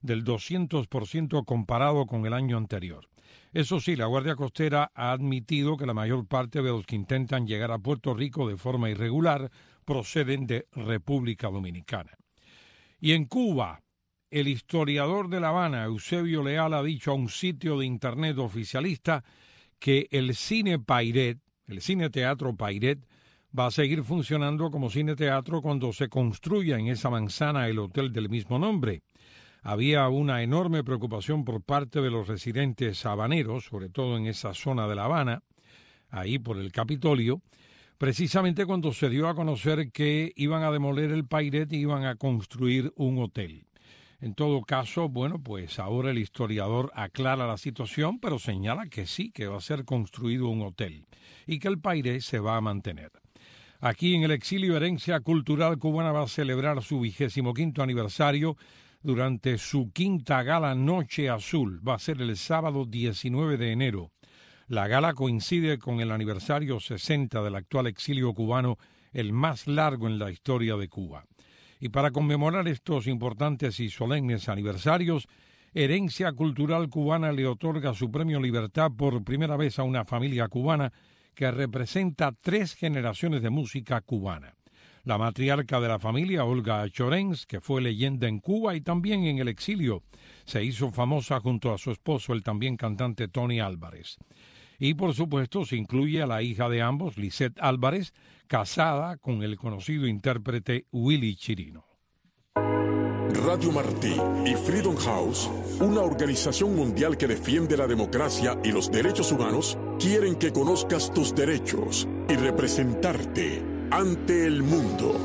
del doscientos por ciento comparado con el año anterior. Eso sí, la Guardia Costera ha admitido que la mayor parte de los que intentan llegar a Puerto Rico de forma irregular proceden de República Dominicana. Y en Cuba, el historiador de La Habana, Eusebio Leal, ha dicho a un sitio de internet oficialista que el cine Pairet, el cine teatro Pairet, va a seguir funcionando como cine teatro cuando se construya en esa manzana el hotel del mismo nombre. Había una enorme preocupación por parte de los residentes habaneros, sobre todo en esa zona de La Habana, ahí por el Capitolio, precisamente cuando se dio a conocer que iban a demoler el Pairet y iban a construir un hotel. En todo caso, bueno, pues ahora el historiador aclara la situación, pero señala que sí, que va a ser construido un hotel y que el Pairet se va a mantener. Aquí en el exilio, Herencia Cultural Cubana va a celebrar su vigésimo quinto aniversario durante su quinta gala Noche Azul. Va a ser el sábado diecinueve de enero. La gala coincide con el aniversario sesenta del actual exilio cubano, el más largo en la historia de Cuba. Y para conmemorar estos importantes y solemnes aniversarios, Herencia Cultural Cubana le otorga su premio Libertad por primera vez a una familia cubana que representa tres generaciones de música cubana. La matriarca de la familia, Olga Chorens, que fue leyenda en Cuba y también en el exilio, se hizo famosa junto a su esposo, el también cantante Tony Álvarez. Y por supuesto se incluye a la hija de ambos, Lisette Álvarez, casada con el conocido intérprete Willy Chirino. Radio Martí y Freedom House, una organización mundial que defiende la democracia y los derechos humanos, quieren que conozcas tus derechos y representarte ante el mundo.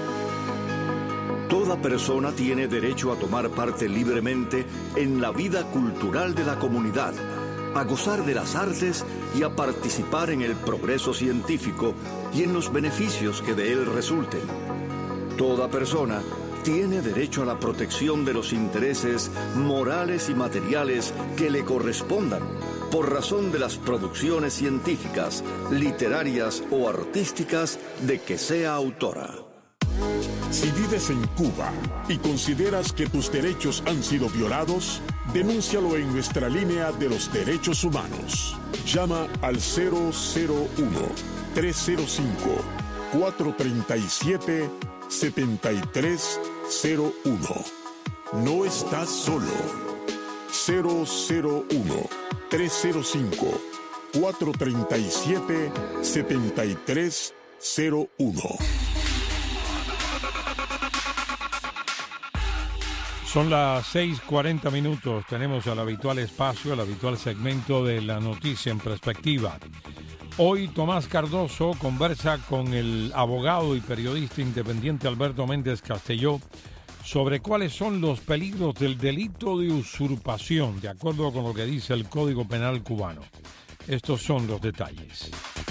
Toda persona tiene derecho a tomar parte libremente en la vida cultural de la comunidad, a gozar de las artes y a participar en el progreso científico y en los beneficios que de él resulten. Toda persona tiene derecho a la protección de los intereses morales y materiales que le correspondan por razón de las producciones científicas, literarias o artísticas de que sea autora. Si vives en Cuba y consideras que tus derechos han sido violados, denúncialo en nuestra línea de los derechos humanos. Llama al cero cero uno, tres cero cinco, cuatro tres siete, siete tres cero uno. No estás solo. cero cero uno, tres cero cinco, cuatro tres siete, siete tres cero uno. Son las seis cuarenta minutos. Tenemos el habitual espacio, el habitual segmento de la noticia en perspectiva. Hoy Tomás Cardoso conversa con el abogado y periodista independiente Alberto Méndez Castelló sobre cuáles son los peligros del delito de usurpación, de acuerdo con lo que dice el Código Penal cubano. Estos son los detalles.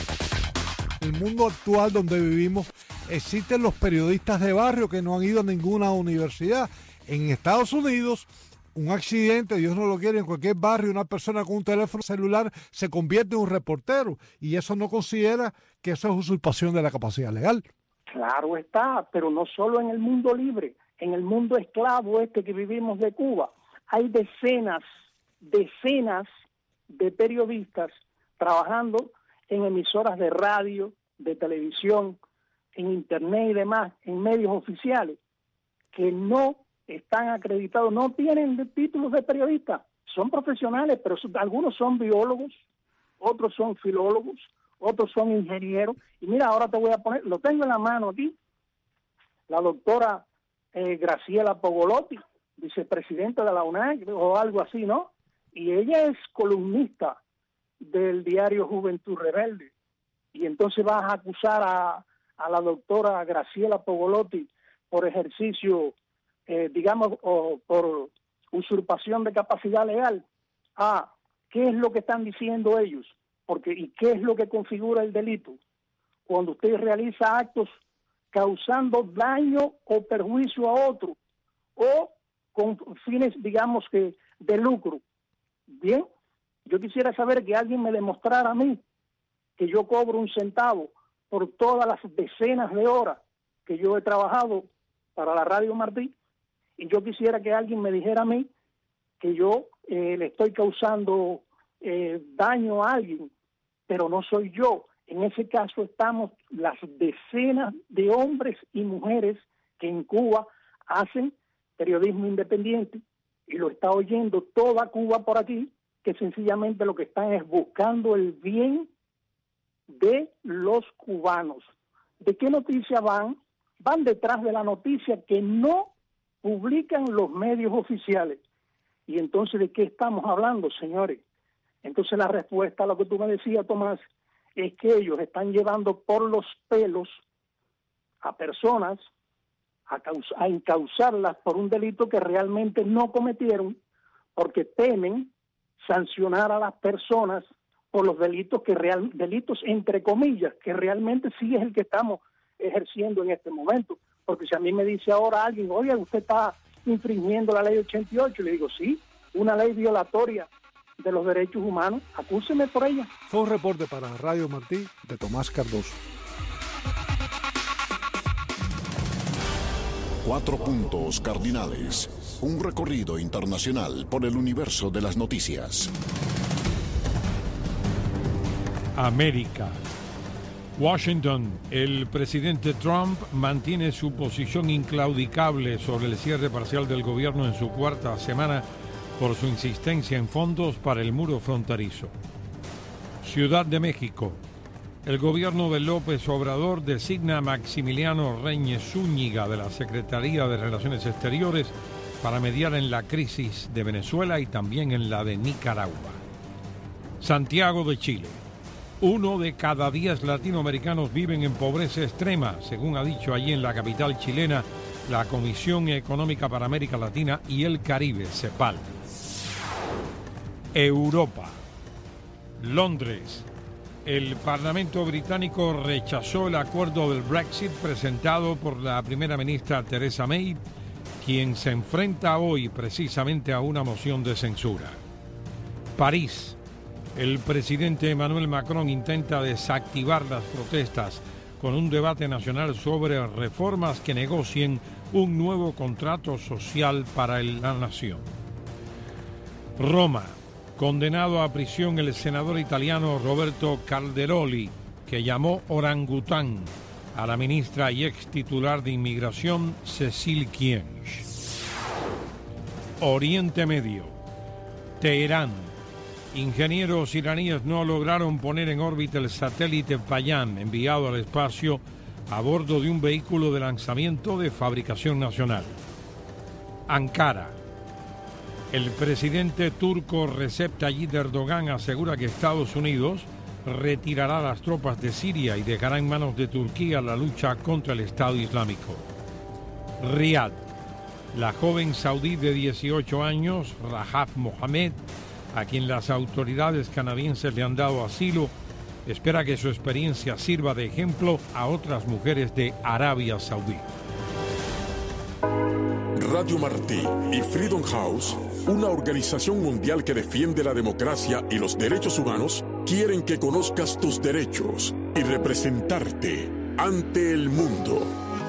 En el mundo actual donde vivimos, existen los periodistas de barrio que no han ido a ninguna universidad. En Estados Unidos, un accidente, Dios no lo quiere, en cualquier barrio, una persona con un teléfono celular se convierte en un reportero y eso no considera que eso es usurpación de la capacidad legal. Claro está, pero no solo en el mundo libre, en el mundo esclavo este que vivimos de Cuba, hay decenas, decenas de periodistas trabajando en emisoras de radio, de televisión, en internet y demás, en medios oficiales, que no están acreditados, no tienen títulos de periodista, son profesionales, pero algunos son biólogos, otros son filólogos, otros son ingenieros, y mira, ahora te voy a poner, lo tengo en la mano aquí, la doctora eh, Graciela Pogolotti, vicepresidenta de la UNAC, o algo así, ¿no? Y ella es columnista del diario Juventud Rebelde, y entonces vas a acusar a, a la doctora Graciela Pogolotti por ejercicio Eh, digamos, o por usurpación de capacidad legal. Ah, ¿qué es lo que están diciendo ellos? Porque ¿y qué es lo que configura el delito? Cuando usted realiza actos causando daño o perjuicio a otro, o con fines, digamos, que de lucro. Bien, yo quisiera saber que alguien me demostrara a mí que yo cobro un centavo por todas las decenas de horas que yo he trabajado para la Radio Martí. Y yo quisiera que alguien me dijera a mí que yo eh, le estoy causando eh, daño a alguien, pero no soy yo. En ese caso estamos las decenas de hombres y mujeres que en Cuba hacen periodismo independiente, y lo está oyendo toda Cuba por aquí, que sencillamente lo que están es buscando el bien de los cubanos. ¿De qué noticia van? Van detrás de la noticia que no publican los medios oficiales. Y entonces, ¿de qué estamos hablando, señores? Entonces la respuesta a lo que tú me decías, Tomás, es que ellos están llevando por los pelos a personas a, caus- a encauzarlas por un delito que realmente no cometieron, porque temen sancionar a las personas por los delitos que real, delitos entre comillas, que realmente sí es el que estamos ejerciendo en este momento. Porque si a mí me dice ahora alguien, oye, usted está infringiendo la ley ochenta y ocho, le digo, sí, una ley violatoria de los derechos humanos, acúseme por ella. Fue un reporte para Radio Martí de Tomás Cardoso. Cuatro puntos cardinales. Un recorrido internacional por el universo de las noticias. América. Washington. El presidente Trump mantiene su posición inclaudicable sobre el cierre parcial del gobierno en su cuarta semana por su insistencia en fondos para el muro fronterizo. Ciudad de México. El gobierno de López Obrador designa a Maximiliano Reñes Zúñiga de la Secretaría de Relaciones Exteriores para mediar en la crisis de Venezuela y también en la de Nicaragua. Santiago de Chile. Uno de cada diez latinoamericanos viven en pobreza extrema, según ha dicho allí en la capital chilena la Comisión Económica para América Latina y el Caribe, CEPAL. Europa. Londres. El Parlamento británico rechazó el acuerdo del Brexit presentado por la primera ministra Theresa May, quien se enfrenta hoy precisamente a una moción de censura. París. El presidente Emmanuel Macron intenta desactivar las protestas con un debate nacional sobre reformas que negocien un nuevo contrato social para la nación. Roma. Condenado a prisión el senador italiano Roberto Calderoli, que llamó orangután a la ministra y ex titular de Inmigración Cécile Kyenge. Oriente Medio. Teherán. Ingenieros iraníes no lograron poner en órbita el satélite Payam enviado al espacio a bordo de un vehículo de lanzamiento de fabricación nacional. Ankara. El presidente turco Recep Tayyip Erdogan asegura que Estados Unidos retirará las tropas de Siria y dejará en manos de Turquía la lucha contra el Estado Islámico. Riad. La joven saudí de dieciocho años, Rahaf Mohamed, a quien las autoridades canadienses le han dado asilo, espera que su experiencia sirva de ejemplo a otras mujeres de Arabia Saudí. Radio Martí y Freedom House, una organización mundial que defiende la democracia y los derechos humanos, quieren que conozcas tus derechos y representarte ante el mundo.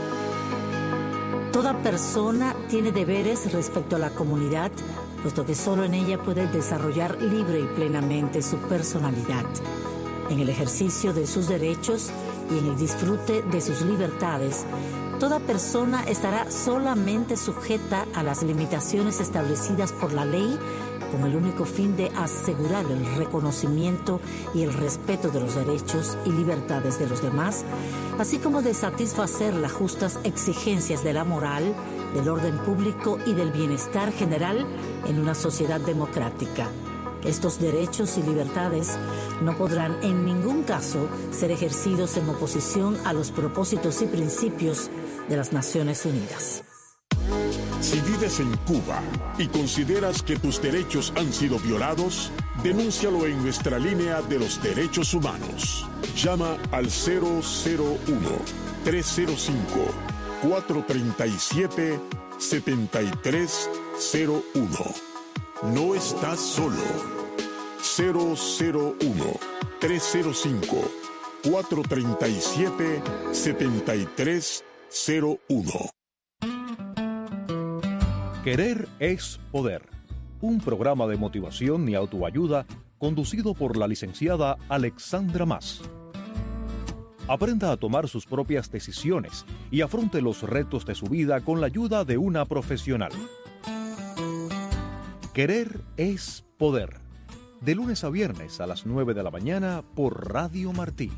Toda persona tiene deberes respecto a la comunidad, puesto que solo en ella puede desarrollar libre y plenamente su personalidad. En el ejercicio de sus derechos y en el disfrute de sus libertades, toda persona estará solamente sujeta a las limitaciones establecidas por la ley, con el único fin de asegurar el reconocimiento y el respeto de los derechos y libertades de los demás, así como de satisfacer las justas exigencias de la moral, del orden público y del bienestar general en una sociedad democrática. Estos derechos y libertades no podrán en ningún caso ser ejercidos en oposición a los propósitos y principios de las Naciones Unidas. Si vives en Cuba y consideras que tus derechos han sido violados, denúncialo en nuestra línea de los derechos humanos. Llama al cero cero uno, tres cero cinco, cuatro tres siete, siete tres cero uno. No estás solo. cero cero uno, tres cero cinco, cuatro tres siete, siete tres cero uno. Querer es poder. un programa de motivación y autoayuda conducido por la licenciada Alexandra Mas. Aprenda a tomar sus propias decisiones y afronte los retos de su vida con la ayuda de una profesional. Querer es poder. De lunes a viernes a las nueve de la mañana por Radio Martí.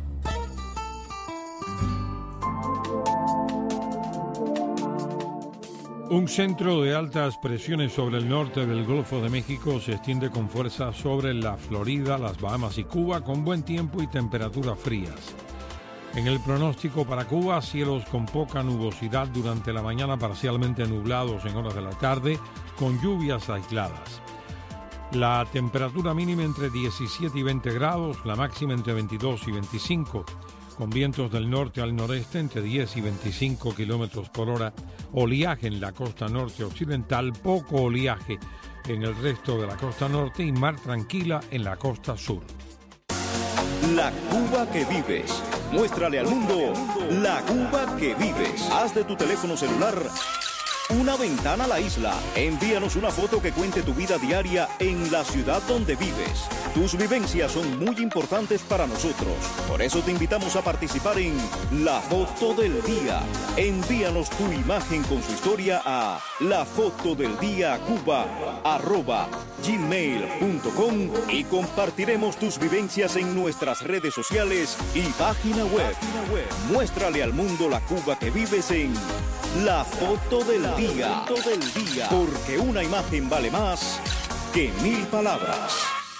Un centro de altas presiones sobre el norte del Golfo de México se extiende con fuerza sobre la Florida, las Bahamas y Cuba, con buen tiempo y temperaturas frías. En el pronóstico para Cuba, cielos con poca nubosidad durante la mañana, parcialmente nublados en horas de la tarde, con lluvias aisladas. La temperatura mínima entre diecisiete y veinte grados, la máxima entre veintidós y veinticinco, con vientos del norte al noreste entre diez y veinticinco kilómetros por hora, oleaje en la costa norte occidental, poco oleaje en el resto de la costa norte y mar tranquila en la costa sur. La Cuba que vives. Muéstrale al mundo la Cuba que vives. Haz de tu teléfono celular una ventana a la isla. Envíanos una foto que cuente tu vida diaria en la ciudad donde vives. Tus vivencias son muy importantes para nosotros. Por eso te invitamos a participar en La Foto del Día. Envíanos tu imagen con su historia a lafotodeldiacuba arroba gmail punto com y compartiremos tus vivencias en nuestras redes sociales y página web. Muéstrale al mundo la Cuba que vives en La Foto del Día. Foto del día. Porque una imagen vale más que mil palabras.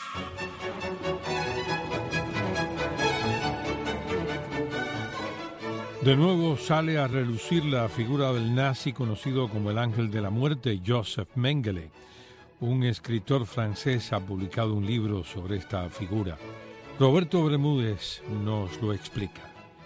De nuevo sale a relucir la figura del nazi conocido como el Ángel de la Muerte, Joseph Mengele. Un escritor francés ha publicado un libro sobre esta figura. Roberto Bermúdez nos lo explica.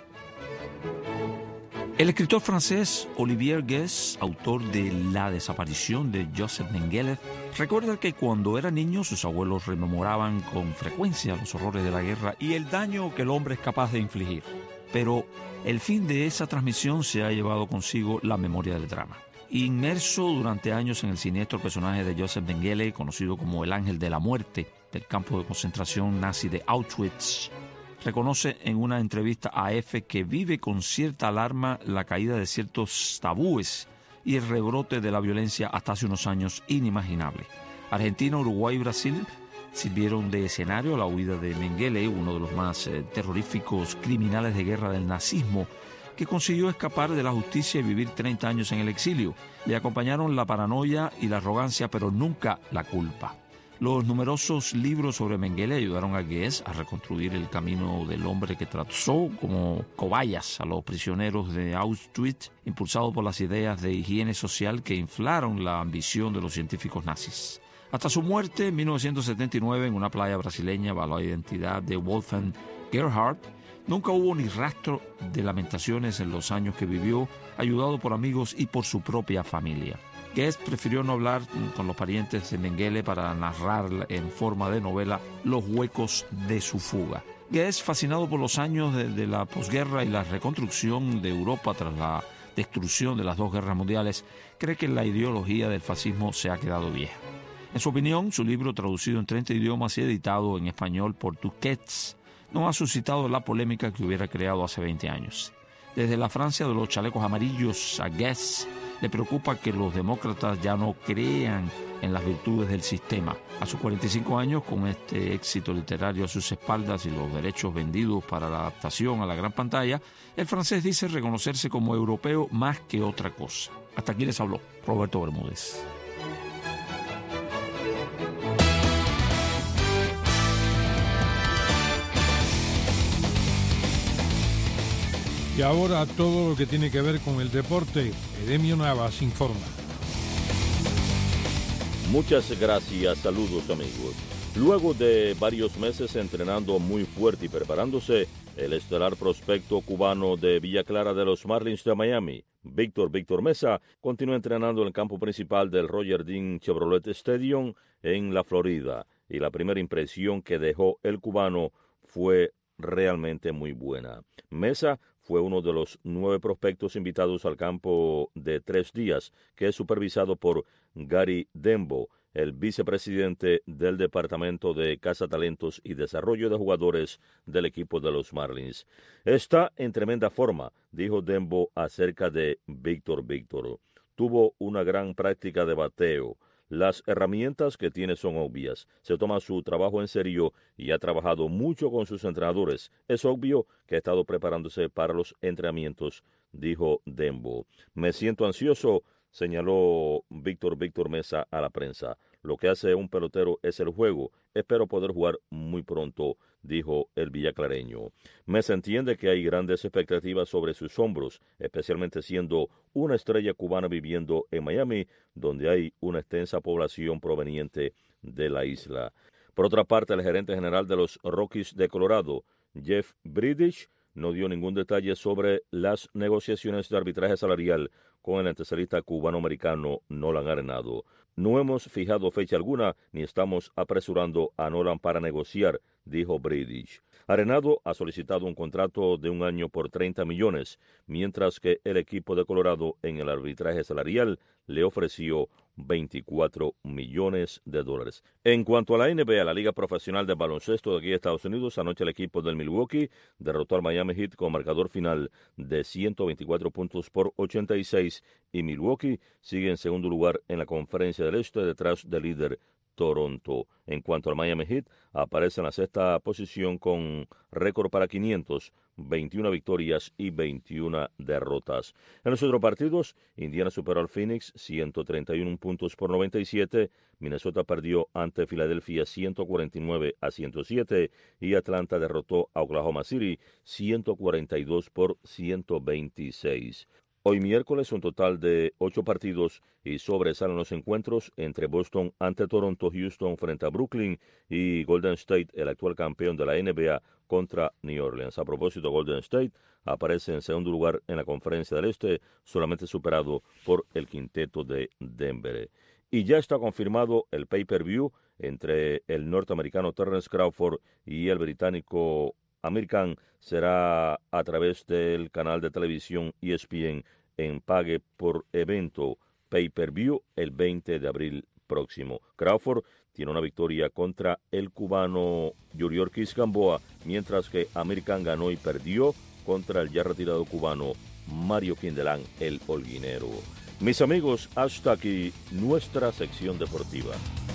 El escritor francés Olivier Guess, autor de La desaparición de Joseph Mengele, recuerda que cuando era niño sus abuelos rememoraban con frecuencia los horrores de la guerra y el daño que el hombre es capaz de infligir. Pero el fin de esa transmisión se ha llevado consigo la memoria del drama. Inmerso durante años en el siniestro personaje de Joseph Mengele, conocido como el Ángel de la Muerte del campo de concentración nazi de Auschwitz, reconoce en una entrevista a EFE que vive con cierta alarma la caída de ciertos tabúes y el rebrote de la violencia hasta hace unos años inimaginable. Argentina, Uruguay y Brasil sirvieron de escenario a la huida de Mengele, uno de los más eh, terroríficos criminales de guerra del nazismo, que consiguió escapar de la justicia y vivir treinta años en el exilio. Le acompañaron la paranoia y la arrogancia, pero nunca la culpa. Los numerosos libros sobre Mengele ayudaron a Guess a reconstruir el camino del hombre que trató como cobayas a los prisioneros de Auschwitz, impulsado por las ideas de higiene social que inflaron la ambición de los científicos nazis. Hasta su muerte en mil novecientos setenta y nueve en una playa brasileña bajo la identidad de Wolfgang Gerhardt, nunca hubo ni rastro de lamentaciones en los años que vivió, ayudado por amigos y por su propia familia. Guess prefirió no hablar con los parientes de Mengele para narrar en forma de novela los huecos de su fuga. Guess, fascinado por los años de, de la posguerra y la reconstrucción de Europa tras la destrucción de las dos guerras mundiales, cree que la ideología del fascismo se ha quedado vieja. En su opinión, su libro, traducido en treinta idiomas y editado en español por Tusquets, no ha suscitado la polémica que hubiera creado hace veinte años. Desde la Francia de los chalecos amarillos a Guess, le preocupa que los demócratas ya no crean en las virtudes del sistema. A sus cuarenta y cinco años, con este éxito literario a sus espaldas y los derechos vendidos para la adaptación a la gran pantalla, el francés dice reconocerse como europeo más que otra cosa. Hasta aquí les habló Roberto Bermúdez. Y ahora todo lo que tiene que ver con el deporte. Edemio Navas informa. Muchas gracias, saludos amigos. Luego de varios meses entrenando muy fuerte y preparándose, el estelar prospecto cubano de Villa Clara de los Marlins de Miami, Víctor Víctor Mesa, continúa entrenando en el campo principal del Roger Dean Chevrolet Stadium en la Florida. Y la primera impresión que dejó el cubano fue realmente muy buena. Mesa fue uno de los nueve prospectos invitados al campo de tres días, que es supervisado por Gary Dembo, el vicepresidente del Departamento de Cazatalentos y Desarrollo de Jugadores del equipo de los Marlins. Está en tremenda forma, dijo Dembo acerca de Víctor Víctor. Tuvo una gran práctica de bateo. Las herramientas que tiene son obvias. Se toma su trabajo en serio y ha trabajado mucho con sus entrenadores. Es obvio que ha estado preparándose para los entrenamientos, dijo Dembo. Me siento ansioso, señaló Víctor Víctor Mesa a la prensa. Lo que hace un pelotero es el juego. Espero poder jugar muy pronto, dijo el villaclareño. Mesa entiende que hay grandes expectativas sobre sus hombros, especialmente siendo una estrella cubana viviendo en Miami, donde hay una extensa población proveniente de la isla. Por otra parte, el gerente general de los Rockies de Colorado, Jeff Bridich, no dio ningún detalle sobre las negociaciones de arbitraje salarial con el antesalista cubano-americano Nolan Arenado. No hemos fijado fecha alguna ni estamos apresurando a Nolan para negociar, dijo Bridich. Arenado ha solicitado un contrato de un año por treinta millones, mientras que el equipo de Colorado en el arbitraje salarial le ofreció veinticuatro millones de dólares. En cuanto a la N B A, la Liga Profesional de Baloncesto de aquí de Estados Unidos, anoche el equipo del Milwaukee derrotó al Miami Heat con marcador final de ciento veinticuatro puntos por ochenta y seis y Milwaukee sigue en segundo lugar en la Conferencia del Este detrás del líder Toronto. En cuanto al Miami Heat, aparece en la sexta posición con récord para quinientos, veintiuna victorias y veintiuna derrotas. En los otros partidos, Indiana superó al Phoenix ciento treinta y uno puntos por noventa y siete, Minnesota perdió ante Filadelfia ciento cuarenta y nueve a ciento siete y Atlanta derrotó a Oklahoma City ciento cuarenta y dos por ciento veintiséis. Hoy miércoles un total de ocho partidos y sobresalen los encuentros entre Boston ante Toronto, Houston frente a Brooklyn y Golden State, el actual campeón de la N B A, contra New Orleans. A propósito, Golden State aparece en segundo lugar en la Conferencia del Este, solamente superado por el quinteto de Denver. Y ya está confirmado el pay-per-view entre el norteamericano Terrence Crawford y el británico Amir Khan. Será a través del canal de televisión E S P N en pague por evento pay-per-view el veinte de abril próximo. Crawford tiene una victoria contra el cubano Yuriorkis Gamboa, mientras que Amir Khan ganó y perdió contra el ya retirado cubano Mario Quindelán, el holguinero. Mis amigos, hasta aquí nuestra sección deportiva.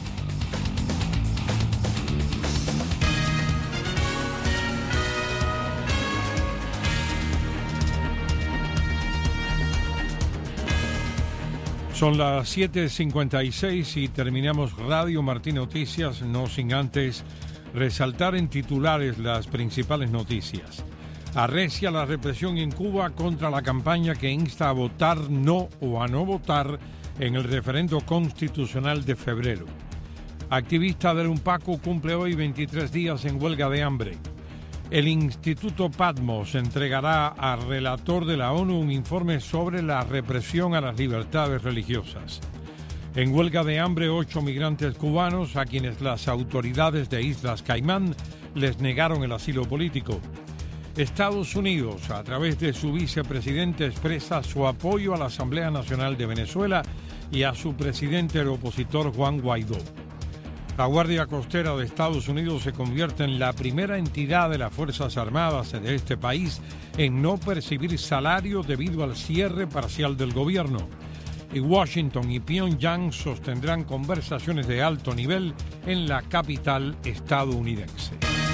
Son las siete cincuenta y seis y terminamos Radio Martí Noticias, no sin antes resaltar en titulares las principales noticias. Arrecia la represión en Cuba contra la campaña que insta a votar no o a no votar en el referendo constitucional de febrero. Activista del Unpacu cumple hoy veintitrés días en huelga de hambre. El Instituto Patmos entregará al relator de la ONU un informe sobre la represión a las libertades religiosas. En huelga de hambre, ocho migrantes cubanos a quienes las autoridades de Islas Caimán les negaron el asilo político. Estados Unidos, a través de su vicepresidente, expresa su apoyo a la Asamblea Nacional de Venezuela y a su presidente, el opositor Juan Guaidó. La Guardia Costera de Estados Unidos se convierte en la primera entidad de las Fuerzas Armadas de este país en no percibir salario debido al cierre parcial del gobierno. Y Washington y Pyongyang sostendrán conversaciones de alto nivel en la capital estadounidense.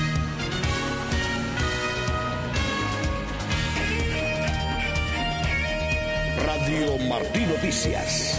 Radio Martí Noticias.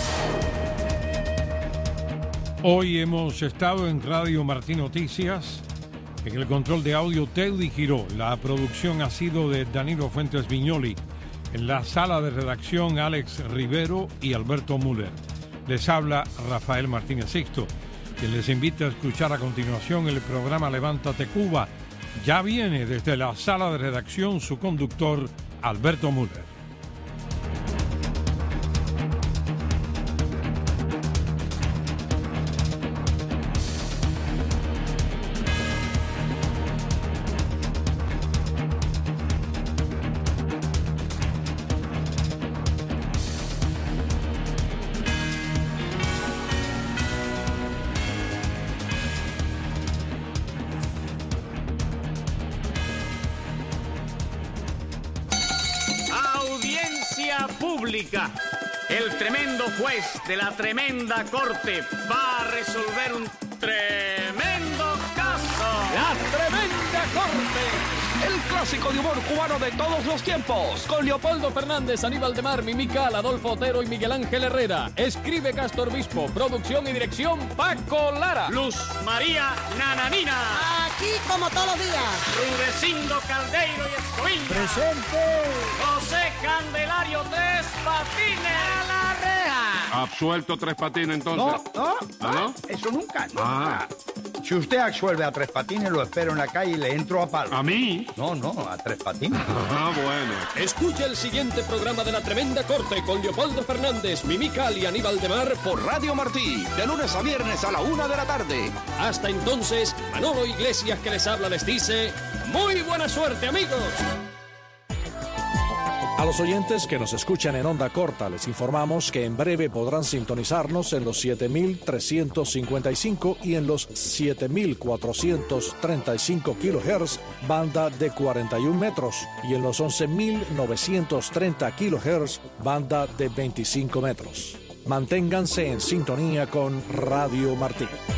Hoy hemos estado en Radio Martí Noticias, en el control de audio Teddy Giró. La producción ha sido de Danilo Fuentes Viñoli. En la sala de redacción, Alex Rivero y Alberto Müller. Les habla Rafael Martínez Sixto, quien les invita a escuchar a continuación el programa Levántate Cuba. Ya viene desde la sala de redacción su conductor, Alberto Müller. pública. El tremendo juez de la tremenda corte va a resolver un tremendo caso. La Tremenda Corte. El clásico de humor cubano de todos los tiempos. Con Leopoldo Fernández, Aníbal de Mar, Mimical, Adolfo Otero y Miguel Ángel Herrera. Escribe Castor Bispo. Producción y dirección Paco Lara. Luz María Nananina. Aquí como todos los días. Rudecindo Caldeiro y Escoviña. Presente. José Candelario Tres Patines. A la reja. Absuelto Tres Patines entonces. No, no, ¿Ah, no? Eso nunca, nunca. Ah. Si usted absuelve a Tres Patines, lo espero en la calle y le entro a palo. ¿A mí? No, no, a Tres Patines. Ah, bueno. Escucha el siguiente programa de La Tremenda Corte con Leopoldo Fernández, Mimical y Aníbal de Mar Por Radio Martí, de lunes a viernes a la una de la tarde. Hasta entonces, Manolo Iglesias que les habla les dice, ¡muy buena suerte, amigos! A los oyentes que nos escuchan en onda corta, les informamos que en breve podrán sintonizarnos en los siete mil trescientos cincuenta y cinco y en los siete mil cuatrocientos treinta y cinco kilohertz, banda de cuarenta y un metros, y en los once mil novecientos treinta kilohertz, banda de veinticinco metros. Manténganse en sintonía con Radio Martí.